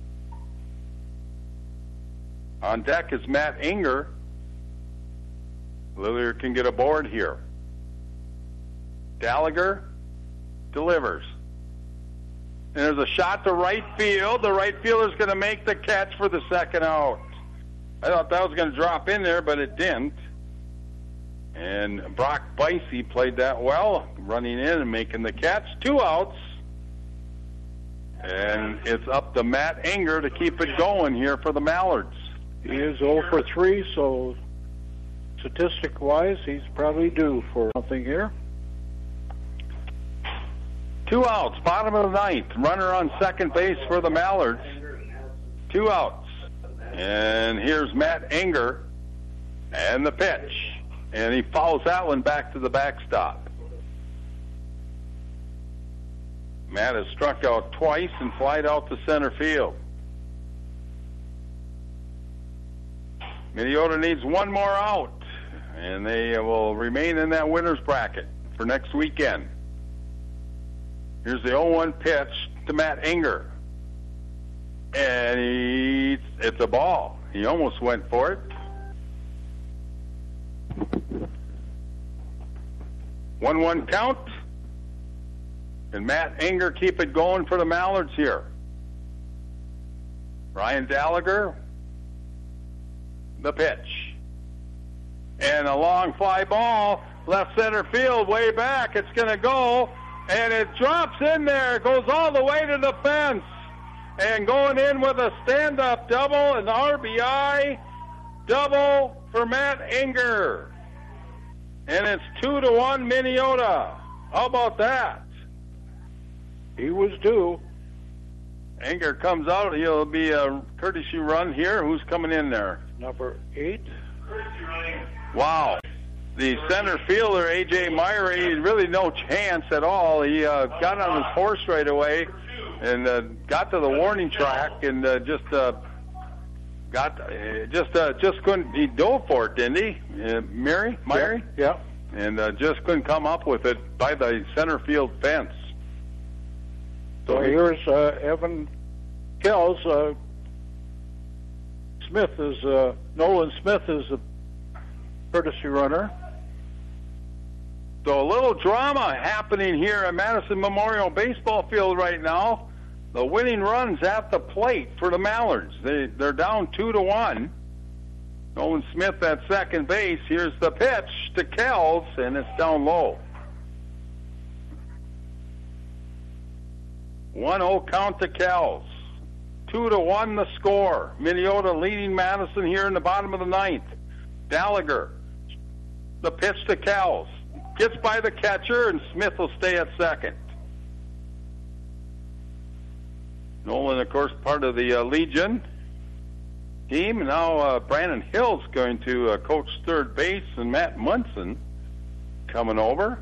On deck is Matt Inger. Lilliard can get aboard here. Gallagher delivers. And there's a shot to right field. The right fielder's going to make the catch for the second out. I thought that was going to drop in there, but it didn't. And Brock Bicey played that well, running in and making the catch. Two outs. And it's up to Matt Inger to keep it going here for the Mallards. He is oh for three, so statistic-wise, he's probably due for something here. Two outs, bottom of the ninth. Runner on second base for the Mallards. Two outs. And here's Matt Inger and the pitch. And he fouls that one back to the backstop. Matt has struck out twice and flied out to center field. Minnesota needs one more out, and they will remain in that winner's bracket for next weekend. Here's the oh one pitch to Matt Inger. And he, it's a ball. He almost went for it. one one count. And Matt Inger keep it going for the Mallards here. Ryan Gallagher, the pitch. And a long fly ball, left center field, way back. It's going to go, and it drops in there. It goes all the way to the fence. And going in with a stand-up double, an R B I double for Matt Inger. And it's two to one Minnesota. How about that? He was due. Inger comes out. He'll be a courtesy run here. Who's coming in there? Number eight. Wow. The center fielder, A J Myrie, really no chance at all. He uh, got on his horse right away and uh, got to the warning track and uh, just uh, got uh, just uh, just couldn't. He dove for it, didn't he, uh, Myrie? Myrie? Yeah. yeah. And uh, just couldn't come up with it by the center field fence. So here's uh, Evan Kells. Uh, Smith is uh, Nolan Smith is the courtesy runner. So a little drama happening here at Madison Memorial Baseball Field right now. The winning run's at the plate for the Mallards. They, they're down two to one. Nolan Smith at second base. Here's the pitch to Kells, and it's down low. one oh count to Kells. Two to one the score. Minnesota leading Madison here in the bottom of the ninth. Gallagher, the pitch to Kells. Gets by the catcher, and Smith will stay at second. Nolan, of course, part of the uh, Legion team. Now uh, Brandon Hill's going to uh, coach third base, and Matt Munson coming over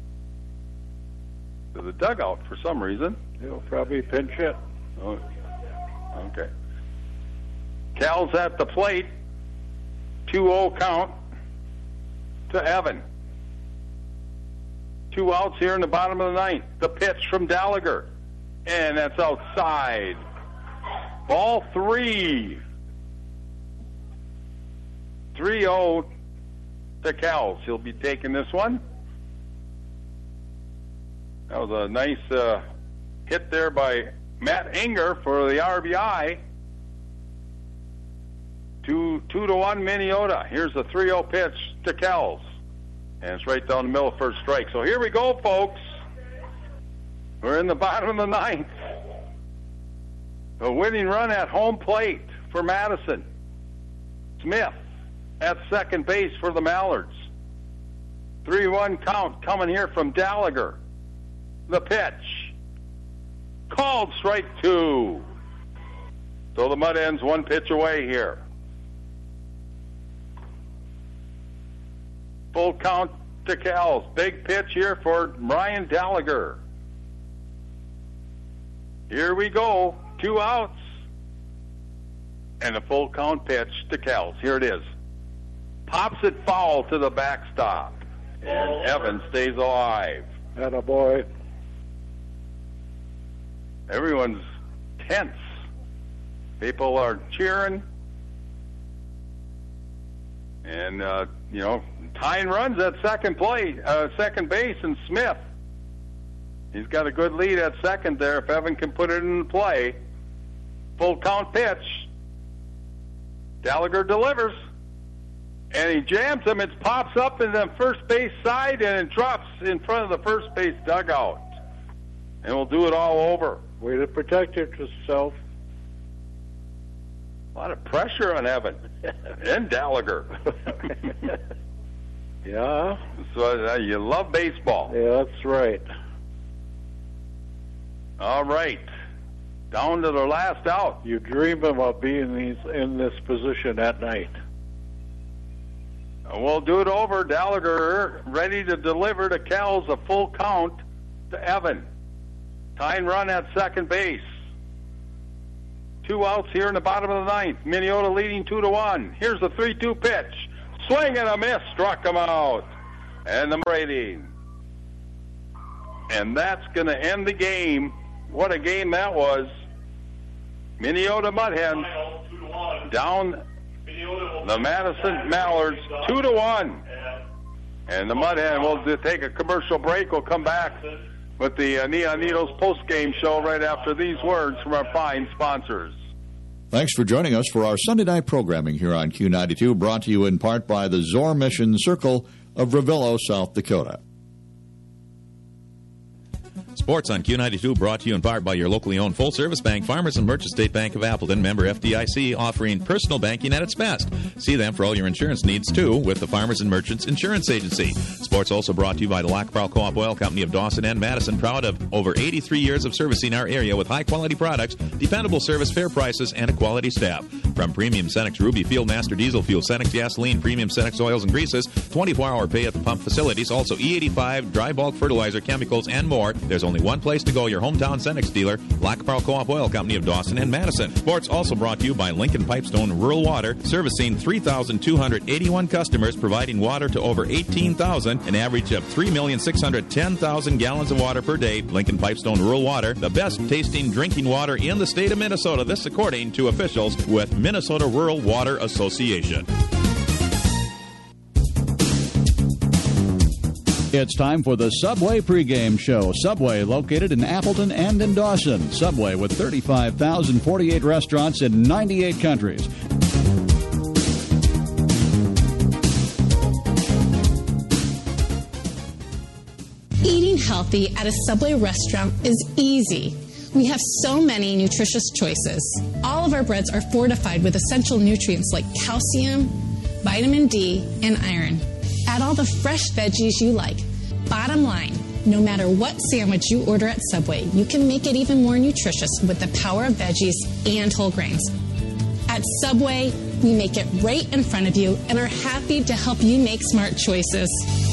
to the dugout for some reason. He'll probably pinch hit. Oh, okay. Cal's at the plate. two oh count to Evan. Two outs here in the bottom of the ninth. The pitch from Gallagher. And that's outside. Ball three. three oh to Cals. He'll be taking this one. That was a nice uh, hit there by Matt Enger for the R B I. Two, two to one Minnesota. Here's the three oh pitch to Cals. And it's right down the middle of first strike. So here we go, folks. We're in the bottom of the ninth. A winning run at home plate for Madison. Smith at second base for the Mallards. three one count coming here from Gallagher. The pitch. Called strike two. So the Mud Hens one pitch away here. Full count to Cals. Big pitch here for Ryan Gallagher. Here we go. Two outs. And a full count pitch to Cals. Here it is. Pops it foul to the backstop. And Evans stays alive. Attaboy. Everyone's tense. People are cheering. And, uh, you know, tying runs at second play, uh, second base, and Smith. He's got a good lead at second there if Evan can put it in play. Full count pitch. Gallagher delivers. And he jams him. It pops up in the first base side and it drops in front of the first base dugout. And we'll do it all over. Way to protect yourself. A lot of pressure on Evan and Gallagher. Yeah. So uh, you love baseball. Yeah, that's right. All right. Down to the last out. You dream about being these in this position at night. We'll do it over. Gallagher ready to deliver to Cals, a full count to Evan. Tying run at second base. Two outs here in the bottom of the ninth. Minnesota leading two to one. Here's the three two pitch. Swing and a miss. Struck him out. And the rating. And that's going to end the game. What a game that was. Minnesota Mud Hens down the Madison Mallards two to one. And the Mud Hen will take a commercial break. We'll come back with the uh, Neon Needles post-game show right after these words from our fine sponsors. Thanks for joining us for our Sunday night programming here on Q ninety-two, brought to you in part by the Zor Mission Circle of Ravillo, South Dakota. Sports on Q ninety-two brought to you in part by your locally owned full-service bank, Farmers and Merchant State Bank of Appleton, member F D I C, offering personal banking at its best. See them for all your insurance needs, too, with the Farmers and Merchants Insurance Agency. Sports also brought to you by the Lac-Pearl Co-op Oil Company of Dawson and Madison, proud of over eighty-three years of servicing our area with high-quality products, dependable service, fair prices, and a quality staff. From premium Cenex Ruby Field Master Diesel Fuel, Cenex Gasoline, premium Cenex Oils and Greases, twenty-four hour pay at the pump facilities, also E eighty-five, dry bulk fertilizer, chemicals, and more. There's only one place to go, your hometown Cenex dealer, Lac-Pearl Co-op Oil Company of Dawson and Madison. Sports also brought to you by Lincoln Pipestone Rural Water, servicing three thousand two hundred eighty-one customers, providing water to over eighteen thousand, an average of three million six hundred ten thousand gallons of water per day. Lincoln Pipestone Rural Water, the best tasting drinking water in the state of Minnesota. This according to officials with Minnesota Rural Water Association. It's time for the Subway pregame show. Subway, located in Appleton and in Dawson. Subway with thirty-five thousand forty-eight restaurants in ninety-eight countries. Eating healthy at a Subway restaurant is easy. We have so many nutritious choices. All of our breads are fortified with essential nutrients like calcium, vitamin D, and iron. Add all the fresh veggies you like. Bottom line, no matter what sandwich you order at Subway, you can make it even more nutritious with the power of veggies and whole grains. At Subway, we make it right in front of you and are happy to help you make smart choices.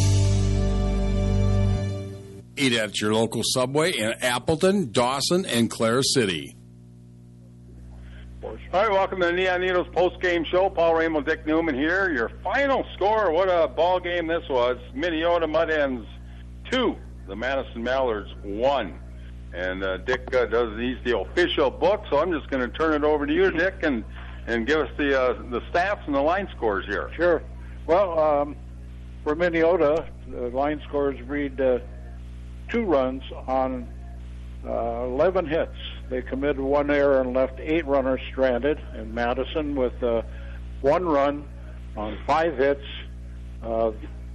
Eat at your local Subway in Appleton, Dawson, and Clare City. Sports. All right, welcome to the Neon Needles post-game show. Paul Ramo, Dick Newman here. Your final score, what a ball game this was. Minneota Mud Hens two, the Madison Mallards one. And uh, Dick uh, does these the official book, so I'm just going to turn it over to you, Dick, and, and give us the uh, the stats and the line scores here. Sure. Well, um, for Minneota, the line scores read uh, two runs on uh, eleven hits. They committed one error and left eight runners stranded. And Madison, with uh, one run on five hits, uh,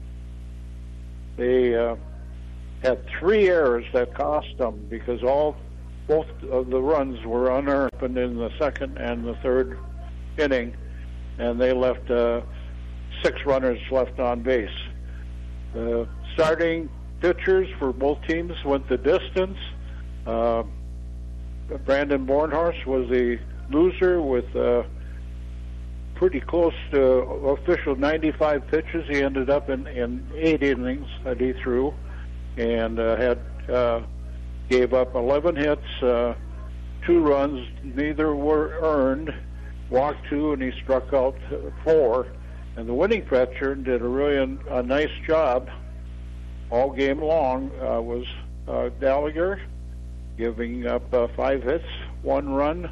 they uh, had three errors that cost them because all both of the runs were unearned in the second and the third inning, and they left uh, six runners left on base. The starting pitchers for both teams went the distance. Uh, Brandon Bornhorst was the loser with uh, pretty close to official ninety-five pitches. He ended up in, in eight innings that he threw, and uh, had uh, gave up eleven hits, uh, two runs. Neither were earned. Walked two, and he struck out four. And the winning pitcher did a really a nice job all game long. Uh, was uh, Gallagher, giving up uh, five hits, one run.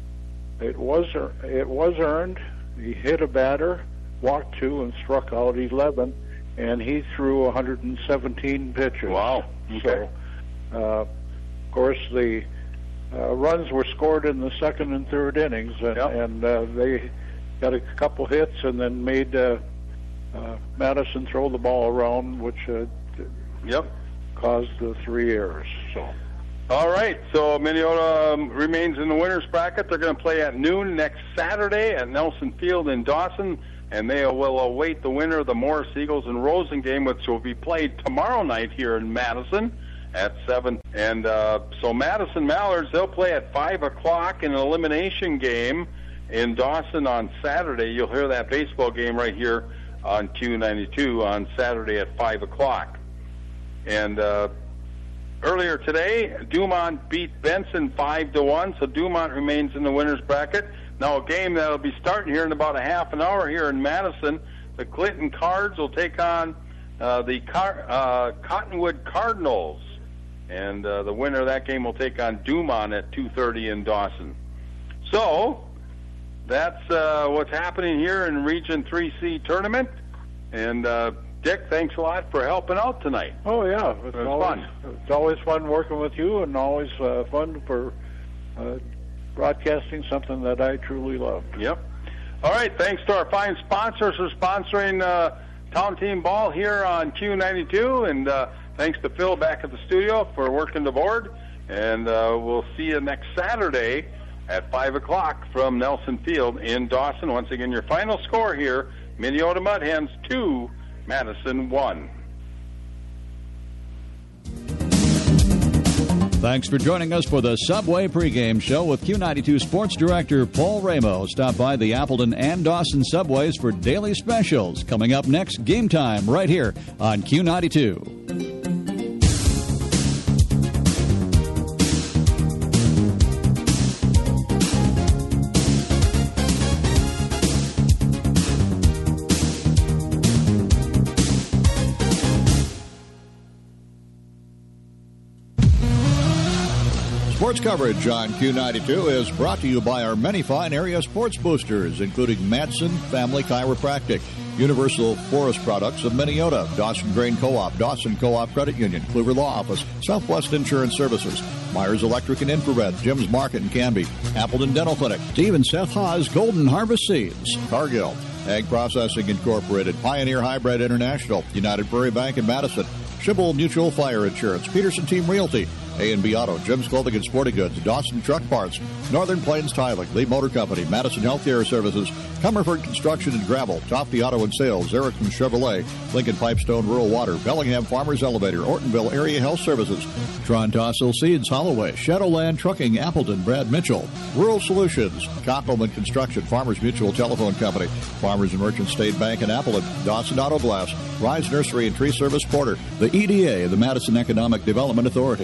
It was it was earned. He hit a batter, walked two, and struck out eleven. And he threw one hundred seventeen pitches. Wow. Okay. So, uh, of course, the uh, runs were scored in the second and third innings, and, Yep. and uh, they got a couple hits and then made uh, uh, Madison throw the ball around, which uh, Yep. caused the three errors. So. All right, so Minneota um, remains in the winner's bracket. They're going to play at noon next Saturday at Nelson Field in Dawson, and they will await the winner of the Morris Eagles and Rosen game, which will be played tomorrow night here in Madison at seven. And uh, so Madison Mallards, they'll play at five o'clock in an elimination game in Dawson on Saturday. You'll hear that baseball game right here on Q ninety-two on Saturday at five o'clock. And uh, earlier today, Dumont beat Benson five to one, so Dumont remains in the winner's bracket. Now a game that'll be starting here in about a half an hour here in Madison. The Clinton Cards will take on uh, the Car- uh, Cottonwood Cardinals, and uh, the winner of that game will take on Dumont at two thirty in Dawson. So that's uh, what's happening here in Region three C tournament. And uh, Dick, thanks a lot for helping out tonight. Oh yeah, it's It was always, fun. It's always fun working with you, and always uh, fun for uh, broadcasting something that I truly love. Yep. All right, thanks to our fine sponsors for sponsoring uh, Town Team Ball here on Q ninety-two, and uh, thanks to Phil back at the studio for working the board. And uh, we'll see you next Saturday at five o'clock from Nelson Field in Dawson. Once again, your final score here, Minneota Mud Hens two, Madison one. Thanks for joining us for the Subway pregame show with Q ninety-two Sports Director Paul Ramo. Stop by the Appleton and Dawson Subways for daily specials. Coming up next, Game Time right here on Q ninety-two. Sports coverage on Q ninety-two is brought to you by our many fine area sports boosters, including Madsen Family Chiropractic, Universal Forest Products of Minneota, Dawson Grain Co-op, Dawson Co-op Credit Union, Kluver Law Office, Southwest Insurance Services, Myers Electric and Infrared, Jim's Market in Canby, Appleton Dental Clinic, Steve and Seth Haas Golden Harvest Seeds, Cargill, Ag Processing Incorporated, Pioneer Hybrid International, United Prairie Bank in Madison, Schibble Mutual Fire Insurance, Peterson Team Realty, A and B Auto, Jim's Clothing and Sporting Goods, Dawson Truck Parts, Northern Plains Tiling, Lee Motor Company, Madison Healthcare Services, Comerford Construction and Gravel, Tofty Auto and Sales, Erickson Chevrolet, Lincoln Pipestone Rural Water, Bellingham Farmers Elevator, Ortonville Area Health Services, Tron Tossil Seeds, Holloway, Shadowland Trucking, Appleton, Brad Mitchell, Rural Solutions, Koppelman Construction, Farmers Mutual Telephone Company, Farmers and Merchant State Bank in Appleton, Dawson Auto Glass, Rise Nursery and Tree Service Porter, the E D A, the Madison Economic Development Authority, Lex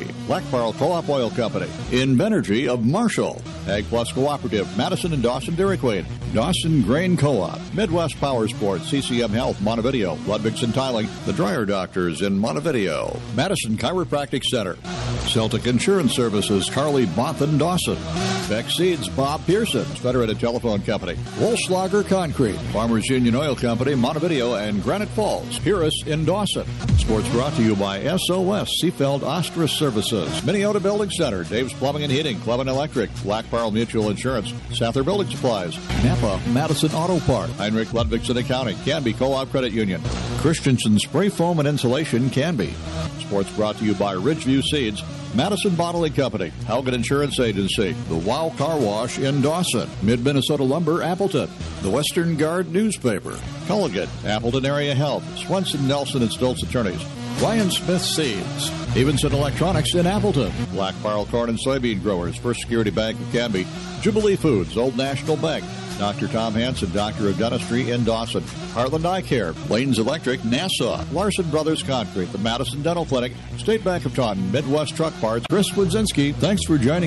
Black Pearl Co-op Oil Company, Invenergy of Marshall, Ag Plus Cooperative, Madison and Dawson Dairy Queen, Dawson Grain Co-op, Midwest Power Sports, C C M Health, Montevideo, Ludwigson Tiling, The Dryer Doctors in Montevideo, Madison Chiropractic Center, Celtic Insurance Services, Carly Bothan Dawson, Beck Seeds, Bob Pearson's Federated Telephone Company, Wolfslager Concrete, Farmers Union Oil Company, Montevideo, and Granite Falls, Purus in Dawson. Sports brought to you by S O S Seafeld Ostras Services, Minneota Building Center, Dave's Plumbing and Heating, Clevin Electric, Black Pearl Mutual Insurance, Sather Building Supplies, Napa Madison Auto Part, Heinrich Ludwigson Accounting, Canby Co-op Credit Union, Christensen Spray Foam and Insulation, Canby. Sports brought to you by Ridgeview Seeds, Madison Bottling Company, Helgen Insurance Agency, the Wow Car Wash in Dawson, Mid-Minnesota Lumber, Appleton, the Western Guard Newspaper, Culligan, Appleton Area Health, Swenson, Nelson, and Stoltz Attorneys, Ryan Smith Seeds, Evenson Electronics in Appleton, Black Pearl Corn and Soybean Growers, First Security Bank of Canby, Jubilee Foods, Old National Bank, Doctor Tom Hansen, Doctor of Dentistry in Dawson, Heartland Eye Care, Lanes Electric, Nassau, Larson Brothers Concrete, the Madison Dental Clinic, State Bank of Taunton, Midwest Truck Parts, Chris Wodzinski. Thanks for joining